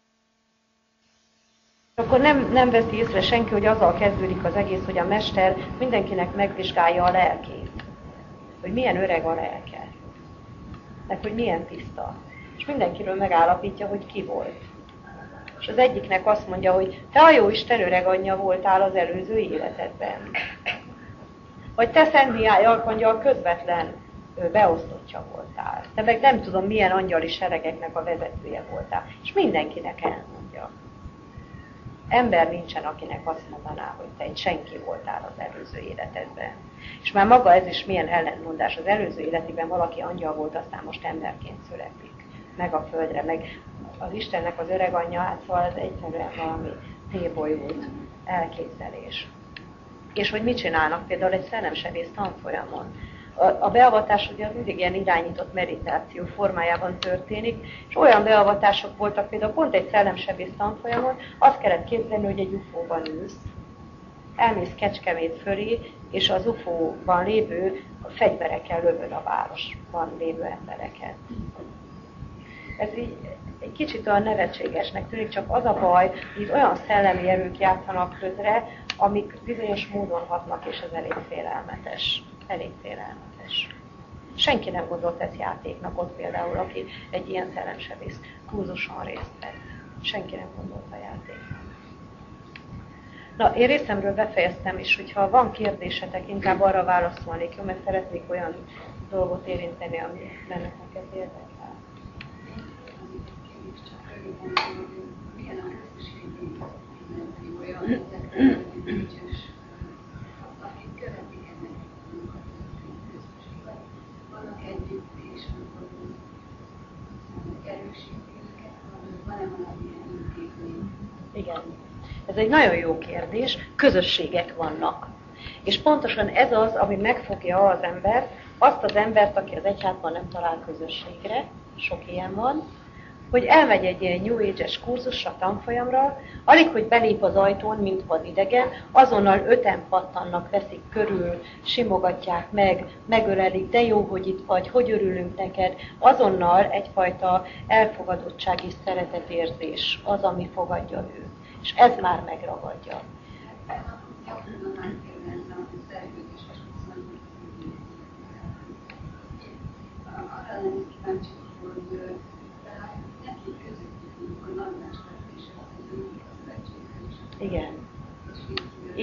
Akkor nem veszi észre senki, hogy azzal kezdődik az egész, hogy a mester mindenkinek megvizsgálja a lelkét. Hogy milyen öreg a lelke. Meg hogy milyen tiszta. És mindenkiről megállapítja, hogy ki volt. És az egyiknek azt mondja, hogy te a Jóisten öreg anyja voltál az előző életedben. Vagy te Szent Mihály arkangyal közvetlen beosztottja voltál. Te meg nem tudom milyen angyali seregeknek a vezetője voltál. És mindenkinek elmondja. Ember nincsen, akinek azt mondaná, hogy te egy senki voltál az előző életedben. És már maga ez is milyen ellentmondás. Az előző életében valaki angyal volt, aztán most emberként születik. Meg a földre, meg az Istennek az öreg anyja, hát szóval ez egyszerűen valami tébolyult elképzelés. És hogy mit csinálnak például egy szellemsebész tanfolyamon. A beavatás ugye mindig ilyen irányított meditáció formájában történik, és olyan beavatások voltak például pont egy szellemsebész tanfolyamon, azt kellett képzelni, hogy egy UFO-ban ülsz, elmész Kecskemét fölé, és az UFO-ban lévő fegyverekkel lövöd a városban lévő embereket. Ez így egy kicsit olyan nevetségesnek tűnik, csak az a baj, hogy olyan szellemi erők játszanak közre, amik bizonyos módon hatnak, és ez elég félelmetes. Elég félelmetes. Senki nem gondolt ezt játéknak ott például, aki egy ilyen szellemsebész kurzuson részt vett. Senki nem gondolt a játéknak. Na, én részemről befejeztem, és hogyha van kérdésetek, inkább arra válaszolnék, jó, mert szeretnék olyan dolgot érinteni, ami mennek neked érdekel. Milyen a közösségi olyan akik követik ennek a közösséget, vannak együtt, és akkor erősítik őket, van-e valamilyen intézmény? Igen. Ez egy nagyon jó kérdés. Közösségek vannak. És pontosan ez az, ami megfogja az embert, azt az embert, aki az egyházban nem talál közösségre, sok ilyen van, hogy elmegy egy ilyen New Age-es kurzusra, tanfolyamra, alig, hogy belép az ajtón, mint vadidegen, azonnal 5-en pattannak, veszik körül, simogatják meg, megölelik, de jó, hogy itt vagy, hogy örülünk neked. Azonnal egyfajta elfogadottság és szeretetérzés az, ami fogadja őt. És ez már megragadja. Arra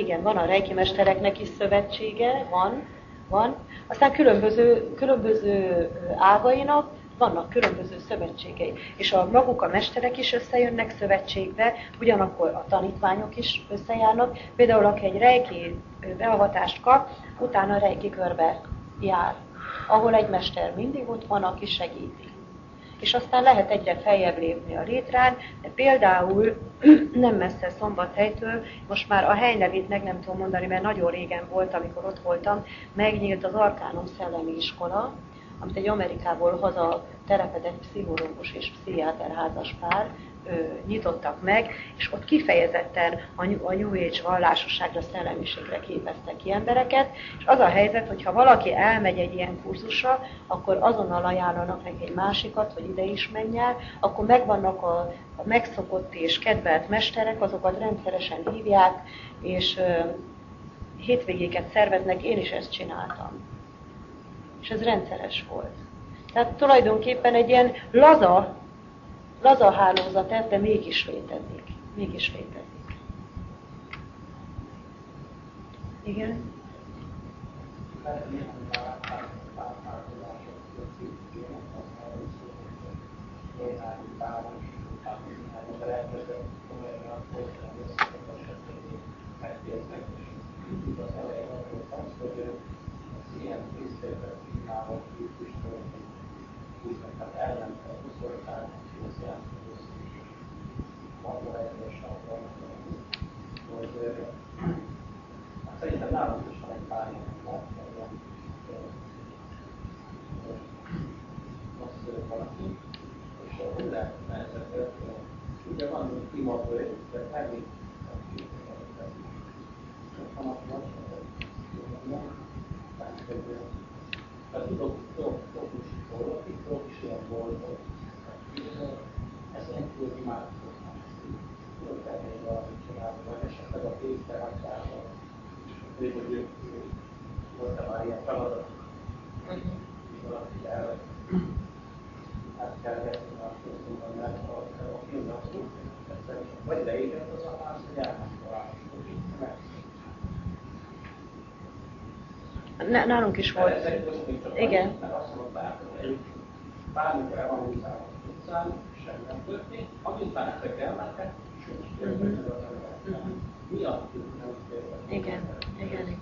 igen, van a reiki mestereknek is szövetsége, van. Aztán különböző ágainak vannak különböző szövetségei. És maguk a mesterek is összejönnek szövetségbe, ugyanakkor a tanítványok is összejárnak. Például, aki egy reiki beavatást kap, utána reiki körbe jár, ahol egy mester mindig ott van, aki segíti. És aztán lehet egyre feljebb lépni a létrán, de például nem messze Szombathelytől, most már a helynevét meg nem tudom mondani, mert nagyon régen volt, amikor ott voltam, megnyílt az Arcanum Szellemi Iskola, amit egy Amerikából haza telepedett pszichológus és pszichiáter házaspár nyitottak meg, és ott kifejezetten a New Age vallásosságra, szellemiségre képeztek ki embereket, és az a helyzet, hogyha valaki elmegy egy ilyen kurzusra, akkor azonnal ajánlanak neki egy másikat, hogy ide is menj el, akkor megvannak a megszokott és kedvelt mesterek, azokat rendszeresen hívják, és hétvégéket szerveznek, én is ezt csináltam. És ez rendszeres volt. Tehát tulajdonképpen egy ilyen laza hálózat ez, de mégis létezik. Igen? Szerintem nálunk is van egy pár ilyen rossz valaki, és úgy lehet ezeket, ugye van klimatből, de megint tudok is ilyen boldog, ez nélkül imádkoznak. Tudok tenni valamit csinálni, vagy esetleg a pénzberaktással, hogy ők volt már ilyen feladatok, és valaki át kell vetni a köztunkban, mert a filmnapszó, vagy leégett az a ház, hogy elment a város. Nálunk is volt. Igen. Mert azt mondták, hogy bármikor el van húzálva az utcán, semmi nem történt, amint már ezek elmentek, sőt, miattuk nem történt. Igen.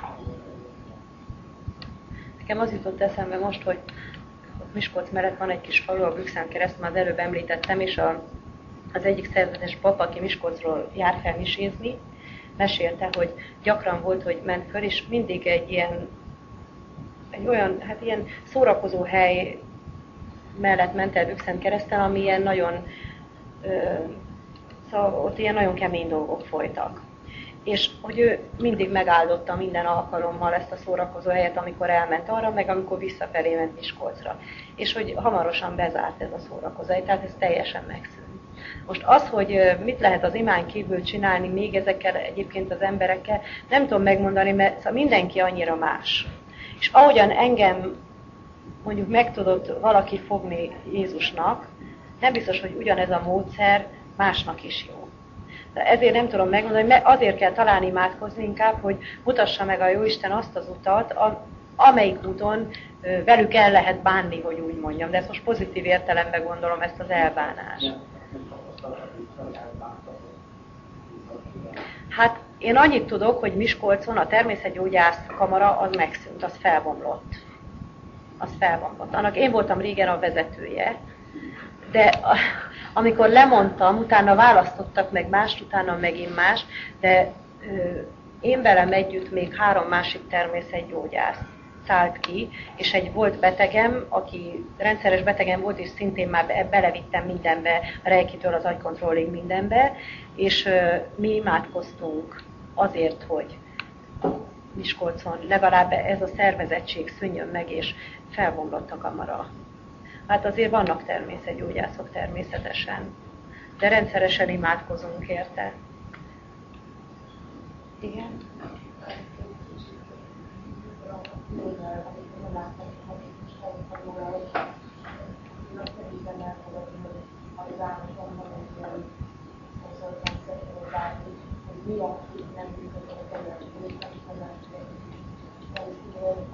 Nekem az jutott eszembe most, hogy Miskolc mellett van egy kis falu, a Bükszán keresztül, már az előbb említettem, és az egyik szerzetes pap, aki Miskolcról jár fel misézni, mesélte, hogy gyakran volt, hogy ment föl, és mindig egy olyan, hát ilyen szórakozó hely mellett ment el Bükszán keresztül, ami ilyen nagyon, szóval ott ilyen nagyon kemény dolgok folytak. És hogy ő mindig megáldotta minden alkalommal ezt a szórakozó helyet, amikor elment arra, meg amikor visszafelé ment Miskolcra. És hogy hamarosan bezárt ez a szórakozó hely, tehát ez teljesen megszűnt. Most az, hogy mit lehet az imán kívül csinálni még ezekkel egyébként az emberekkel, nem tudom megmondani, mert szóval mindenki annyira más. És ahogyan engem mondjuk meg tudott valaki fogni Jézusnak, nem biztos, hogy ugyanez a módszer másnak is jó. De ezért nem tudom megmondani, mert azért kell talán imádkozni inkább, hogy mutassa meg a Jóisten azt az utat, amelyik úton velük el lehet bánni, hogy úgy mondjam. De ezt most pozitív értelemben gondolom, ezt az elbánást. Hát én annyit tudok, hogy Miskolcon a természetgyógyász kamara az megszűnt, az felbomlott. Annak én voltam régen a vezetője, de amikor lemondtam, utána választottak meg mást, utána megint más, de én velem együtt még 3 másik természetgyógyász szállt ki, és egy volt betegem, aki rendszeres betegem volt, és szintén már belevittem mindenbe, a reikitől az agykontrollig mindenbe, és mi imádkoztunk azért, hogy Miskolcon legalább ez a szervezettség szűnjön meg, és felbomlott a kamara. Hát azért vannak természetgyógyászok természetesen, de rendszeresen imádkozunk érte. Igen?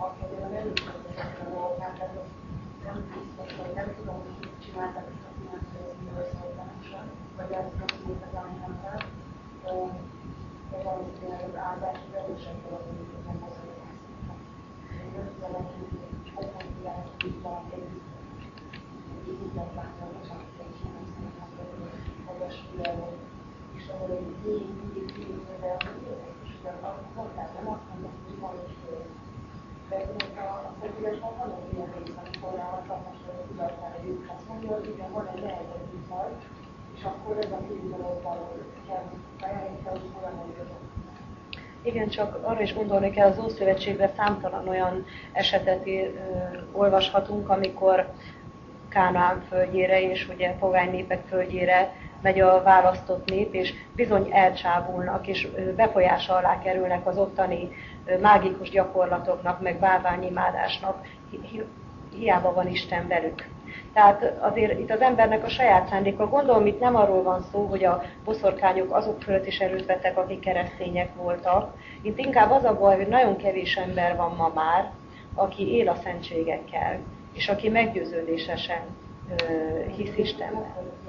a kegyelem először a dolgát, tehát nem biztos, hogy nem tudom, hogy csináltak ezt a finanszírozni összeoltással, vagy ezt a szépen, ami nem lehet. De valószínűleg az áldás az erősebb dolog, mint az nem az először. Én összeoltással, hogy sokan tudják, hogy valami egy ügyletlánya, vagy csak egy nem szerintem, hogy a stílelő, és ahol egy mindig de és ugye mondták, nem azt mondom, hogy van is fél. De a szentírásban van egy ilyen rész, amikor a szakmasról a tudatára jut, azt mondja, hogy igen, van egy nehezebb viszaj, és akkor ez a kívülről való kell bejelenteni, hogy olyan mondjuk. Igen, csak arra is gondolni kell, az Ószövetségben számtalan olyan esetet olvashatunk, amikor Kánaán földjére és ugye pogány népek földjére megy a választott nép, és bizony elcsábulnak, és befolyása alá kerülnek az ottani mágikus gyakorlatoknak, meg bálványimádásnak, hiába van Isten velük. Tehát azért itt az embernek a saját szándéka. Gondolom, itt nem arról van szó, hogy a boszorkányok azok fölött is erőt vettek, akik keresztények voltak. Itt inkább az a baj, hogy nagyon kevés ember van ma már, aki él a szentségekkel, és aki meggyőződésesen hisz Istenben.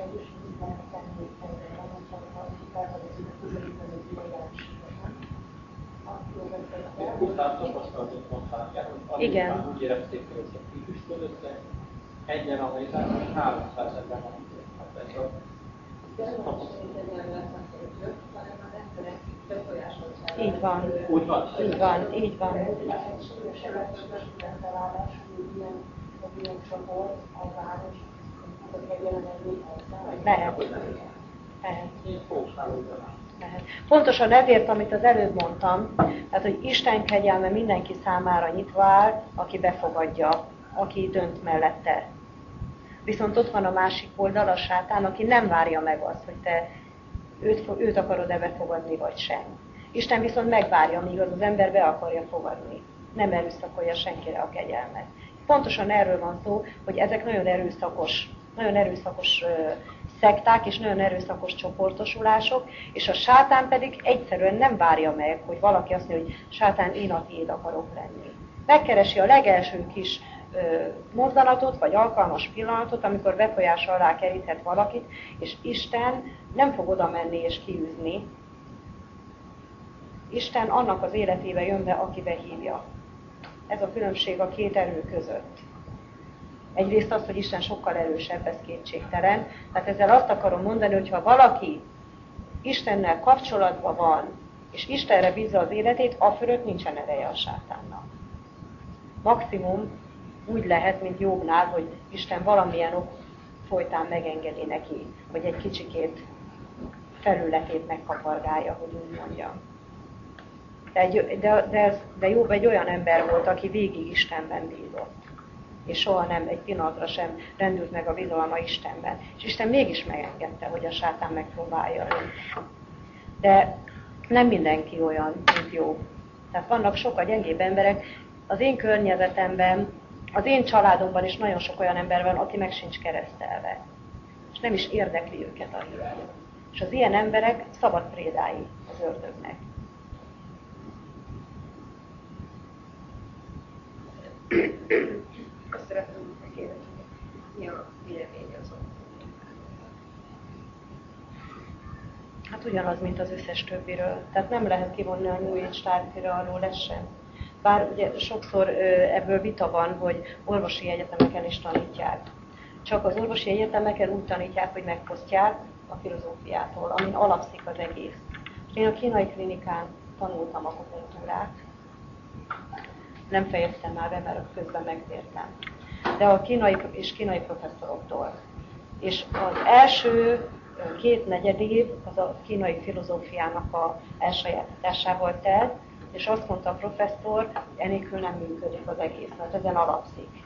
Utána tapasztalatot mondták el, hogy azután úgy érezték, hogy ezek kifüstölöttek, egyen a mézán, most 300 ezer van. Hát ez a így van. Úgy van? Így van, így van. Lehet. Pontosan ezért, amit az előbb mondtam, tehát, hogy Isten kegyelme mindenki számára nyitva áll, aki befogadja, aki dönt mellette. Viszont ott van a másik oldal, a sátán, aki nem várja meg azt, hogy te őt akarod-e befogadni, vagy sem. Isten viszont megvárja, míg az ember be akarja fogadni. Nem erőszakolja senkire a kegyelmet. Pontosan erről van szó, hogy ezek nagyon erőszakos szekták és nagyon erőszakos csoportosulások, és a sátán pedig egyszerűen nem várja meg, hogy valaki azt mondja, hogy sátán, én a tiéd akarok lenni. Megkeresi a legelső kis mozdanatot, vagy alkalmas pillanatot, amikor befolyása alá keríthet valakit, és Isten nem fog oda menni és kiűzni. Isten annak az életébe jön be, aki behívja. Ez a különbség a két erő között. Egyrészt az, hogy Isten sokkal erősebb, ez kétségtelen. Tehát ezzel azt akarom mondani, hogy ha valaki Istennel kapcsolatban van, és Istenre bízza az életét, a fölött nincsen ereje a sátánnak. Maximum úgy lehet, mint Jobbnál, hogy Isten valamilyen ok folytán megengedi neki, hogy egy kicsikét felületét megkapargálja, hogy úgy mondjam. De Jobb egy olyan ember volt, aki végig Istenben bízott. És soha nem, egy pillanatra sem rendült meg a bizalma Istenben. És Isten mégis megengedte, hogy a sátán megpróbálja őt. De nem mindenki olyan, mint Jobb. Tehát vannak sokkal gyengébb emberek. Az én környezetemben, az én családomban is nagyon sok olyan ember van, aki meg sincs keresztelve. És nem is érdekli őket a hit. És az ilyen emberek szabad prédái az ördögnek. Azt szeretném megkérdezni, mi a vélemény azon? Hát ugyanaz, mint az összes többiről. Tehát nem lehet kivonni a New Age tárgyra alól ez sem. Bár ugye sokszor ebből vita van, hogy orvosi egyetemeken is tanítják. Csak az orvosi egyetemeken úgy tanítják, hogy megfosztják a filozófiától, amin alapszik az egész. Én a kínai klinikán tanultam akupunktúrát. Nem fejeztem már be, mert közben megtértem. De a kínai professzoroktól. És az első 2-4 év az a kínai filozófiának a elsajátításával telt, és azt mondta a professzor, hogy enélkül nem működik az egész, mert ezen alapszik.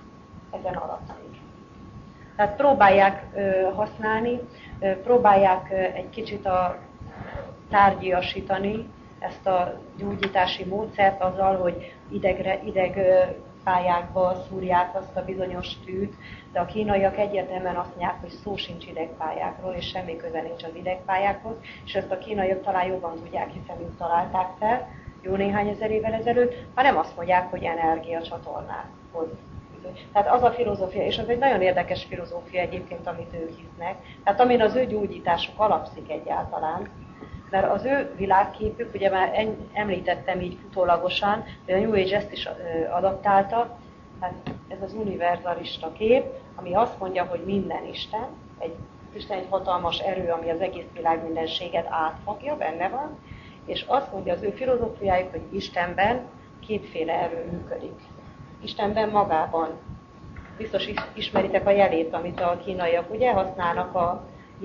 Tehát próbálják használni, próbálják egy kicsit tárgyiasítani ezt a gyógyítási módszert azzal, hogy idegpályákba szúrják azt a bizonyos tűt, de a kínaiak egyértelműen azt mondják, hogy szó sincs idegpályákról, és semmi köze nincs az idegpályákhoz, és ezt a kínaiak talán jobban tudják, hiszen ők találták fel, jó néhány ezer évvel ezelőtt, hanem azt mondják, hogy energiacsatornákhoz. Tehát az a filozófia, és az egy nagyon érdekes filozófia egyébként, amit ők hisznek, tehát amin az ő gyógyításuk alapszik egyáltalán, mert az ő világképük, ugye már említettem így futólagosan, hogy a New Age ezt is adaptálta, hát ez az univerzalista kép, ami azt mondja, hogy minden Isten, Isten egy hatalmas erő, ami az egész világ mindenséget átfogja, benne van, és azt mondja az ő filozófiájuk, hogy Istenben kétféle erő működik. Istenben magában. Biztos ismeritek a jelét, amit a kínaiak ugye használnak, a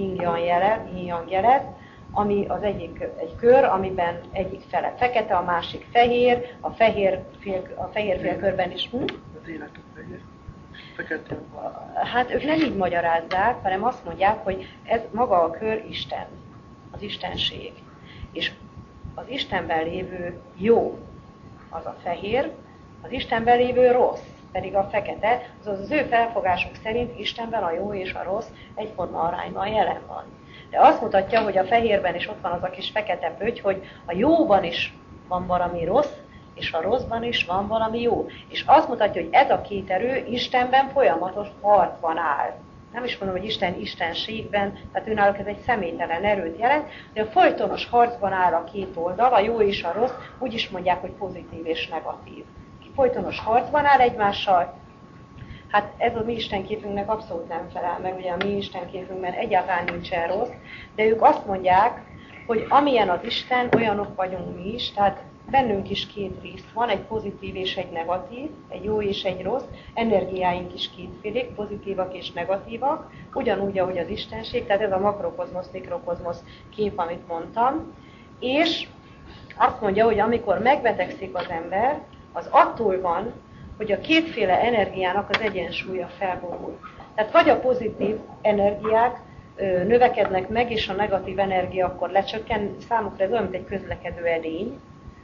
yin-yang jelet, ami az egyik egy kör, amiben egyik fele fekete, a másik fehér, a fehér félkörben is... Az élet a fehér. Fekete. Hát ők nem így magyarázzák, hanem azt mondják, hogy ez maga a kör Isten, az istenség. És az Istenben lévő jó, az a fehér, az Istenben lévő rossz, pedig a fekete, azaz az ő felfogásuk szerint Istenben a jó és a rossz egyforma arányban jelen van. De azt mutatja, hogy a fehérben is ott van az a kis fekete pötty, hogy a jóban is van valami rossz, és a rosszban is van valami jó. És azt mutatja, hogy ez a két erő Istenben folyamatos harcban áll. Nem is mondom, hogy Isten istenségben, tehát őnáluk ez egy személytelen erőt jelent, de a folytonos harcban áll a két oldal, a jó és a rossz, úgy is mondják, hogy pozitív és negatív. Folytonos harcban áll egymással. Hát ez a mi istenképünknek abszolút nem felel meg, ugye a mi istenképünkben egyáltalán nincsen rossz, de ők azt mondják, hogy amilyen az Isten, olyanok vagyunk mi is, tehát bennünk is két rész van, egy pozitív és egy negatív, egy jó és egy rossz, energiáink is kétfélék, pozitívak és negatívak, ugyanúgy, ahogy az Istenség, tehát ez a makrokozmosz, mikrokozmosz kép, amit mondtam, és azt mondja, hogy amikor megbetegszik az ember, az attól van, hogy a kétféle energiának az egyensúlya felborul. Tehát vagy a pozitív energiák növekednek meg, és a negatív energia akkor lecsökken, számukra ez olyan, mint egy közlekedő edény,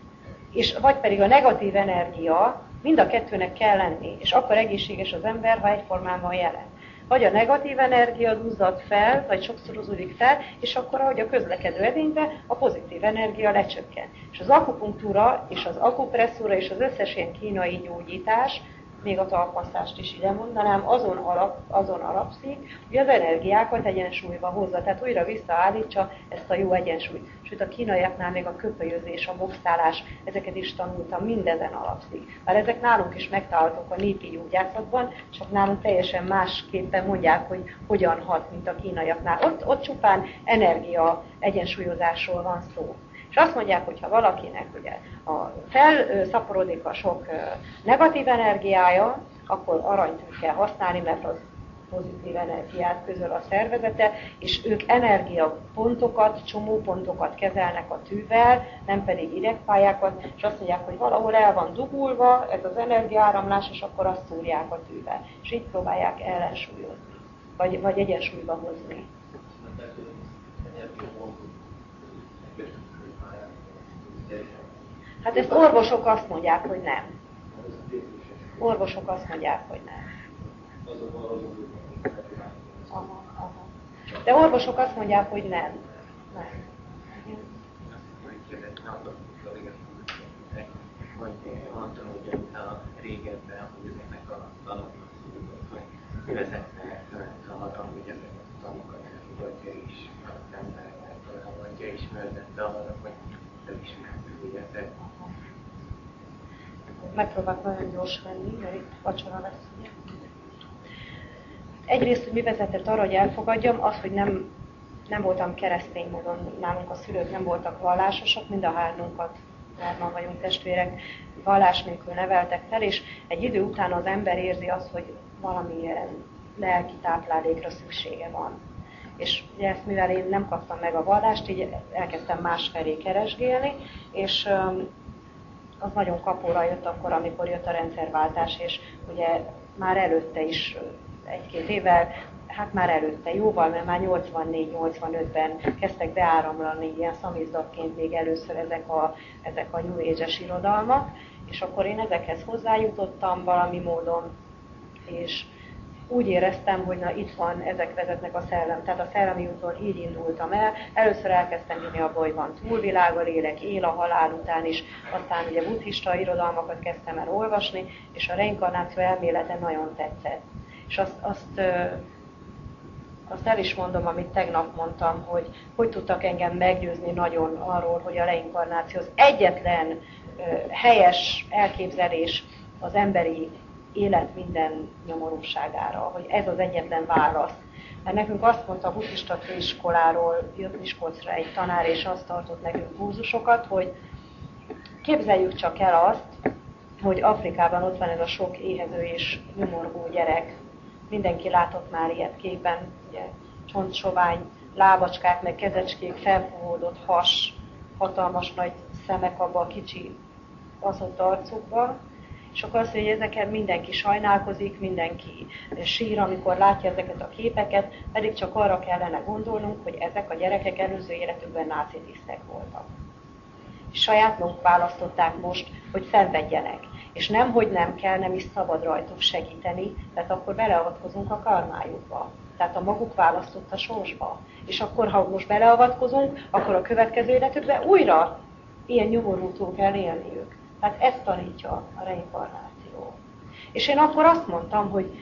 és vagy pedig a negatív energia, mind a kettőnek kell lenni, és akkor egészséges az ember, ha egyformán van jelen. Vagy a negatív energia duzzad fel, vagy sokszorozódik fel, és akkor, ahogy a közlekedő edénybe, a pozitív energia lecsökken. És az akupunktúra, és az akupresszúra, és az összes ilyen kínai gyógyítás, még a talpmasszást is ide mondanám, azon alapszik, hogy az energiákat egyensúlyba hozza, tehát újra visszaállítsa ezt a jó egyensúlyt. Sőt, a kínaiaknál még a köpölyözés, a boxálás, ezeket is tanultam, mindezen alapszik. Mert ezek nálunk is megtalálhatók a népi gyógyászatban, csak nálunk teljesen másképpen mondják, hogy hogyan hat, mint a kínaiaknál. Ott csupán energia egyensúlyozásról van szó. És azt mondják, hogy ha valakinek ugye felszaporodik a sok negatív energiája, akkor aranytűt kell használni, mert az pozitív energiát közöl a szervezete, és ők energiapontokat, csomópontokat kezelnek a tűvel, nem pedig idegpályákat, és azt mondják, hogy valahol el van dugulva ez az energiaáramlás, és akkor azt szúrják a tűvel. És így próbálják ellensúlyozni, vagy egyensúlyba hozni. Hát ezt orvosok azt mondják, hogy nem. Orvosok azt mondják, hogy nem. Aha, aha. De orvosok azt mondják, hogy nem. Nem. Mondtam, hogy a régebben, hogy ezeknek a tanoknak hogy vezetnek arra, hogy ezeket a tanokat elfogadja is az embereknek, vagy ismertette arra, hogy felismertük, ugye te. Megpróbálok nagyon gyors lenni, mert itt vacsora lesz, ugye? Egyrészt, hogy mi vezetett arra, hogy elfogadjam, az, hogy nem voltam keresztény módon, nálunk a szülők nem voltak vallásosak, mind a hárman vagyunk testvérek, vallás nélkül neveltek fel, és egy idő után az ember érzi azt, hogy valamilyen lelki táplálékra szüksége van. És ugye ezt, mivel én nem kaptam meg a vallást, így elkezdtem másfelé keresgélni, és az nagyon kapóra jött akkor, amikor jött a rendszerváltás, és ugye már előtte is egy-két évvel, hát már előtte jóval, mert már 84-85-ben kezdtek beáramlani ilyen szamizdatként még először ezek a New Age-es irodalmak, és akkor én ezekhez hozzájutottam valami módon, és úgy éreztem, hogy na itt van, ezek vezetnek a szellem. Tehát a szellemi úton így indultam el. Először elkezdtem hinni abba, hogy van túlvilág, a lélek él a halál után is, aztán ugye buddhista irodalmakat kezdtem el olvasni, és a reinkarnáció elmélete nagyon tetszett. És azt el is mondom, amit tegnap mondtam, hogy tudtak engem meggyőzni nagyon arról, hogy a reinkarnáció az egyetlen helyes elképzelés az emberi élet minden nyomorúságára, hogy ez az egyetlen válasz. Mert nekünk azt mondta a buddhista főiskoláról, jött Miskolcra egy tanár, és azt tartott nekünk kurzusokat, hogy képzeljük csak el azt, hogy Afrikában ott van ez a sok éhező és nyomorgó gyerek. Mindenki látott már ilyet képben, ugye, csontsovány lábacskák, meg kezecskék, felfúvódott has, hatalmas nagy szemek abba a kicsi baszott arcukba, és akkor azt mondja, hogy ezeket mindenki sajnálkozik, mindenki sír, amikor látja ezeket a képeket, pedig csak arra kellene gondolnunk, hogy ezek a gyerekek előző életükben nácitisztek voltak. És saját maguk választották most, hogy szenvedjenek. És nem, hogy nem kell, nem is szabad rajtuk segíteni, tehát akkor beleavatkozunk a karmájukba. Tehát a maguk választott a sorsba. És akkor, ha most beleavatkozunk, akkor a következő életükben újra ilyen nyomorútól kell élniük. Tehát ezt tanítja a reinkarnáció. És én akkor azt mondtam, hogy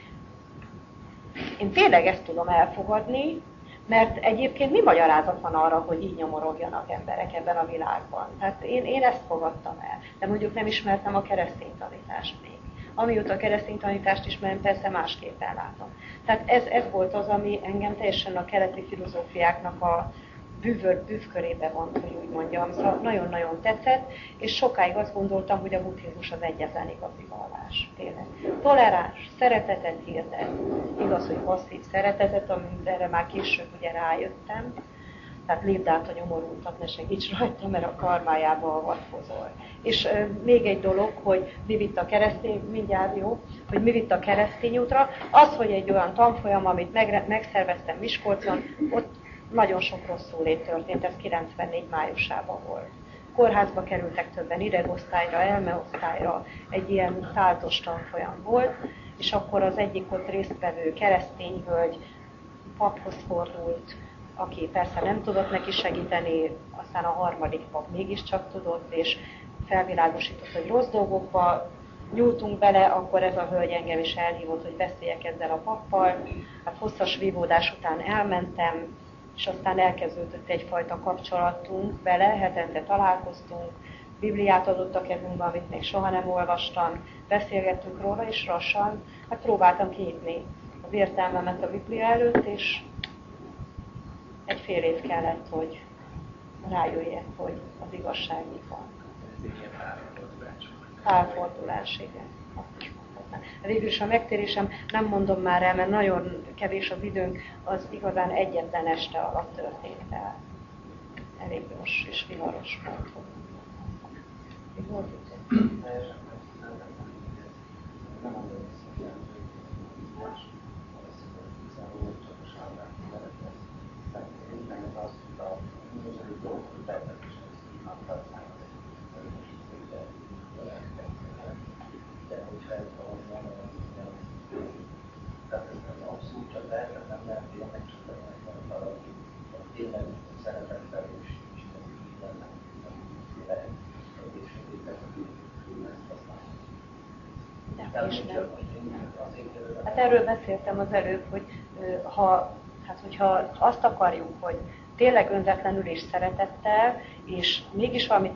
én tényleg ezt tudom elfogadni, mert egyébként mi magyarázat van arra, hogy így nyomorogjanak emberek ebben a világban? Tehát én ezt fogadtam el, de mondjuk nem ismertem a keresztény tanítást még. Amióta a keresztény tanítást ismerem, persze másképpen látom. Tehát ez volt az, ami engem teljesen a keleti filozófiáknak a bűvkörébe van, hogy úgy mondjam. Szóval nagyon-nagyon tetszett, és sokáig azt gondoltam, hogy a buddhizmus az egyetlen igazi vallás. Tényleg. Toleráns, szeretetet hirdet. Igaz, hogy passzív szeretetet, amit erre már később ugye rájöttem. Tehát lépd át a nyomorultat, ne segíts rajta, mert a karmájába avatkozol. És még egy dolog, hogy mi vitt a keresztény, mindjárt jó, hogy mi vitt a keresztény útra, az, hogy egy olyan tanfolyam, amit megszerveztem Miskolcon, ott nagyon sok rosszul történt, ez 94 májusában volt. Kórházba kerültek többen, idegosztályra, elmeosztályra, egy ilyen táltos tanfolyam volt, és akkor az egyik ott résztvevő keresztény hölgy paphoz fordult, aki persze nem tudott neki segíteni, aztán a harmadik pap mégiscsak tudott, és felvilágosított, hogy rossz dolgokba nyúltunk bele, akkor ez a hölgy engem is elhívott, hogy beszéljek ezzel a pappal. Hát hosszas vívódás után elmentem, és aztán elkezdődött egyfajta kapcsolatunk vele, hetente találkoztunk, Bibliát adott a kezünkbe, amit még soha nem olvastam, beszélgettünk róla, és lassan hát próbáltam kinyitni az értelmemet a Biblia előtt, és egy fél év kellett, hogy rájöjjek, hogy az igazság mit van. Pálfordulás, igen. Végül is a megtérésem, nem mondom már el, mert nagyon kevés az időnk, az igazán egyetlen este alatt történt el. Elég gyors és viharos volt. Hát erről beszéltem az előbb, hogy hogyha azt akarjuk, hogy tényleg önzetlenül és szeretettel, és mégis valami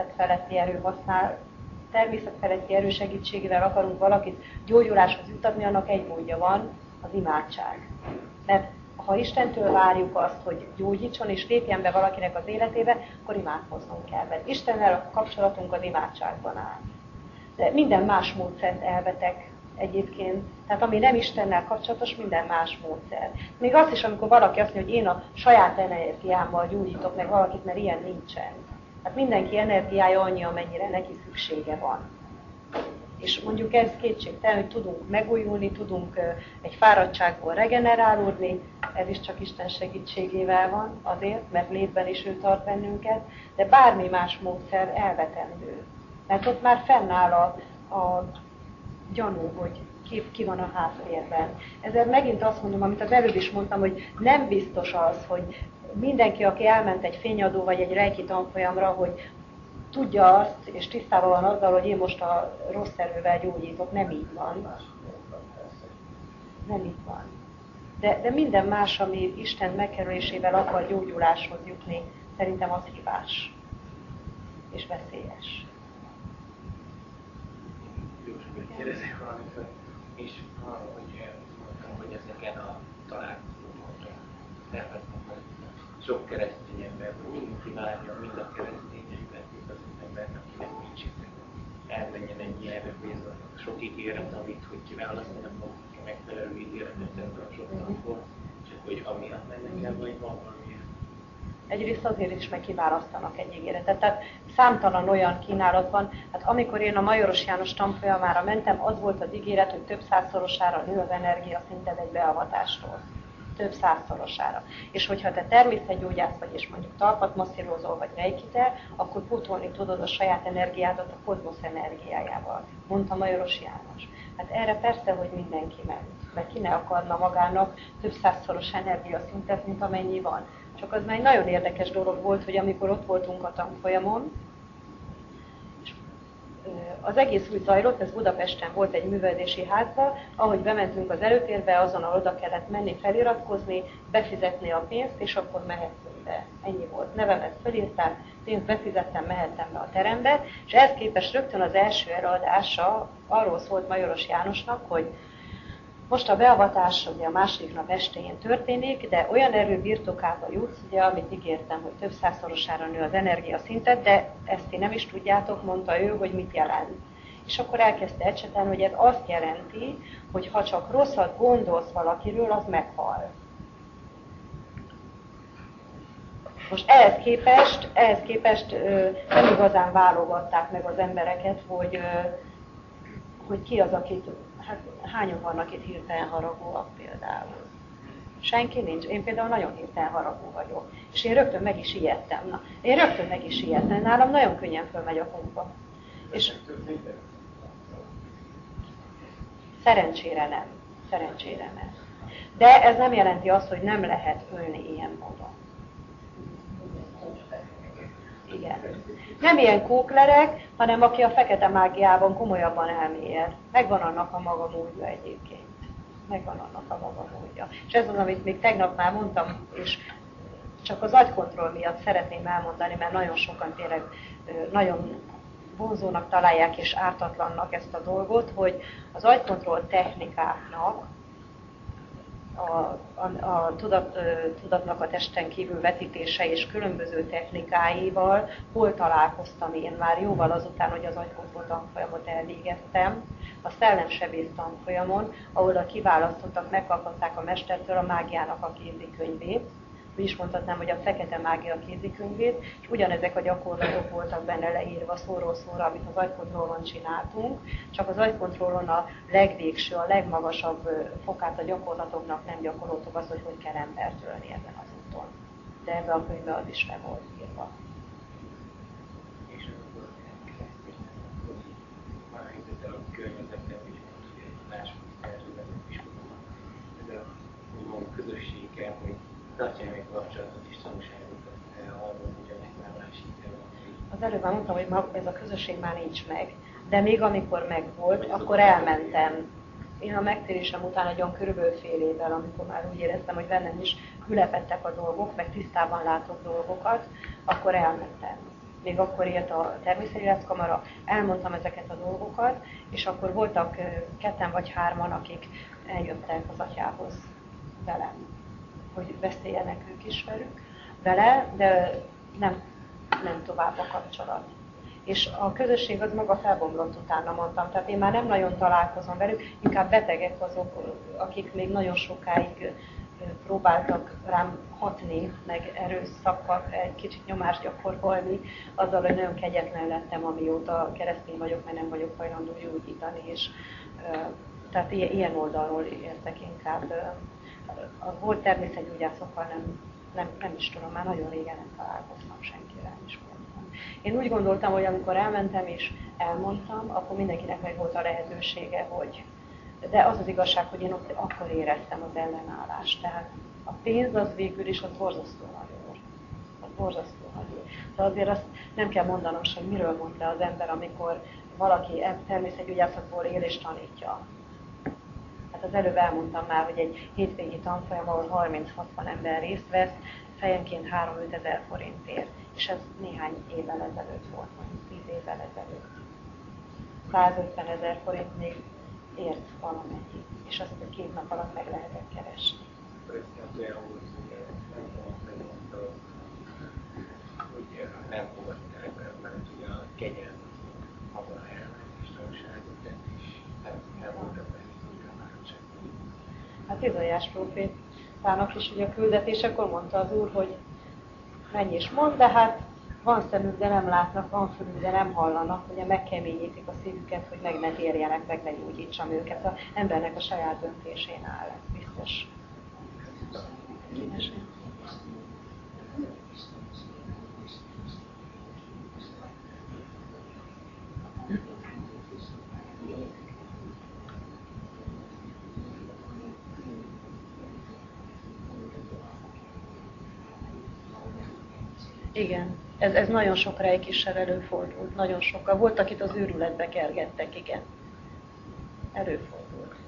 természetfeletti erő segítségével akarunk valakit gyógyuláshoz jutatni, annak egy módja van, az imádság. Mert ha Istentől várjuk azt, hogy gyógyítson és lépjen be valakinek az életébe, akkor imádkoznunk kell. Mert Istennel a kapcsolatunk az imádságban áll. De minden más módszert elvetek egyébként. Tehát ami nem Istennel kapcsolatos, minden más módszer. Még azt is, amikor valaki azt mondja, hogy én a saját energiámmal gyógyítok meg valakit, mert ilyen nincsen. Hát mindenki energiája annyi, amennyire neki szüksége van. És mondjuk ez kétségtelen, hogy tudunk megújulni, tudunk egy fáradtságból regenerálódni, ez is csak Isten segítségével van azért, mert létben is ő tart bennünket, de bármi más módszer elvetendő. Mert ott már fennáll gyanú, hogy ki van a háttérben. Ezért megint azt mondom, amit az előbb is mondtam, hogy nem biztos az, hogy mindenki, aki elment egy fényadó vagy egy reiki tanfolyamra, hogy tudja azt, és tisztában van azzal, hogy én most a rossz erővel gyógyítok. Nem így van. Nem így van. De minden más, ami Isten megkerülésével akar gyógyuláshoz jutni, szerintem az hibás. És veszélyes. Kérdezek valamit, és arra, hogy mondtam, hogy ezeken a találkozókon elvettem, hogy sok keresztény ember, mindenki várja, mind a keresztényeket, mind az embert, akinek nincs itt, elmenjen egy ilyenre pénzbe. Sok ígéret, amit hogy kiválasztanak maguk megfelelő ígéretet ebből a sok tanból, csak hogy amiatt mennek el, vagy van valamilyen. Egyrészt azért is meg kiválasztanak egy ígéretet. Tehát számtalan olyan kínálat van. Hát amikor én a Majoros János tanfolyamára mentem, az volt az ígéret, hogy több százszorosára nő az energiaszinted egy beavatástól. Több százszorosára. És hogyha te természetgyógyász vagy, és mondjuk talpat masszírozol, vagy reikite, akkor pótolni tudod a saját energiádat a kozmosz energiájával, mondta Majoros János. Hát erre persze, hogy mindenki ment, mert ki ne akarna magának több százszoros energiaszintet, mint amennyi van. Csak az már egy nagyon érdekes dolog volt, hogy amikor ott voltunk a tanfolyamon, az egész úgy zajlott, ez Budapesten volt egy művelődési házba, ahogy bementünk az előtérbe, azonnal oda kellett menni, feliratkozni, befizetni a pénzt, és akkor mehettünk be. Ennyi volt. Nevemet felírták, pénzt befizettem, mehettem be a terembe, és ehhez képest rögtön az első előadása arról szólt Majoros Jánosnak, hogy most a beavatás ugye a második nap estéjén történik, de olyan erő birtokába jutsz, ugye, amit ígértem, hogy több százszorosára nő az energiaszintet, de ezt ti nem is tudjátok, mondta ő, hogy mit jelent. És akkor elkezdte ecsetelni, hogy ez azt jelenti, hogy ha csak rosszat gondolsz valakiről, az meghal. Most ehhez képest nem igazán válogatták meg az embereket, hogy ki az, akit, hát hányan vannak itt hirtelen haragúak például. Senki nincs. Én például nagyon hirtelen haragú vagyok. És én rögtön meg is ijedtem. Nálam nagyon könnyen fölmegy a pumpa. És szerencsére nem. De ez nem jelenti azt, hogy nem lehet ölni ilyen módon. Igen. Nem ilyen kóklerek, hanem aki a fekete mágiában komolyabban elmélyed. Megvan annak a maga módja egyébként. És ez az, amit még tegnap már mondtam, és csak az agykontroll miatt szeretném elmondani, mert nagyon sokan tényleg nagyon vonzónak találják és ártatlannak ezt a dolgot, hogy az agykontroll technikáknak a tudatnak a testen kívül vetítése és különböző technikáival hol találkoztam én már jóval azután, hogy az agykontroll tanfolyamot elvégeztem, a szellemsebész tanfolyamon, ahol a kiválasztottak megkaphatták a mestertől a mágiának a kézikönyvét, úgy is mondhatnám, hogy a fekete mágia kézikönyvét, és ugyanezek a gyakorlatok voltak benne leírva szóról szóra, amit az agykontrollon csináltunk, csak az agykontrollon a legvégső, a legmagasabb fokát a gyakorlatoknak nem gyakoroltuk azt, hogy kell embert ölni ezen az úton. De ebben a könyvben az is le volt írva. És akkor már helyzettel a környezetben is mondtuk, hogy egy másfél területet is gondolom. Ez a úgymond közösséggel, hogy tartja meg kapcsolatot és tanúságokat arról, hogy ennek már másik az előbb már mondtam, hogy ez a közösség már nincs meg. De még amikor megvolt, akkor elmentem. Én a megtérésem után egy olyan körülbelül fél évvel, amikor már úgy éreztem, hogy bennem is ülepettek a dolgok, meg tisztában látok dolgokat, akkor elmentem. Még akkor ért a természetgyógyászkamara, elmondtam ezeket a dolgokat, és akkor voltak 2 vagy 3, akik eljöttek az atyához velem, hogy beszéljenek ők is vele, de nem tovább a kapcsolat. És a közösség az maga felbomlott utána, mondtam. Tehát én már nem nagyon találkozom velük, inkább betegek azok, akik még nagyon sokáig próbáltak rám hatni, meg erőszakkal egy kicsit nyomást gyakorolni, azzal, hogy nagyon kegyetlen lettem, amióta keresztény vagyok, mert nem vagyok hajlandó gyógyítani. És, tehát ilyen oldalról értek inkább. A volt természetgyógyászokkal nem is tudom, már nagyon régen nem találkoztam senkivel, is mondtam. Én úgy gondoltam, hogy amikor elmentem és elmondtam, akkor mindenkinek meg volt a lehetősége, hogy... De az az igazság, hogy én ott akkor éreztem az ellenállást. Tehát a pénz az végül is az borzasztó nagy úr. Az borzasztó nagy úr. De azért azt nem kell mondanom sem, miről mond le az ember, amikor valaki természetgyógyászatból él és tanítja. Hát az előbb elmondtam már, hogy egy hétvégi tanfolyam, ahol 30-60 ember részt vesz, fejenként 3-5 ezer forintért. És ez néhány évvel ezelőtt volt, mondjuk 10 évvel ezelőtt. 150 000 forint még ért valamennyi, és azt 2 nap alatt meg lehetett keresni. Nem fogadták el, mert ugye a kegyelmet maga elmenést tanúságot tett, és nem voltak megítőkkel már csak. Hát Izaiás prófétának is ugye a küldetésekor mondta az Úr, hogy menj és mondd, de hát van szemük, de nem látnak, van fülük, de nem hallanak, ugye megkeményítik a szívüket, hogy meg ne térjenek, meg ne gyógyítsam őket. Az embernek a saját döntésén áll, ez biztos. Kíváncsi. Igen, ez nagyon sok rejkissel előfordult, nagyon sokkal. Volt, akit az őrületbe kergettek, igen. Előfordult.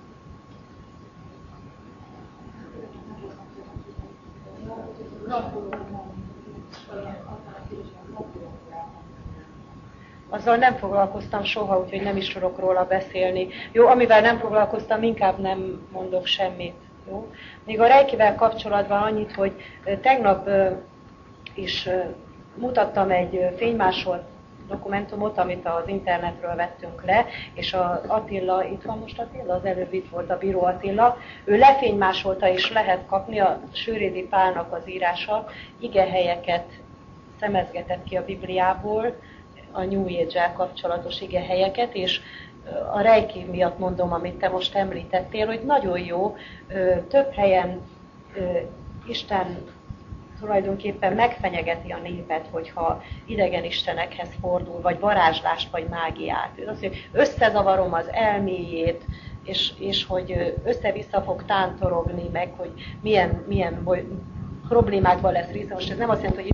Azzal nem foglalkoztam soha, úgyhogy nem is tudok róla beszélni. Jó, amivel nem foglalkoztam, inkább nem mondok semmit. Jó? Még a rejkivel kapcsolatban annyit, hogy tegnap is mutattam egy fénymásolt dokumentumot, amit az internetről vettünk le, és az Attila, itt van most Attila, az előbb itt volt a Bíró Attila, ő lefénymásolta, és lehet kapni, a Sőrédi Pálnak az írása, igehelyeket szemezgetett ki a Bibliából, a New Age-el kapcsolatos igehelyeket, és a Reiki miatt mondom, amit te most említettél, hogy nagyon jó, több helyen Isten tulajdonképpen megfenyegeti a népet, hogyha idegen istenekhez fordul, vagy varázslást, vagy mágiát. Ez azt, hogy összezavarom az elméjét, és hogy össze-vissza fog tántorogni, meg hogy milyen problémákban lesz része. Most ez nem azt jelenti, hogy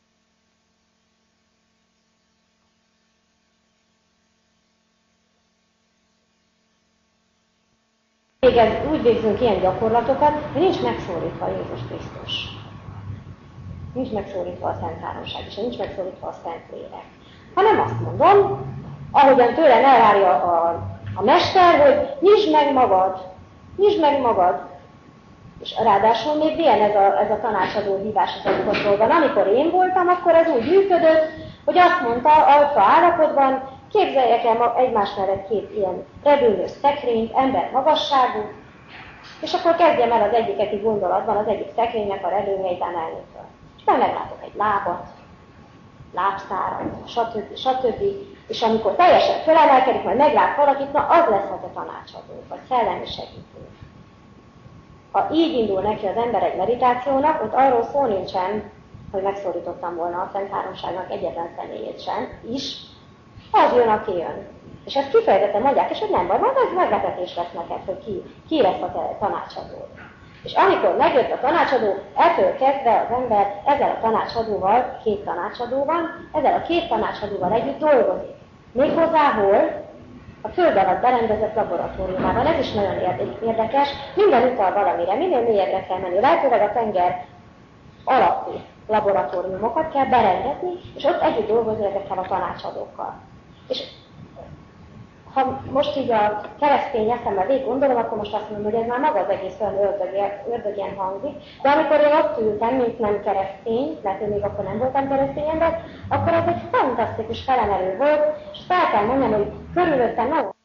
úgy végzünk ilyen gyakorlatokat, hogy nincs megszólítva Jézus Krisztus. Nincs megszólítva a Szent Háromság, és nincs megszólítva a Szent Lélek. Hanem azt mondom, ahogyan tőlem elvárja a mester, hogy nyisd meg magad. És ráadásul még ilyen ez a tanácsadó hívás az alkotóban. Amikor én voltam, akkor ez úgy működött, hogy azt mondta, alfa állapotban, képzeljek el egymás mellett 2 ilyen repülő szekrényt, ember magasságú, és akkor kezdjem el az egyik gondolatban az egyik szekrénynek a redőnyeit emelni föl. És meglátok egy lábat, lábszárat, stb. És amikor teljesen fölemelkedik, majd meglát valakit, na az lesz az a tanácsadó, vagy szellemi segítő. Ha így indul neki az ember egy meditációnak, ott arról szó nincsen, hogy megszólítottam volna a Szent Háromságnak egyetlen személyét sem is, az jön, aki jön. És ezt kifejezetten mondják, és hogy nem baj, majd ez meglepetés lesz neked, hogy ki lesz a tanácsadó. És amikor megjött a tanácsadó, ettől kezdve az ember ezzel a tanácsadóval, 2 tanácsadó van, ezzel a 2 tanácsadóval együtt dolgozik. Méghozzá hol? A föld alatt berendezett laboratóriumában. Ez is nagyon érdekes. Minden utal valamire, minél mélyebbre kell menni. Lehetőleg a tenger alatti laboratóriumokat kell berendezni, és ott együtt dolgozni ezekkel a tanácsadókkal. És ha most így a keresztény eszemmel végig gondolom, akkor most azt mondom, hogy ez már maga az egész olyan ördögien hangzik, de amikor én ott ültem, mint nem keresztény, mert én még akkor nem voltam keresztény ember, akkor ez egy fantasztikus felemelő volt, és fel kell mondjam, hogy körülöttem nagyon